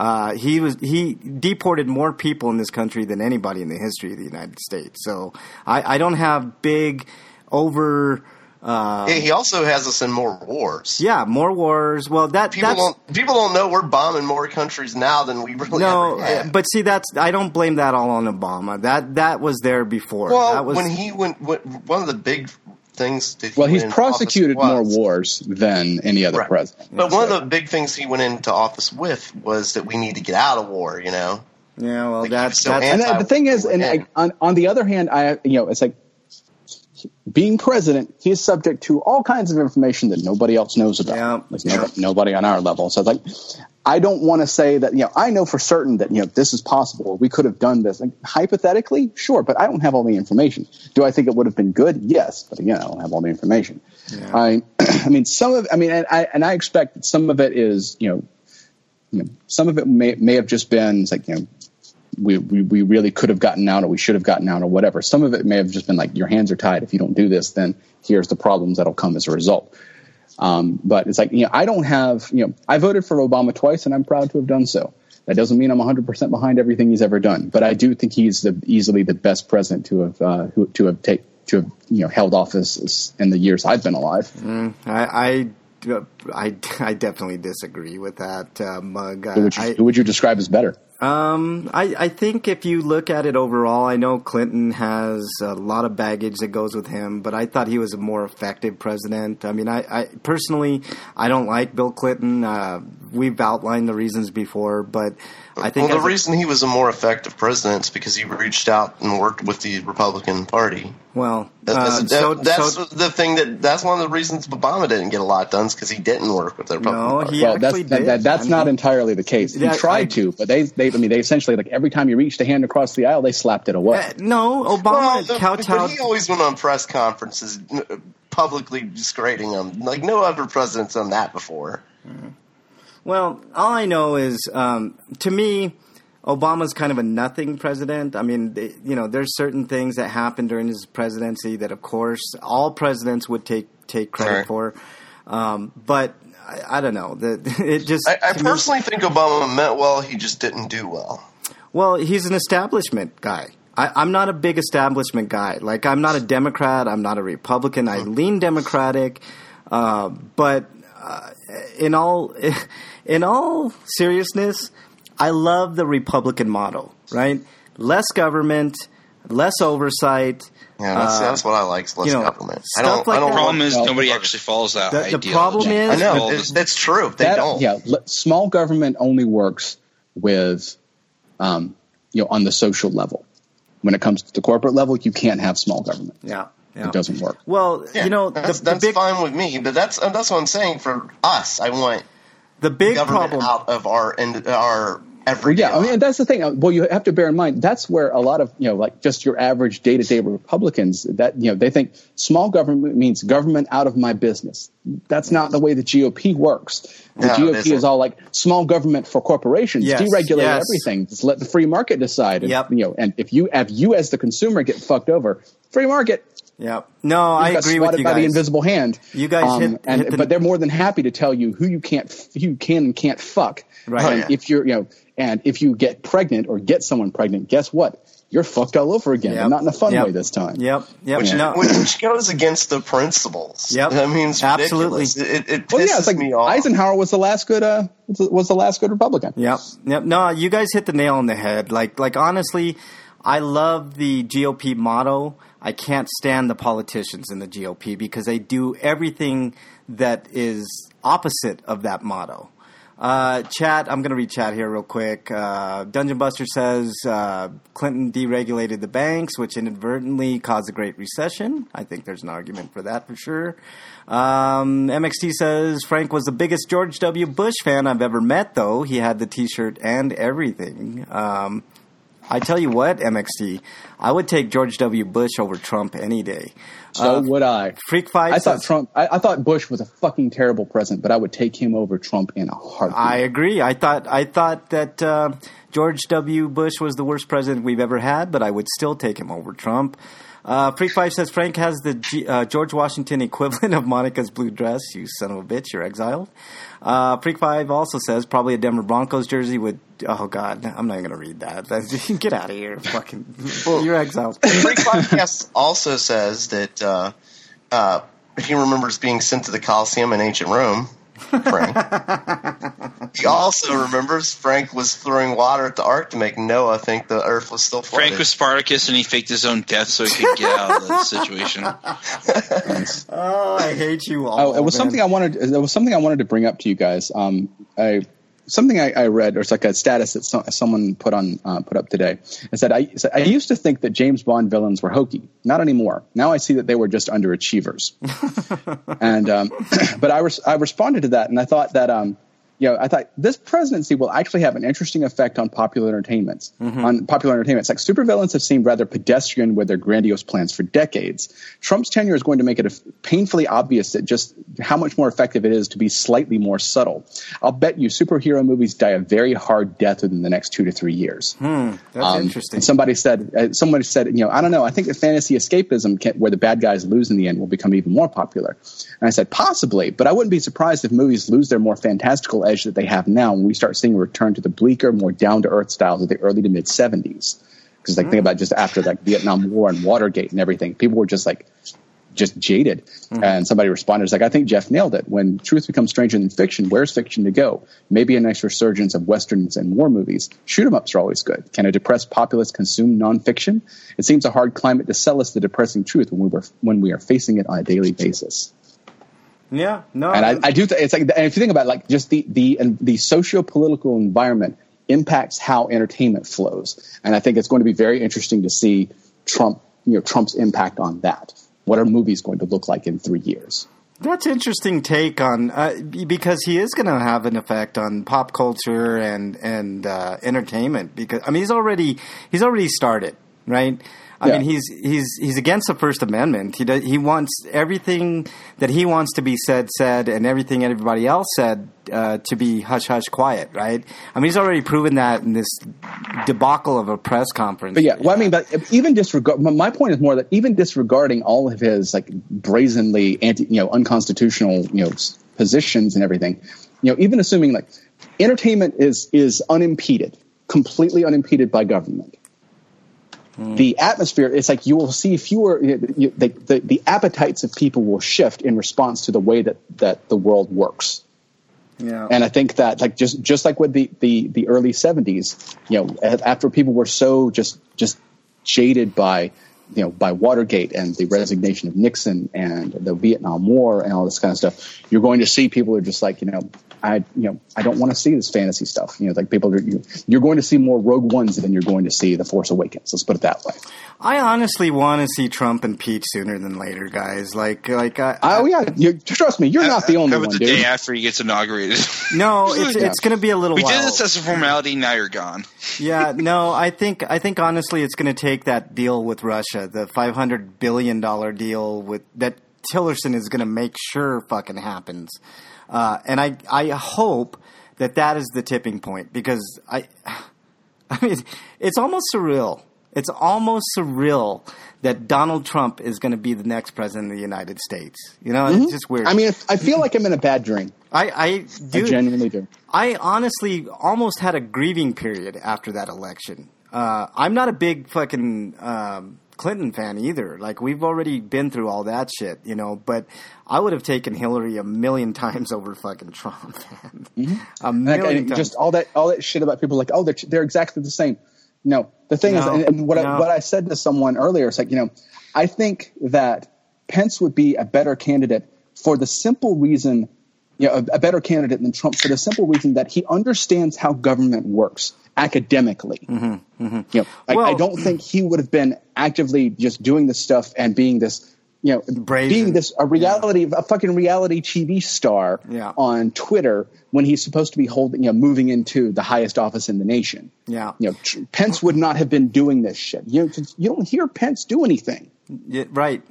He deported more people in this country than anybody in the history of the United States. So I don't have big over. He also has us in more wars. Yeah, more wars. Well, people don't know we're bombing more countries now than we really ever had. But see, I don't blame that all on Obama. That was there before. Well, when he went, one of the big things that he's prosecuted more wars than any other president. But one of the big things he went into office with was that we need to get out of war. Yeah, well, that's and the thing is, and on the other hand, it's like being president, he is subject to all kinds of information that nobody else knows about. Nobody on our level. So it's like, I don't want to say that, I know for certain that, this is possible. We could have done this. Like, hypothetically, sure, but I don't have all the information. Do I think it would have been good? Yes. But again, I don't have all the information. Yeah. I mean, and I expect that some of it is, some of it may have just been like, we really could have gotten out or we should have gotten out or whatever. Some of it may have just been like, your hands are tied. If you don't do this, then here's the problems that'll come as a result. But it's like, I don't have, I voted for Obama twice and I'm proud to have done so. That doesn't mean I'm 100% behind everything he's ever done, but I do think he's easily the best president to have held office in the years I've been alive. I definitely disagree with that, Mug. Who would you describe as better? I think if you look at it overall, I know Clinton has a lot of baggage that goes with him, but I thought he was a more effective president. I mean, I personally, I don't like Bill Clinton. we've outlined the reasons before, but I think the reason he was a more effective president is because he reached out and worked with the Republican Party. Well, that's the thing that's one of the reasons Obama didn't get a lot done, is because he didn't work with the Republican Party. He actually did. That's not entirely the case. He tried to, but they essentially, like, every time he reached a hand across the aisle, they slapped it away. No, Obama kowtowed. But he always went on press conferences publicly discrediting him. Like, no other president's done that before. Well, all I know is, to me, Obama's kind of a nothing president. I mean, there's certain things that happened during his presidency that, of course, all presidents would take credit for. But I don't know. I personally think Obama meant well. He just didn't do well. Well, he's an establishment guy. I'm not a big establishment guy. Like, I'm not a Democrat. I'm not a Republican. I lean Democratic. But in all seriousness, I love the Republican model, right? Less government, less oversight. Yeah, that's what I like. Less government. The problem is nobody actually follows that idea. The problem is, I know that's true. They don't. Yeah, small government only works with, on the social level. When it comes to the corporate level, you can't have small government. Yeah. It doesn't work. Well, that's fine with me, but that's what I'm saying. For us, I want the big government problem out of our everyday. Yeah, I mean, that's the thing. Well, you have to bear in mind that's where a lot of like just your average day-to-day Republicans that they think small government means government out of my business. That's not the way the GOP works. The GOP is all like small government for corporations, deregulate everything, just let the free market decide. And, and if you as the consumer get fucked over, free market. Yeah. No, I agree with you guys. By the invisible hand. You guys but they're more than happy to tell you who you can and can't fuck. Right. And if you're if you get pregnant or get someone pregnant, guess what? You're fucked all over again, but not in a fun way this time. Yep. Which goes against the principles. Yep. I mean, it's ridiculous. It pisses me off. Eisenhower was the last good Republican. Yep. No, you guys hit the nail on the head. Like honestly, I love the GOP motto. I can't stand the politicians in the GOP because they do everything that is opposite of that motto. Chat, I'm going to read chat here real quick. Dungeon Buster says Clinton deregulated the banks, which inadvertently caused the Great Recession. I think there's an argument for that for sure. MXT says Frank was the biggest George W. Bush fan I've ever met, though. He had the T-shirt and everything. I tell you what, MXT, I would take George W. Bush over Trump any day. So would I. Freak Fight says, I thought Bush was a fucking terrible president, but I would take him over Trump in a heartbeat. I agree. I thought that George W. Bush was the worst president we've ever had, but I would still take him over Trump. Freak 5 says Frank has the George Washington equivalent of Monica's blue dress. You son of a bitch, you're exiled. Freak 5 also says probably a Denver Broncos jersey with. Oh God, I'm not even gonna read that. Get out of here, fucking. You're exiled. Freak 5 also says that he remembers being sent to the Colosseum in ancient Rome. Frank. He also remembers Frank was throwing water at the ark to make Noah think the earth was still flooded. Frank was Spartacus and he faked his own death so he could get out of the situation. Oh, I hate you all. It was something I wanted to bring up to you guys. Something I read, or it's like a status that someone put up today. It said, I used to think that James Bond villains were hokey. Not anymore. Now I see that they were just underachievers. And but I responded to that, and I thought that I thought this presidency will actually have an interesting effect on popular entertainment. On popular entertainment, it's like supervillains have seemed rather pedestrian with their grandiose plans for decades. Trump's tenure is going to make it painfully obvious that just how much more effective it is to be slightly more subtle. I'll bet you superhero movies die a very hard death within the next 2 to 3 years. That's interesting. And somebody said, I don't know. I think that fantasy escapism, where the bad guys lose in the end, will become even more popular. And I said, possibly, but I wouldn't be surprised if movies lose their more fantastical edge that they have now when we start seeing a return to the bleaker, more down-to-earth styles of the early to mid-'70s. Because think about just after like Vietnam War and Watergate and everything, people were just jaded. And somebody responded, it's like, I think Jeff nailed it. When truth becomes stranger than fiction, where's fiction to go? Maybe a nice resurgence of westerns and war movies. Shoot-'em-ups are always good. Can a depressed populace consume nonfiction? It seems a hard climate to sell us the depressing truth when we are facing it on a daily basis. Yeah, no, and I do. It's like, and if you think about it, like just the socio-political environment impacts how entertainment flows, and I think it's going to be very interesting to see Trump's impact on that. What are movies going to look like in 3 years? That's an interesting take on because he is going to have an effect on pop culture and entertainment. Because I mean, he's already started, right? I mean, he's against the First Amendment. He wants everything that he wants to be said, and everything everybody else said to be hush hush quiet, right? I mean, he's already proven that in this debacle of a press conference. But but even my point is more that even disregarding all of his like brazenly unconstitutional positions and everything, even assuming like entertainment is unimpeded, completely unimpeded by government. The atmosphere, it's like you will see fewer, the appetites of people will shift in response to the way that the world works. Yeah. And I think that like just like with the early 70s, after people were so just jaded by Watergate and the resignation of Nixon and the Vietnam War and all this kind of stuff, you're going to see people are just like, I don't want to see this fantasy stuff. Like people you're going to see more Rogue Ones than you're going to see The Force Awakens. Let's put it that way. I honestly want to see Trump impeached sooner than later, guys. Trust me, you're not the only one, dude. The day after he gets inaugurated. No, it's going to be a little while. We did this as a formality. Now you're gone. Yeah, no, I think honestly, it's going to take that deal with Russia, the $500 billion deal that Tillerson is going to make sure fucking happens. And I hope that is the tipping point, because I mean, it's almost surreal. It's almost surreal that Donald Trump is going to be the next president of the United States. It's just weird. I mean, I feel like I'm in a bad dream. I genuinely do. I honestly almost had a grieving period after that election. I'm not a big fucking Clinton fan either. Like, we've already been through all that shit, but I would have taken Hillary a million times over fucking Trump, man. Mm-hmm. A million times. Just all that shit about people like, oh, they're exactly the same. No, the thing is, and what I said to someone earlier, it's like, I think that Pence would be a better candidate for the simple reason, a better candidate than Trump for the simple reason that he understands how government works academically. Mm-hmm, mm-hmm. I don't think he would have been actively just doing this stuff and being this, being this a fucking reality TV star on Twitter when he's supposed to be moving into the highest office in the nation. Yeah. Pence would not have been doing this shit. You don't hear Pence do anything. Yeah, right.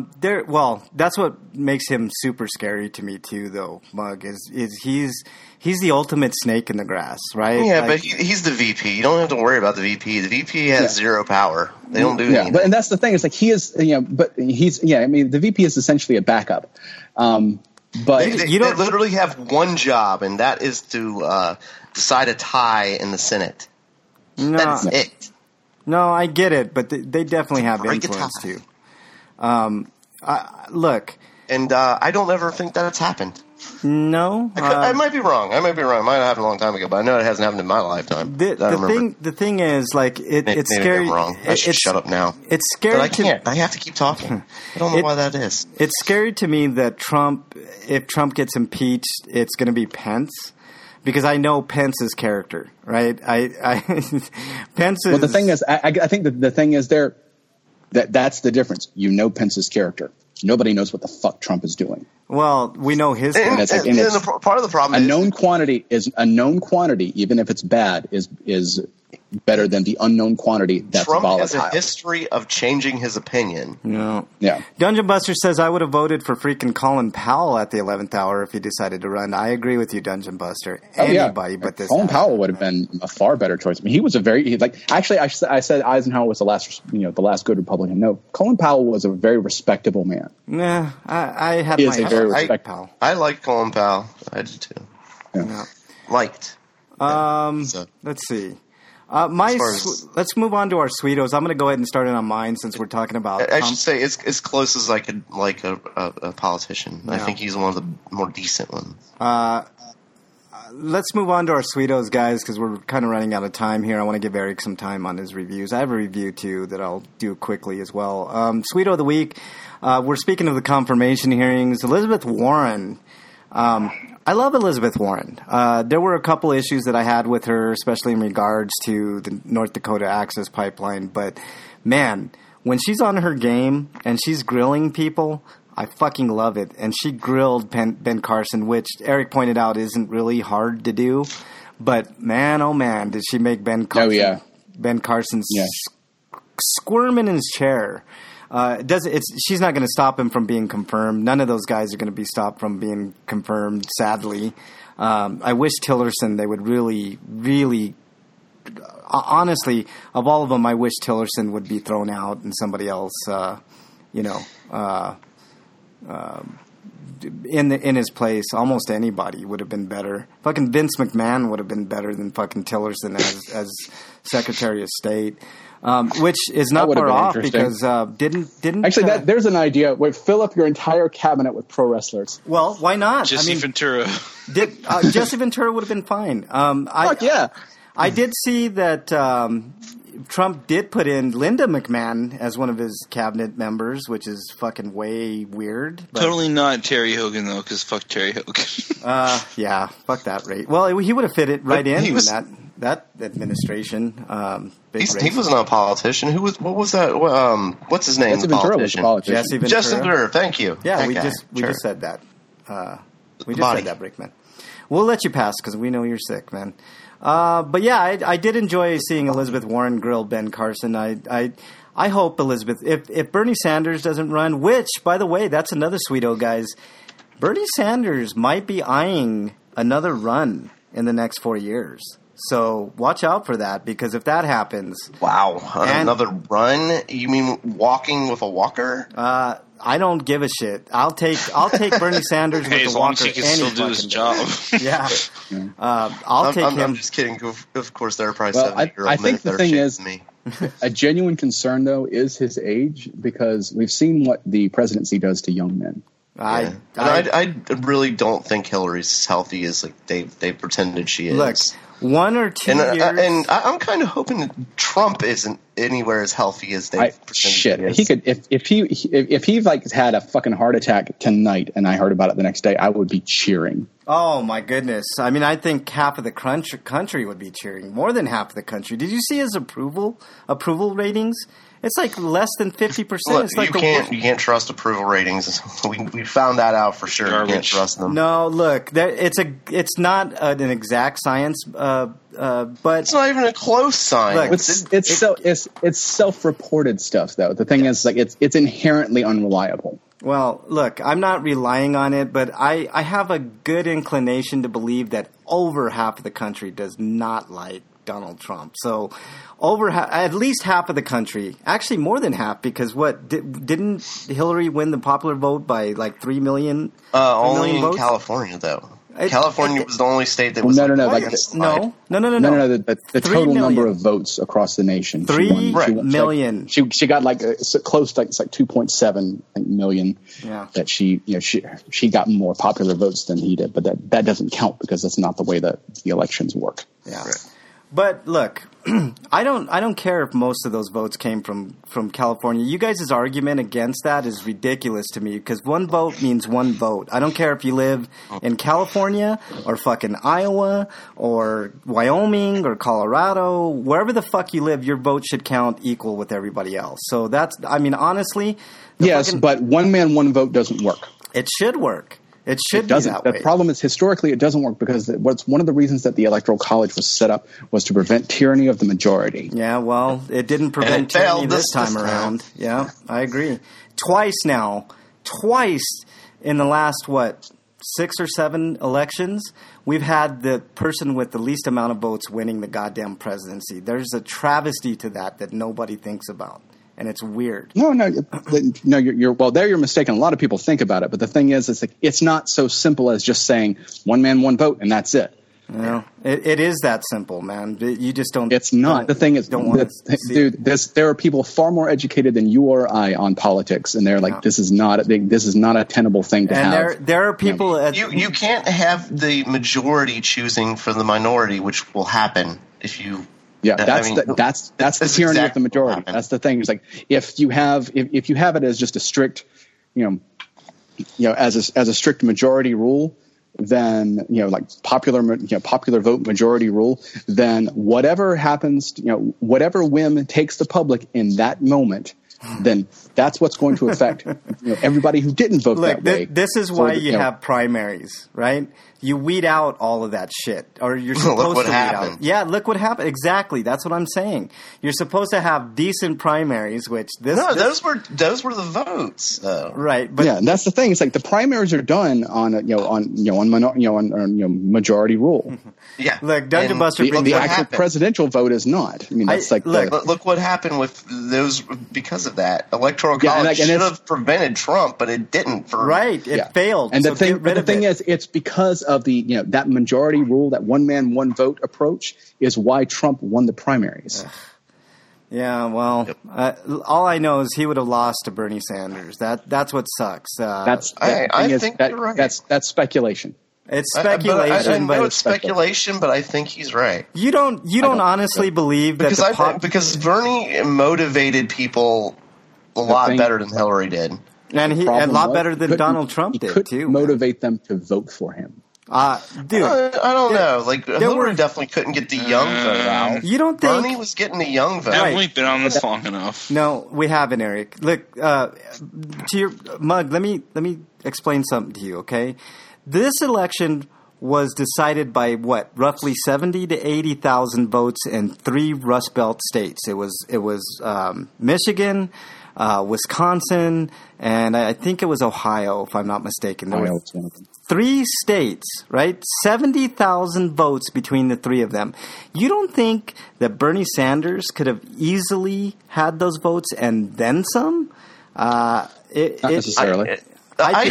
That's what makes him super scary to me too, though. Mug is he's the ultimate snake in the grass, right? Yeah, but he's the VP. You don't have to worry about the VP. The VP has zero power. They don't do anything. And that's the thing. It's like he is, but he's, I mean, the VP is essentially a backup. But they literally have one job, and that is to decide a tie in the Senate. No. That's it. No, I get it, but they definitely have influence too. Look, and I don't ever think that it's happened. No, I might be wrong. It might have happened a long time ago, but I know it hasn't happened in my lifetime. The thing is, like, it's scary. Maybe I'm wrong. I should shut up now. It's scary, but I can't. I have to keep talking. I don't know why that is. It's scary to me that if Trump gets impeached, it's going to be Pence. Because I know Pence's character, right? Pence is. Well, the thing is, I think that the thing is that's the difference. Pence's character. Nobody knows what the fuck Trump is doing. Well, we know his. Part of the problem is a known quantity, even if it's bad, is better than the unknown quantity that's Trump volatile. Has a history of changing his opinion. No. Yeah. Dungeon Buster says, I would have voted for freaking Colin Powell at the 11th hour if he decided to run. I agree with you, Dungeon Buster. Anybody but this. Colin Powell would have been a far better choice. I mean, he was actually, I said Eisenhower was the last good Republican. No, Colin Powell was a very respectable man. Nah, I had my very respectable. I like Colin Powell. I did too. Yeah. Liked. Let's see. Let's move on to our sweetos. I'm going to go ahead and start it on mine since we're talking about. I should say it's as close as I could like a politician. Yeah. I think he's one of the more decent ones. let's move on to our Sweetos, guys, because we're kind of running out of time here. I want to give Eric some time on his reviews. I have a review, too, that I'll do quickly as well. Sweeto of the week, we're speaking of the confirmation hearings. Elizabeth Warren. I love Elizabeth Warren. There were a couple issues that I had with her, especially in regards to the North Dakota Access Pipeline. But, man, when she's on her game and she's grilling people, I fucking love it. And she grilled Ben Carson, which Eric pointed out isn't really hard to do. But, man, oh, man, did she make Ben Carson, squirm in his chair. She's not going to stop him from being confirmed. None of those guys are going to be stopped from being confirmed, sadly. I wish Tillerson, they would really, really, honestly, of all of them, I wish Tillerson would be thrown out and somebody else, in his place. Almost anybody would have been better. Fucking Vince McMahon would have been better than fucking Tillerson as Secretary of State. Which is not far off because didn't actually there's an idea where fill up your entire cabinet with pro wrestlers. Well, why not? Jesse Ventura. Jesse Ventura would have been fine. Fuck yeah. I did see that Trump did put in Linda McMahon as one of his cabinet members, which is fucking way weird. But, totally not Terry Hogan, though, because fuck Terry Hogan. Yeah, fuck that rate. Well, he would have fit it right in that administration. He was not a politician. What was that? What's his name? Jesse Ventura was a politician. Jesse Ventura. Thank you. Yeah, we just said that. We just said that, Brickman. We'll let you pass because we know you're sick, man. But yeah, I did enjoy seeing Elizabeth Warren grill Ben Carson. I hope Elizabeth, if Bernie Sanders doesn't run, which, by the way, that's another sweeto, guys. Bernie Sanders might be eyeing another run in the next 4 years. So watch out for that, because if that happens... Wow. Another run? You mean walking with a walker? I don't give a shit. I'll take Bernie Sanders with a walker. He can still do his job. Yeah. I'll take him. I'm just kidding. Of course, there are probably 7-year-old I think the thing is, me. a genuine concern, though, is his age, because we've seen what the presidency does to young men. I really don't think Hillary's as healthy as they pretended she is. Look, 1 or 2 years, and I'm kind of hoping that Trump isn't anywhere as healthy as they pretended. Shit, he could if he had a fucking heart attack tonight, and I heard about it the next day, I would be cheering. Oh my goodness! I mean, I think half of the country would be cheering. More than half of the country. Did you see his approval ratings? It's like less than 50%. It's like you can't trust approval ratings. We found that out for sure. You can't trust them. No, look, it's not an exact science, but it's not even a close science. Look, it's self-reported stuff, though. The thing is, it's inherently unreliable. Well, look, I'm not relying on it, but I have a good inclination to believe that over half of the country does not like Donald Trump. So at least half of the country, actually more than half, because didn't Hillary win the popular vote by like 3 million? Only in votes? California, though. California was the only state that was No. The total number of votes across the nation. 3 million. She got close to it's like 2.7 million. Yeah. That she got more popular votes than he did, but that doesn't count because that's not the way that the elections work. Yeah. Right. But look, I don't care if most of those votes came from California. You guys' argument against that is ridiculous to me, because one vote means one vote. I don't care if you live in California or fucking Iowa or Wyoming or Colorado, wherever the fuck you live, your vote should count equal with everybody else. So honestly, yes, but one man, one vote doesn't work. It should work. It should be that way. The problem is, historically, it doesn't work because one of the reasons that the Electoral College was set up was to prevent tyranny of the majority. Yeah, well, it didn't prevent tyranny this time around. Yeah, I agree. Twice in the last, 6 or 7 elections, we've had the person with the least amount of votes winning the goddamn presidency. There's a travesty to that nobody thinks about. And it's weird. No, you're mistaken. A lot of people think about it, but the thing is, it's not so simple as just saying one man, one vote, and that's it. Well, it is that simple, man. You just don't. It's not. The thing is, dude, there are people far more educated than you or I on politics, and they're like, this is not a tenable thing to have. And there are people. You can't have the majority choosing for the minority, which will happen if you. Yeah, that's the tyranny of the majority. That's the thing. It's like if you have it as just a strict, as a strict majority rule, then like popular vote majority rule, then whatever happens, whatever whim takes the public in that moment, then that's what's going to affect everybody who didn't vote that way. This is why you have primaries, right? You weed out all of that shit, or you're supposed to weed out. Yeah, look what happened. Exactly, that's what I'm saying. You're supposed to have decent primaries, which those were the votes, though. Right? But yeah, and that's the thing. It's like the primaries are done on majority rule. Yeah, look, Dungeon Buster. The actual presidential vote is not. I mean, that's look what happened with those because of that. Electoral college should have prevented Trump, but it didn't. It failed. And the thing is, it's because of the that majority rule, that one man one vote approach, is why Trump won the primaries. Yeah, well, all I know is he would have lost to Bernie Sanders. That's what sucks. I think you're right. That's speculation. It's speculation, but it's speculation. But I think he's right. You don't honestly believe that because Bernie motivated people a lot better than Hillary did, and a lot better than Donald Trump did too. Motivate them to vote for him. Dude, I don't know. Like Hillary definitely couldn't get the young vote out. You don't think Bernie was getting the young vote? Haven't we been on this long enough? No, we haven't, Eric. Look, to your mug. Let me explain something to you, okay? This election was decided by roughly 70 to 80,000 votes in 3 Rust Belt states. It was Michigan, Wisconsin, and I think it was Ohio, if I'm not mistaken. There were 3 states, right? 70,000 votes between the 3 of them. You don't think that Bernie Sanders could have easily had those votes and then some? Not necessarily. I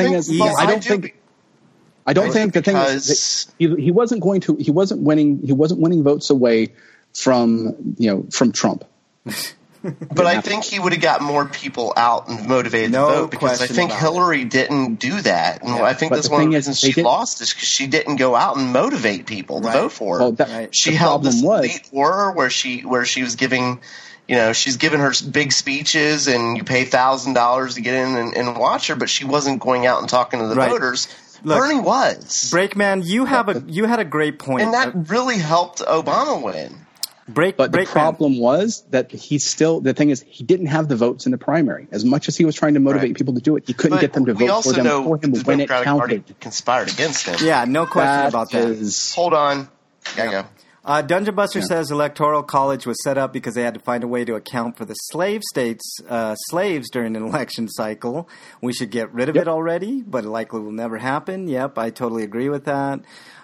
think the thing is he wasn't winning votes away from Trump. But I think he would have got more people out and motivated to vote because I think Hillary didn't do that. And I think that's one of the reasons she lost is because she didn't go out and motivate people to vote for her. She held this elite war where she was giving she's giving her big speeches and you pay $1,000 to get in and watch her, but she wasn't going out and talking to the voters. Look, Bernie was. Brakeman, you had a great point. And that really helped Obama win. The problem was that he didn't have the votes in the primary. As much as he was trying to motivate people to do it, he couldn't get them to vote for him when it counted. Party conspired against him. Yeah, no question about that. Hold on. Gotta go. Dungeon Buster says Electoral College was set up because they had to find a way to account for the slave states' slaves during an election cycle. We should get rid of it already, but it likely will never happen. Yep, I totally agree with that.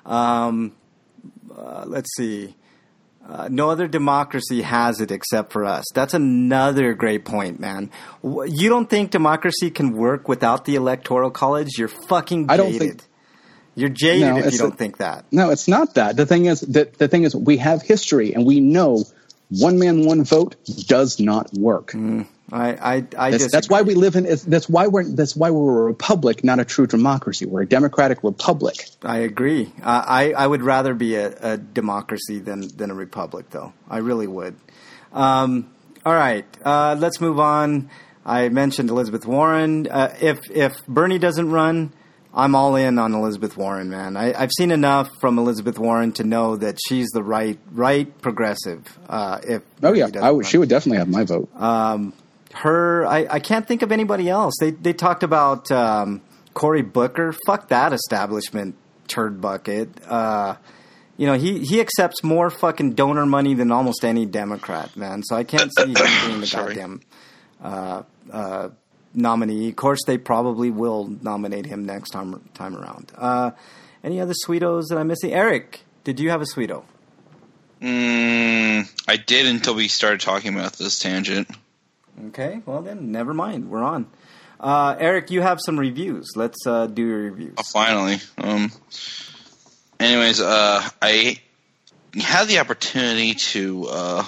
Let's see. No other democracy has it except for us. That's another great point, man. You don't think democracy can work without the Electoral College? You're fucking jaded. You're jaded if you don't think that. No, it's not that. The thing is, we have history, and we know one man, one vote does not work. That's why we live in. That's why we're a republic, not a true democracy. We're a democratic republic. I agree. I would rather be a democracy than a republic, though. I really would. All right, let's move on. I mentioned Elizabeth Warren. If Bernie doesn't run, I'm all in on Elizabeth Warren, man. I've seen enough from Elizabeth Warren to know that she's the right progressive. She would definitely have my vote. I can't think of anybody else. They talked about Cory Booker. Fuck that establishment turd bucket. He accepts more fucking donor money than almost any Democrat, man. So I can't see him being the goddamn nominee. Of course, they probably will nominate him next time around. Any other sweetos that I'm missing? Eric, did you have a sweeto? I did until we started talking about this tangent. Okay, well then, never mind. We're on. Eric, you have some reviews. Let's do your reviews. Oh, finally. anyways, I had the opportunity to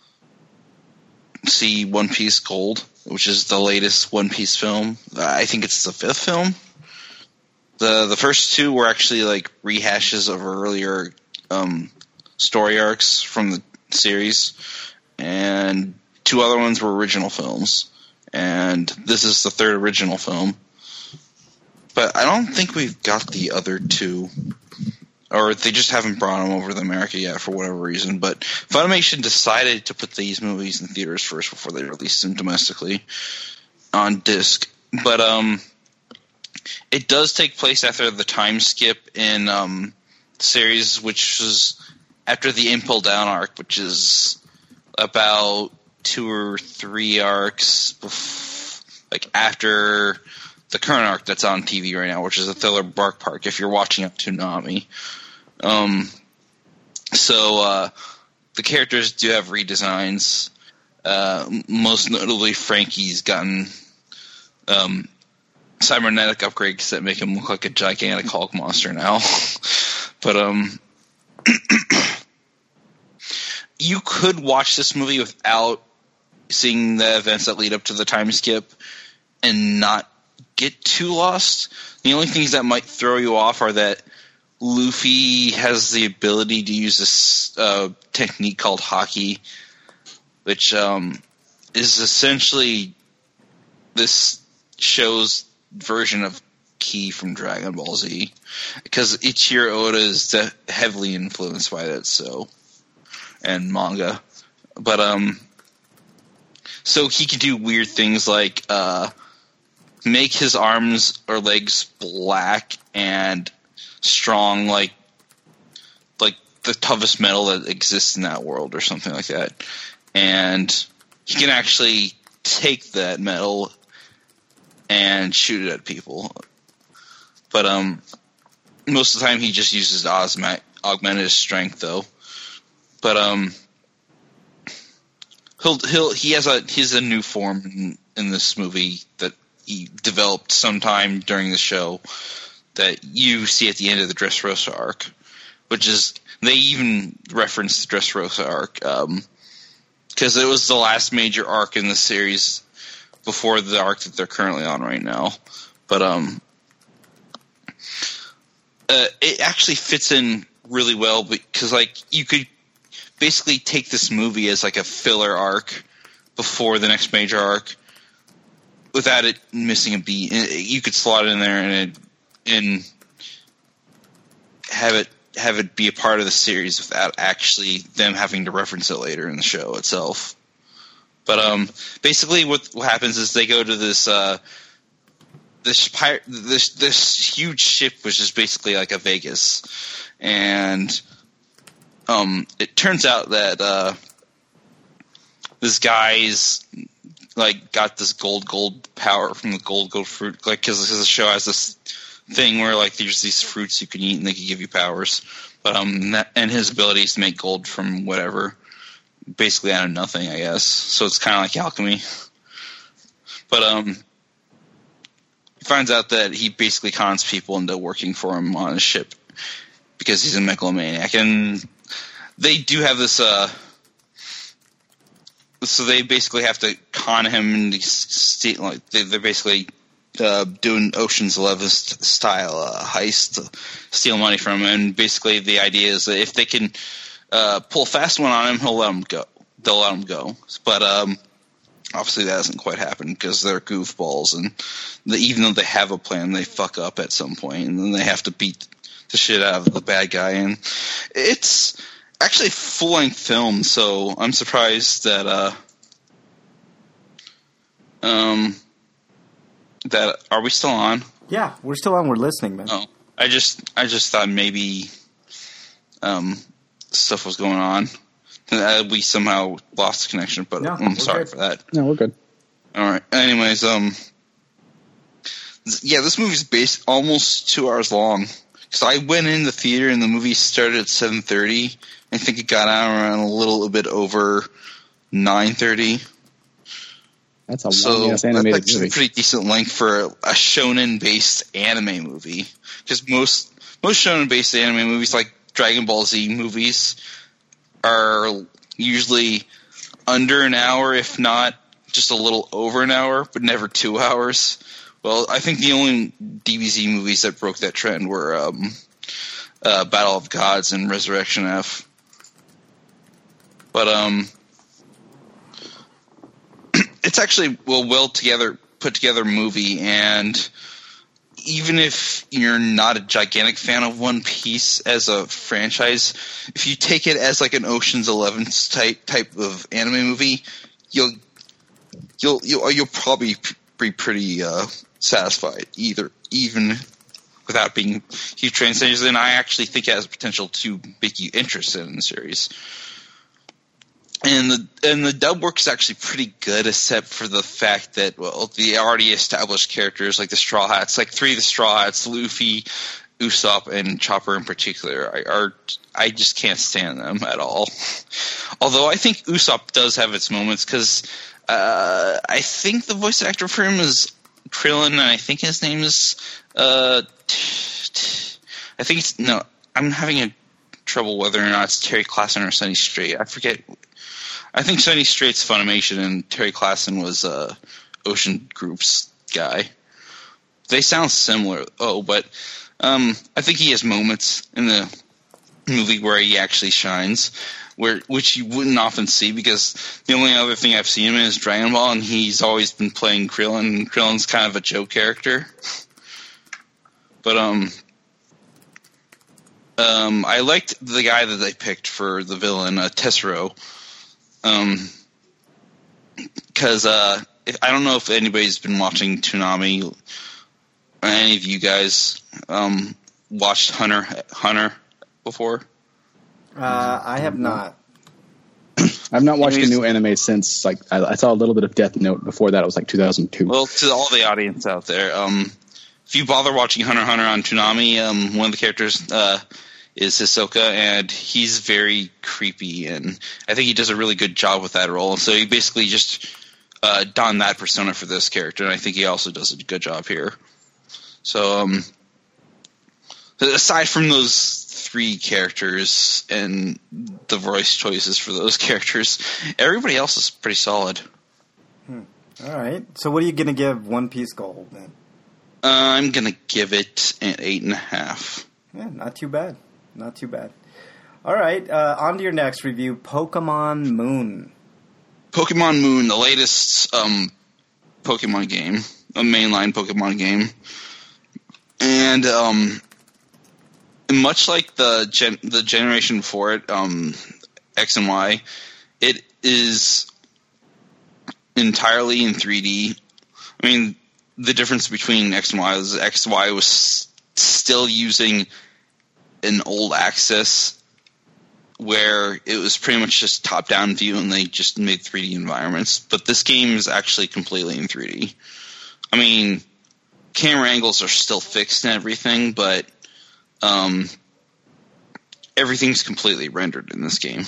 see One Piece Gold, which is the latest One Piece film. I think it's the 5th film. The first 2 were actually like rehashes of earlier story arcs from the series, and 2 other ones were original films. And this is the 3rd original film. But I don't think we've got the other 2. Or they just haven't brought them over to America yet for whatever reason. But Funimation decided to put these movies in theaters first before they released them domestically on disc. But it does take place after the time skip in the series, which was after the Impel Down arc, which is about 2 or 3 arcs like after the current arc that's on TV right now, which is the Thriller Bark Park, if you're watching up to Toonami. So the characters do have redesigns. Most notably, Frankie's gotten cybernetic upgrades that make him look like a gigantic Hulk monster now. But you could watch this movie without seeing the events that lead up to the time skip and not get too lost. The only things that might throw you off are that Luffy has the ability to use this technique called Haki, which is essentially this show's version of Ki from Dragon Ball Z, because Ichiro Oda is heavily influenced by that and manga. But so he can do weird things like make his arms or legs black and strong, like the toughest metal that exists in that world or something like that. And he can actually take that metal and shoot it at people. But most of the time he just uses augmented strength, though. But he has a new form in this movie that he developed sometime during the show that you see at the end of the Dressrosa arc, which is, they even reference the Dressrosa arc because it was the last major arc in the series before the arc that they're currently on right now. But it actually fits in really well because, like, you could basically take this movie as like a filler arc before the next major arc without it missing a beat. You could slot it in there and have it be a part of the series without actually them having to reference it later in the show itself. But basically, what happens is they go to this huge ship, which is basically like a Vegas, and it turns out that this guy's like got this gold power from the gold fruit, like because the show has this thing where like there's these fruits you can eat and they can give you powers, but and his ability is to make gold from whatever, basically out of nothing, I guess. So it's kind of like alchemy. But he finds out that he basically cons people into working for him on his ship because he's a megalomaniac, and they do have this. So they basically have to con him and steal. Like they're basically doing Ocean's 11 style heist to steal money from him. And basically the idea is that if they can pull a fast one on him, he'll let him go. They'll let him go. But obviously that doesn't quite happen because they're goofballs, and even though they have a plan, they fuck up at some point, and then they have to beat the shit out of the bad guy. And it's actually a full-length film, so I'm surprised that that are we still on? Yeah, we're still on. We're listening, man. Oh, I just thought maybe stuff was going on. We somehow lost the connection, but No, I'm sorry good. for that. No, we're good. All right. Anyways, yeah, this movie's based almost 2 hours long. So I went in the theater and the movie started at 7:30. I think it got out around a little bit over 9:30. That's a long-ass animated that's movie. a pretty decent length for a shonen-based anime movie. Because most most shonen-based anime movies, like Dragon Ball Z movies, are usually under an hour, if not just a little over an hour, but never 2 hours. Well, I think the only DBZ movies that broke that trend were Battle of Gods and Resurrection F. But it's actually a put together movie, and even if you're not a gigantic fan of One Piece as a franchise, if you take it as like an Ocean's 11 type of anime movie, you'll probably be pretty satisfied, even without being huge fans. And I actually think it has potential to make you interested in the series. And the dub work is actually pretty good, except for the fact that, well, the already established characters like the Straw Hats, like 3 of the Straw Hats, Luffy, Usopp, and Chopper in particular, I just can't stand them at all. Although I think Usopp does have its moments, because I think the voice actor for him is Krillin, and I think his name is I'm having trouble whether or not it's Terry Klassen or Sonny Strait. I forget. I think Sonny Strait's Funimation and Terry Klassen was Ocean Group's guy. They sound similar. But I think he has moments in the movie where he actually shines, which you wouldn't often see, because the only other thing I've seen him in is Dragon Ball, and he's always been playing Krillin, and Krillin's kind of a joke character. But I liked the guy that they picked for the villain, Tessero. Because I don't know if anybody's been watching Toonami, or any of you guys watched Hunter before. I have not. I've not watched a new anime since, like, I saw a little bit of Death Note. Before that, it was like 2002. Well, to all the audience out there, if you bother watching Hunter x Hunter on Toonami, one of the characters is Hisoka, and he's very creepy, and I think he does a really good job with that role. So he basically just donned that persona for this character, and I think he also does a good job here. So aside from those 3 characters and the voice choices for those characters, everybody else is pretty solid. All right. So what are you going to give One Piece Gold then? I'm going to give it an 8.5. Yeah, not too bad. Not too bad. All right, on to your next review, Pokemon Moon. Pokemon Moon, the latest Pokemon game, a mainline Pokemon game. And much like the generation before it, X and Y, it is entirely in 3D. I mean, the difference between X and Y is X and Y was still using an old Axis where it was pretty much just top-down view and they just made 3D environments. But this game is actually completely in 3D. I mean, camera angles are still fixed and everything, but everything's completely rendered in this game.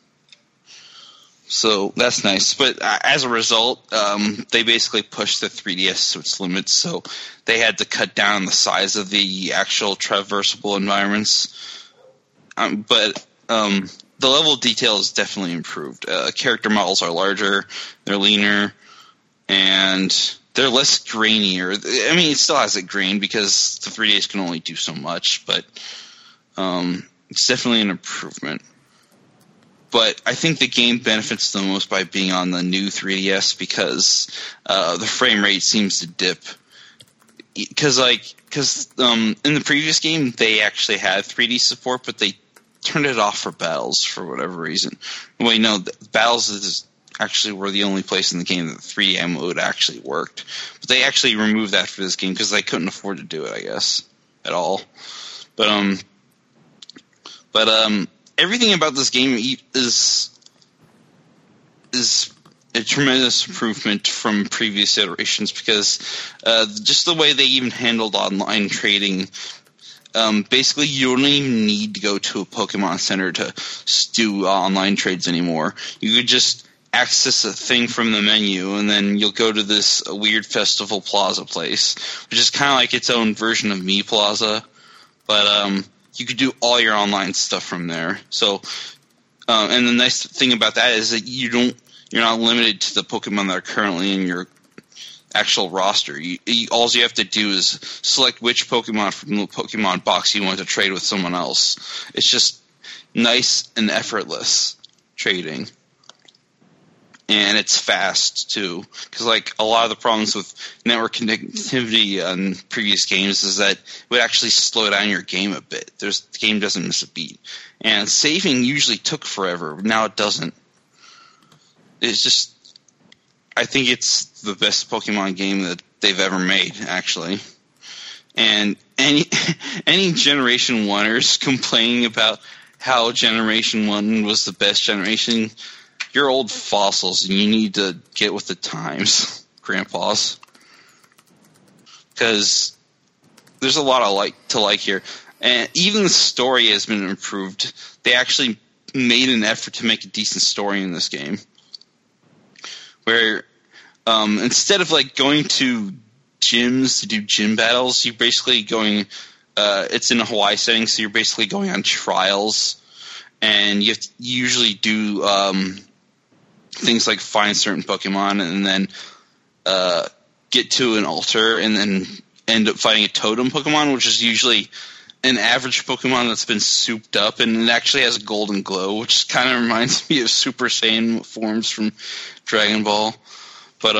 So that's nice. But as a result, they basically pushed the 3DS to its limits, so they had to cut down the size of the actual traversable environments. But the level of detail is definitely improved. Character models are larger, they're leaner, and they're less grainier. I mean, it still has a grain because the 3DS can only do so much, but it's definitely an improvement. But I think the game benefits the most by being on the new 3DS because the frame rate seems to dip. Because in the previous game, they actually had 3D support, but they turned it off for battles for whatever reason. Wait, no, battles were the only place in the game that the 3D mode actually worked. But they actually removed that for this game because they couldn't afford to do it, I guess, at all. But everything about this game is a tremendous improvement from previous iterations because just the way they even handled online trading. Basically, you don't even need to go to a Pokemon Center to do online trades anymore. You could just access a thing from the menu, and then you'll go to this weird Festival Plaza place, which is kind of like its own version of Me Plaza. but you could do all your online stuff from there. So, and the nice thing about that is that you're not limited to the Pokemon that are currently in your actual roster. All you have to do is select which Pokemon from the Pokemon box you want to trade with someone else. It's just nice and effortless trading. And it's fast, too. Because, like, a lot of the problems with network connectivity on previous games is that it would actually slow down your game a bit. The game doesn't miss a beat. And saving usually took forever, but now it doesn't. It's just... I think it's the best Pokemon game that they've ever made, actually. And any Generation 1ers complaining about how Generation 1 was the best generation... You're old fossils, and you need to get with the times, grandpas. Because there's a lot to like here. And even the story has been improved. They actually made an effort to make a decent story in this game. Where instead of like going to gyms to do gym battles, you're basically going it's in a Hawaii setting, so you're basically going on trials. And you usually do things like find certain Pokemon and then get to an altar and then end up fighting a totem Pokemon, which is usually an average Pokemon that's been souped up, and it actually has a golden glow, which kind of reminds me of Super Saiyan forms from Dragon Ball. But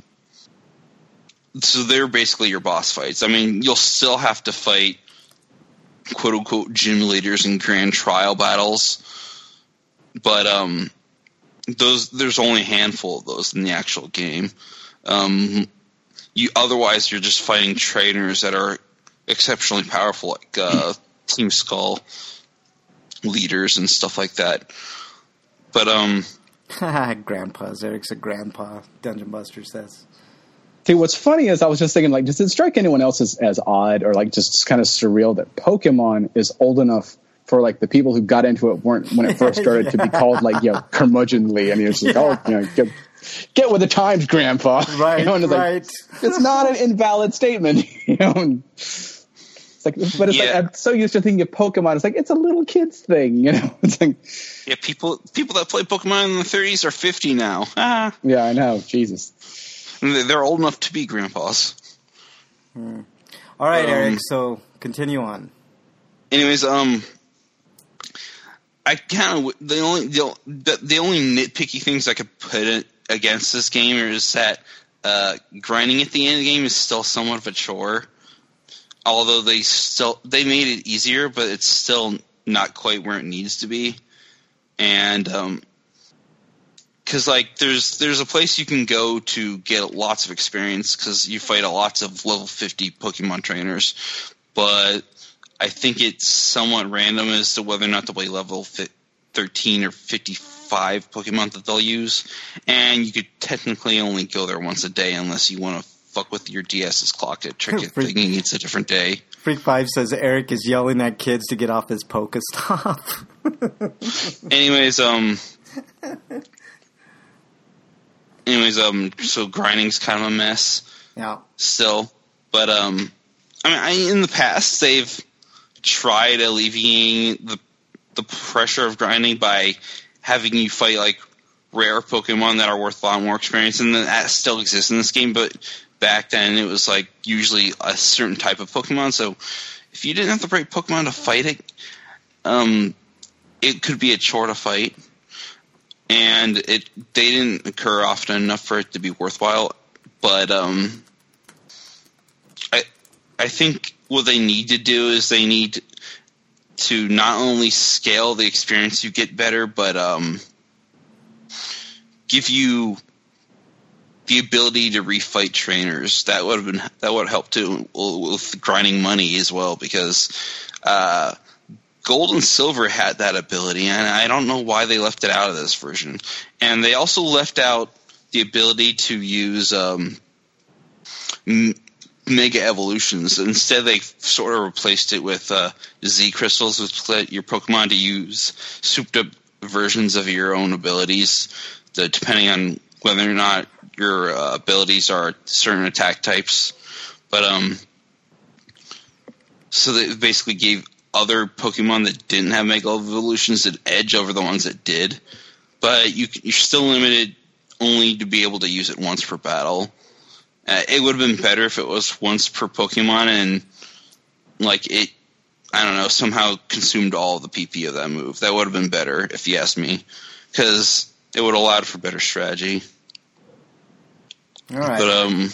so they're basically your boss fights. I mean, you'll still have to fight quote-unquote gym leaders in grand trial battles, but there's only a handful of those in the actual game. Otherwise, you're just fighting trainers that are exceptionally powerful, like Team Skull leaders and stuff like that. But Grandpa's Eric's a grandpa. Dungeon Buster says. See, what's funny is I was just thinking, like, does it strike anyone else as odd or like just kind of surreal that Pokemon is old enough for like the people who got into it weren't when it first started to be called like, you know, curmudgeonly, and it's like, oh, you know, get with the times, Grandpa. Right, you know, and it's right. Like, it's not an invalid statement, you know. And it's like, but it's like I'm so used to thinking of Pokemon. It's like it's a little kid's thing, you know. It's like, yeah, people that play Pokemon in the 30s are 50 now. Ah. Yeah, I know. Jesus. They're old enough to be grandpas. All right, Eric. So continue on. Anyways, I kind of the only nitpicky things I could put against this game is that grinding at the end of the game is still somewhat of a chore. Although they made it easier, but it's still not quite where it needs to be. And because like there's a place you can go to get lots of experience because you fight lots of level 50 Pokemon trainers, but I think it's somewhat random as to whether or not they'll play level 13 or 55 Pokemon that they'll use, and you could technically only go there once a day unless you want to fuck with your DS's clock to trick it thinking it's a different day. Freak5 says Eric is yelling at kids to get off his Pokestop. So grinding's kind of a mess. Yeah. Still, but I mean, in the past they've tried alleviating the pressure of grinding by having you fight like rare Pokemon that are worth a lot more experience, and that still exists in this game. But back then, it was like usually a certain type of Pokemon. So if you didn't have the right Pokemon to fight it, it could be a chore to fight, and they didn't occur often enough for it to be worthwhile. But I think what they need to do is they need to not only scale the experience you get better, but give you the ability to refight trainers. That would help too with grinding money as well, because Gold and Silver had that ability, and I don't know why they left it out of this version. And they also left out the ability to use Mega Evolutions. Instead, they sort of replaced it with Z Crystals, which let your Pokemon to use souped-up versions of your own abilities, depending on whether or not your abilities are certain attack types. But So they basically gave other Pokemon that didn't have Mega Evolutions an edge over the ones that did. But you're still limited only to be able to use it once per battle. It would have been better if it was once per Pokemon and it, I don't know, somehow consumed all of the PP of that move. That would have been better, if you ask me, because it would have allowed for better strategy. All right.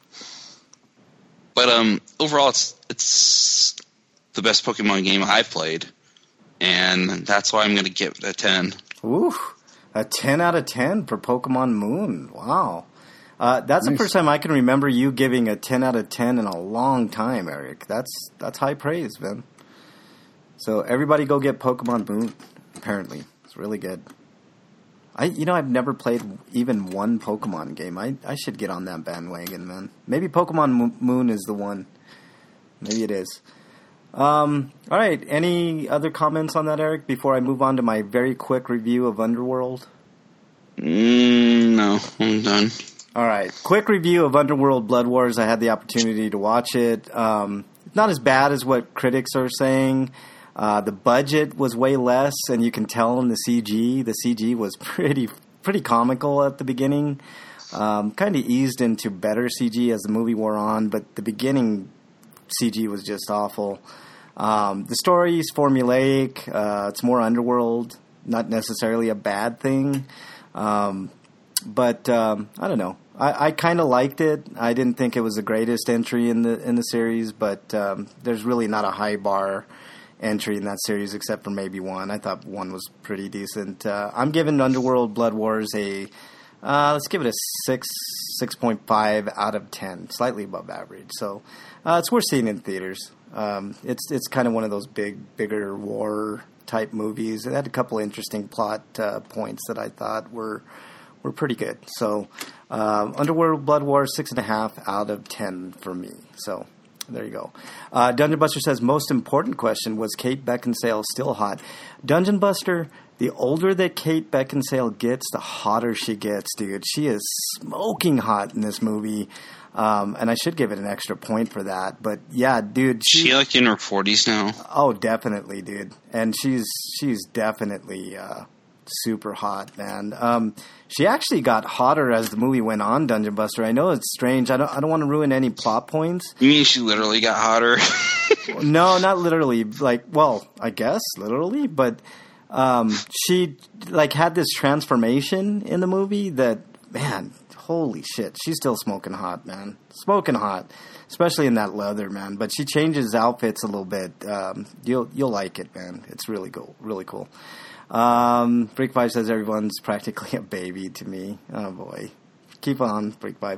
But overall, it's the best Pokemon game I've played, and that's why I'm going to give it a 10. Ooh, a 10 out of 10 for Pokemon Moon. Wow. That's the first time I can remember you giving a 10 out of 10 in a long time, Eric. That's high praise, man. So everybody go get Pokemon Moon, apparently. It's really good. I've never played even one Pokemon game. I should get on that bandwagon, man. Maybe Pokemon Moon is the one. Maybe it is. All right. Any other comments on that, Eric, before I move on to my very quick review of Underworld? No, I'm done. All right. Quick review of Underworld Blood Wars. I had the opportunity to watch it. Not as bad as what critics are saying. The budget was way less, and you can tell in the CG. The CG was pretty comical at the beginning. Kind of eased into better CG as the movie wore on, but the beginning CG was just awful. The story is formulaic. It's more Underworld, not necessarily a bad thing. But I don't know. I kind of liked it. I didn't think it was the greatest entry in the series, but there's really not a high bar entry in that series except for maybe one. I thought one was pretty decent. I'm giving Underworld Blood Wars a let's give it a 6.5 out of 10, slightly above average. So it's worth seeing in theaters. It's kind of one of those bigger war type movies. It had a couple of interesting plot points that I thought were pretty good. So Underworld Blood Wars 6.5 out of 10 for me. So there you go. Dungeon Buster says, most important question, was Kate Beckinsale still hot? Dungeon Buster, the older that Kate Beckinsale gets, the hotter she gets, dude. She is smoking hot in this movie. And I should give it an extra point for that. But yeah, dude. She in her 40s now? Oh, definitely, dude. And she's definitely super hot, man. She actually got hotter as the movie went on, Dungeon Buster. I know it's strange. I don't want to ruin any plot points. You mean she literally got hotter? No, not literally. I guess literally, but she had this transformation in the movie that, man, holy shit, she's still smoking hot, man. Smoking hot, especially in that leather, man. But she changes outfits a little bit. You'll like it, man. It's really cool, really cool. Freak Five says everyone's practically a baby to me. Oh boy, keep on, Freak Five.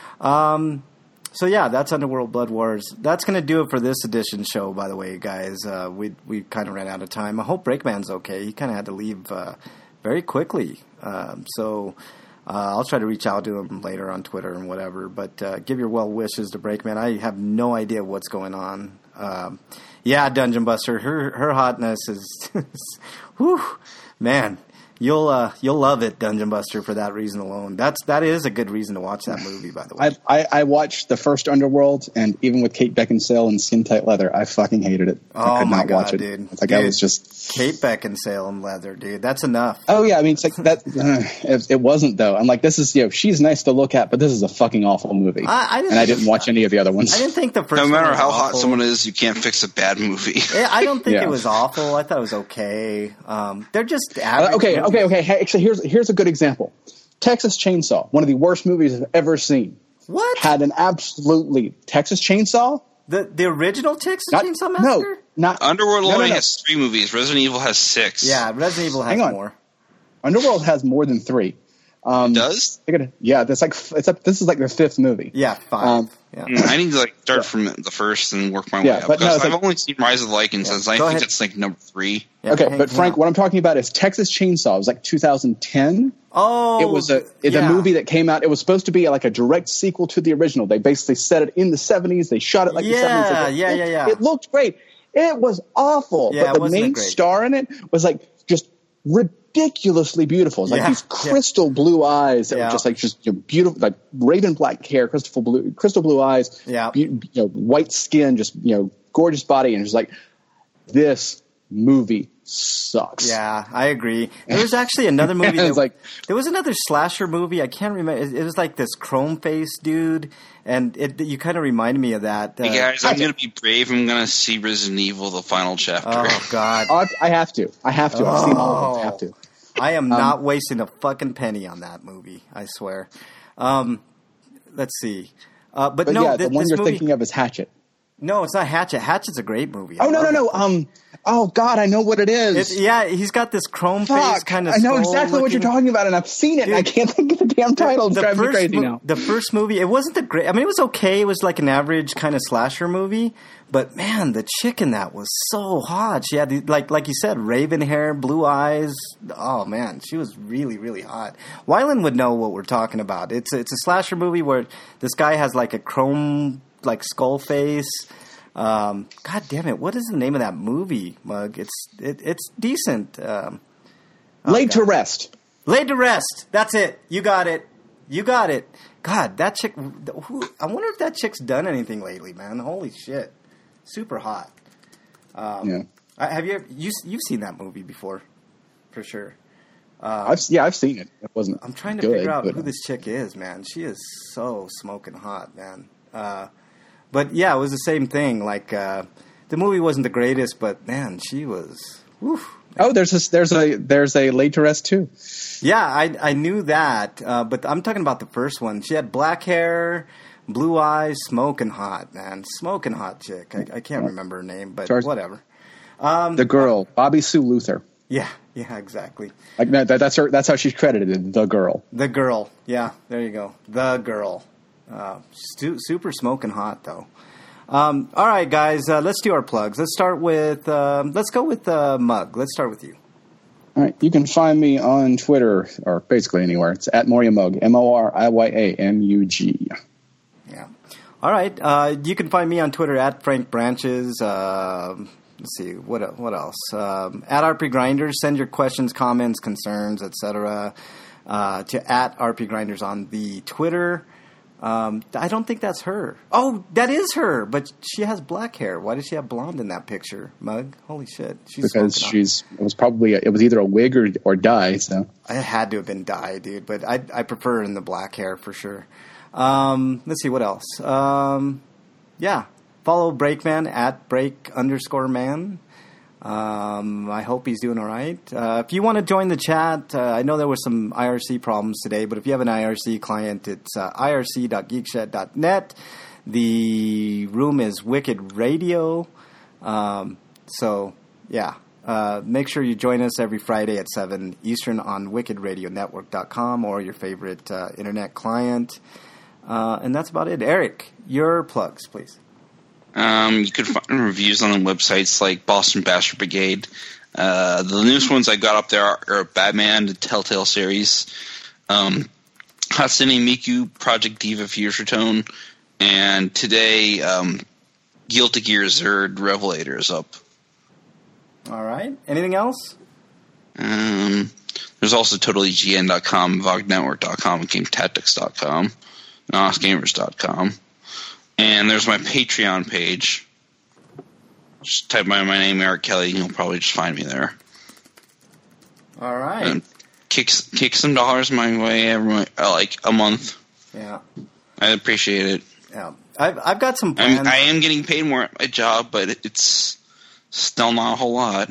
So yeah, that's Underworld Blood Wars. That's gonna do it for this edition show. By the way, guys, we kind of ran out of time. I hope Breakman's okay. He kind of had to leave very quickly. So I'll try to reach out to him later on Twitter and whatever. But give your well wishes to Breakman. I have no idea what's going on. Yeah, Dungeon Buster, her hotness is, whew, man. You'll love it, Dungeon Buster, for that reason alone. That is a good reason to watch that movie, by the way. I watched the first Underworld, and even with Kate Beckinsale in skin tight leather, I fucking hated it. I could not watch it, dude. I was just Kate Beckinsale in leather, dude. That's enough. Oh yeah, I mean it's like that. It wasn't though. I'm like, this is she's nice to look at, but this is a fucking awful movie. I didn't watch any of the other ones. I didn't think the first. No matter one how awful. hot someone is, you can't fix a bad movie. I don't think it was awful. I thought it was okay. They're just average. Okay. Hey, actually, here's a good example. Texas Chainsaw, one of the worst movies I've ever seen. What? Had an absolutely Texas Chainsaw. The original Texas Chainsaw Massacre? No, not Underworld only has 3 movies. Resident Evil has 6. Yeah, Resident Evil has more. Underworld has more than 3. It does? Yeah, this is like their 5th movie. Yeah, 5. I need to start from the first and work my way up. Because I've only seen Rise of the Lycans, and I think it's number 3. Yeah, okay, but Frank, what I'm talking about is Texas Chainsaw. It was 2010. Oh, it was a movie that came out. It was supposed to be a direct sequel to the original. They basically set it in the 70s. They shot it the 70s. Yeah. It looked great. It was awful, but the main star in it was just ridiculously beautiful. It's these crystal blue eyes that were just beautiful, raven black hair, crystal blue eyes. Yeah, white skin, just gorgeous body, and just like, this movie sucks. Yeah, I agree. There was actually another movie. There was another slasher movie. I can't remember. It was like this chrome face dude, and you kind of reminded me of that. Hey guys, I'm going to be brave. I'm going to see Resident Evil: The Final Chapter. Oh God, I have to. I've seen all of them. I have to. I am not wasting a fucking penny on that movie. I swear. Let's see. But no, the one you're thinking of is Hatchet. No, it's not Hatchet. Hatchet's a great movie. No. Oh God, I know what it is. He's got this chrome face kind of. I know exactly what you're talking about, and I've seen it. Dude, and I can't think of the damn title. It's driving me crazy now. The first movie, it wasn't the great. I mean, it was okay. It was like an average kind of slasher movie. But man, the chick in that was so hot. She had like you said, raven hair, blue eyes. Oh man, she was really, really hot. Wyland would know what we're talking about. It's a slasher movie where this guy has like a chrome like skull face. God damn it! What is the name of that movie, Mug? It's decent. Laid to Rest. Laid to Rest. That's it. You got it. God, that chick. I wonder if that chick's done anything lately, man. Holy shit, super hot. Have you've seen that movie before, for sure. I've seen it. It wasn't. I'm trying to figure out who this chick is, man. She is so smoking hot, man. But yeah, it was the same thing. Like the movie wasn't the greatest, but man, she was. Woof. Oh, there's a Laid to Rest too. Yeah, I knew that, but I'm talking about the first one. She had black hair, blue eyes, smoking hot, man, smoking hot chick. I can't remember her name, but whatever. The girl, Bobby Sue Luther. Yeah, exactly. Like that's her. That's how she's credited. The girl. The girl. Yeah, there you go. The girl. Super smoking hot though. All right, guys, let's do our plugs. Let's start with let's go with Mug. Let's start with you. All right, you can find me on Twitter or basically anywhere. It's at Moriamug, MORIYAMUG. Yeah. All right, you can find me on Twitter at Frank Branches. Let's see what else. At RP Grinders, send your questions, comments, concerns, etc. To at RP Grinders on the Twitter. I don't think that's her. Oh, that is her, but she has black hair. Why does she have blonde in that picture, Mug? Holy shit! Because it was either a wig or dye. So it had to have been dye, dude. But I prefer her in the black hair for sure. Let's see what else. Yeah, follow Breakman at break_man. I hope he's doing all right. If you want to join the chat, I know there were some IRC problems today, but if you have an IRC client, it's irc.geekshed.net. The room is Wicked Radio. So, yeah. Make sure you join us every Friday at 7 Eastern on wickedradionetwork.com or your favorite internet client. And that's about it. Eric, your plugs, please. You could find reviews on the websites like Boston Bastard Brigade. The newest ones I got up there are Batman, the Telltale series, Hatsune Miku, Project Diva Future Tone, and today Guilty Gear Zerd Revelator is up. All right. Anything else? There's also TotallyGN.com, VogNetwork.com, and GameTactics.com, and OsGamers.com. And there's my Patreon page. Just type my name, Eric Kelly, and you'll probably just find me there. All right. And kick some dollars my way every like a month. Yeah. I appreciate it. Yeah. I've got some plans. I am getting paid more at my job, but it's still not a whole lot.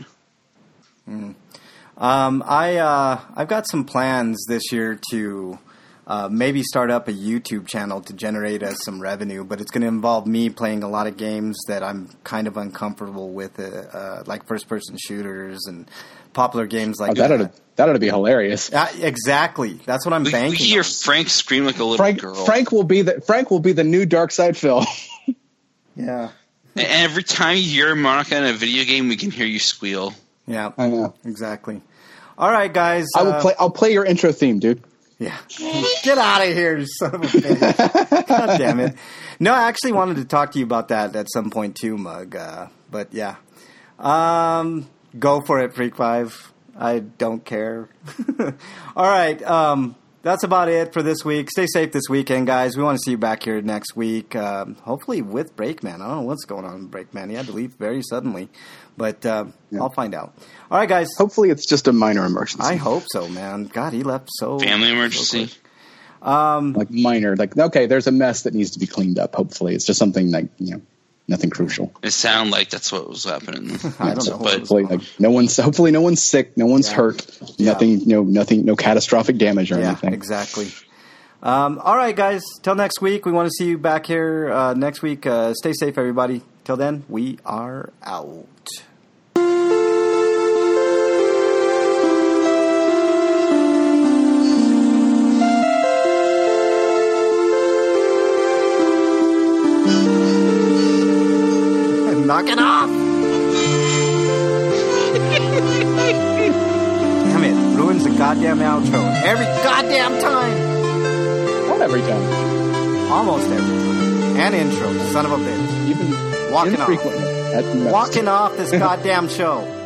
I've got some plans this year to maybe start up a YouTube channel to generate us some revenue, but it's going to involve me playing a lot of games that I'm kind of uncomfortable with, like first-person shooters and popular games like that. That ought to be hilarious. Exactly. That's what I'm banking We hear on. Frank scream like a little girl. Frank will be the new Dark Side Phil. Yeah. And every time you hear Monica in a video game, we can hear you squeal. Yeah. I know. Exactly. All right, guys. I'll play your intro theme, dude. Yeah. Get out of here, you son of a bitch. God damn it. No, I actually wanted to talk to you about that at some point too, Mug. But yeah. Go for it, Freak 5. I don't care. All right. that's about it for this week. Stay safe this weekend, guys. We want to see you back here next week, hopefully with Breakman. I don't know what's going on with Breakman. He had to leave very suddenly, but I'll find out. All right, guys. Hopefully it's just a minor emergency. I hope so, man. God, he left so... Family emergency? Like minor. Like, okay, there's a mess that needs to be cleaned up. Hopefully it's just something like, nothing crucial. It sounded like that's what was happening. I don't know. But hopefully no one's sick, no one's hurt, nothing, no catastrophic damage or anything. Exactly. All right, guys. Till next week. We want to see you back here next week. Stay safe, everybody. Till then, we are out. Knock it off! Damn it. Ruins the goddamn outro. Every goddamn time! Not every time. Almost every time. And intro. Son of a bitch. Even Walking infrequently. off. Walking off this goddamn show.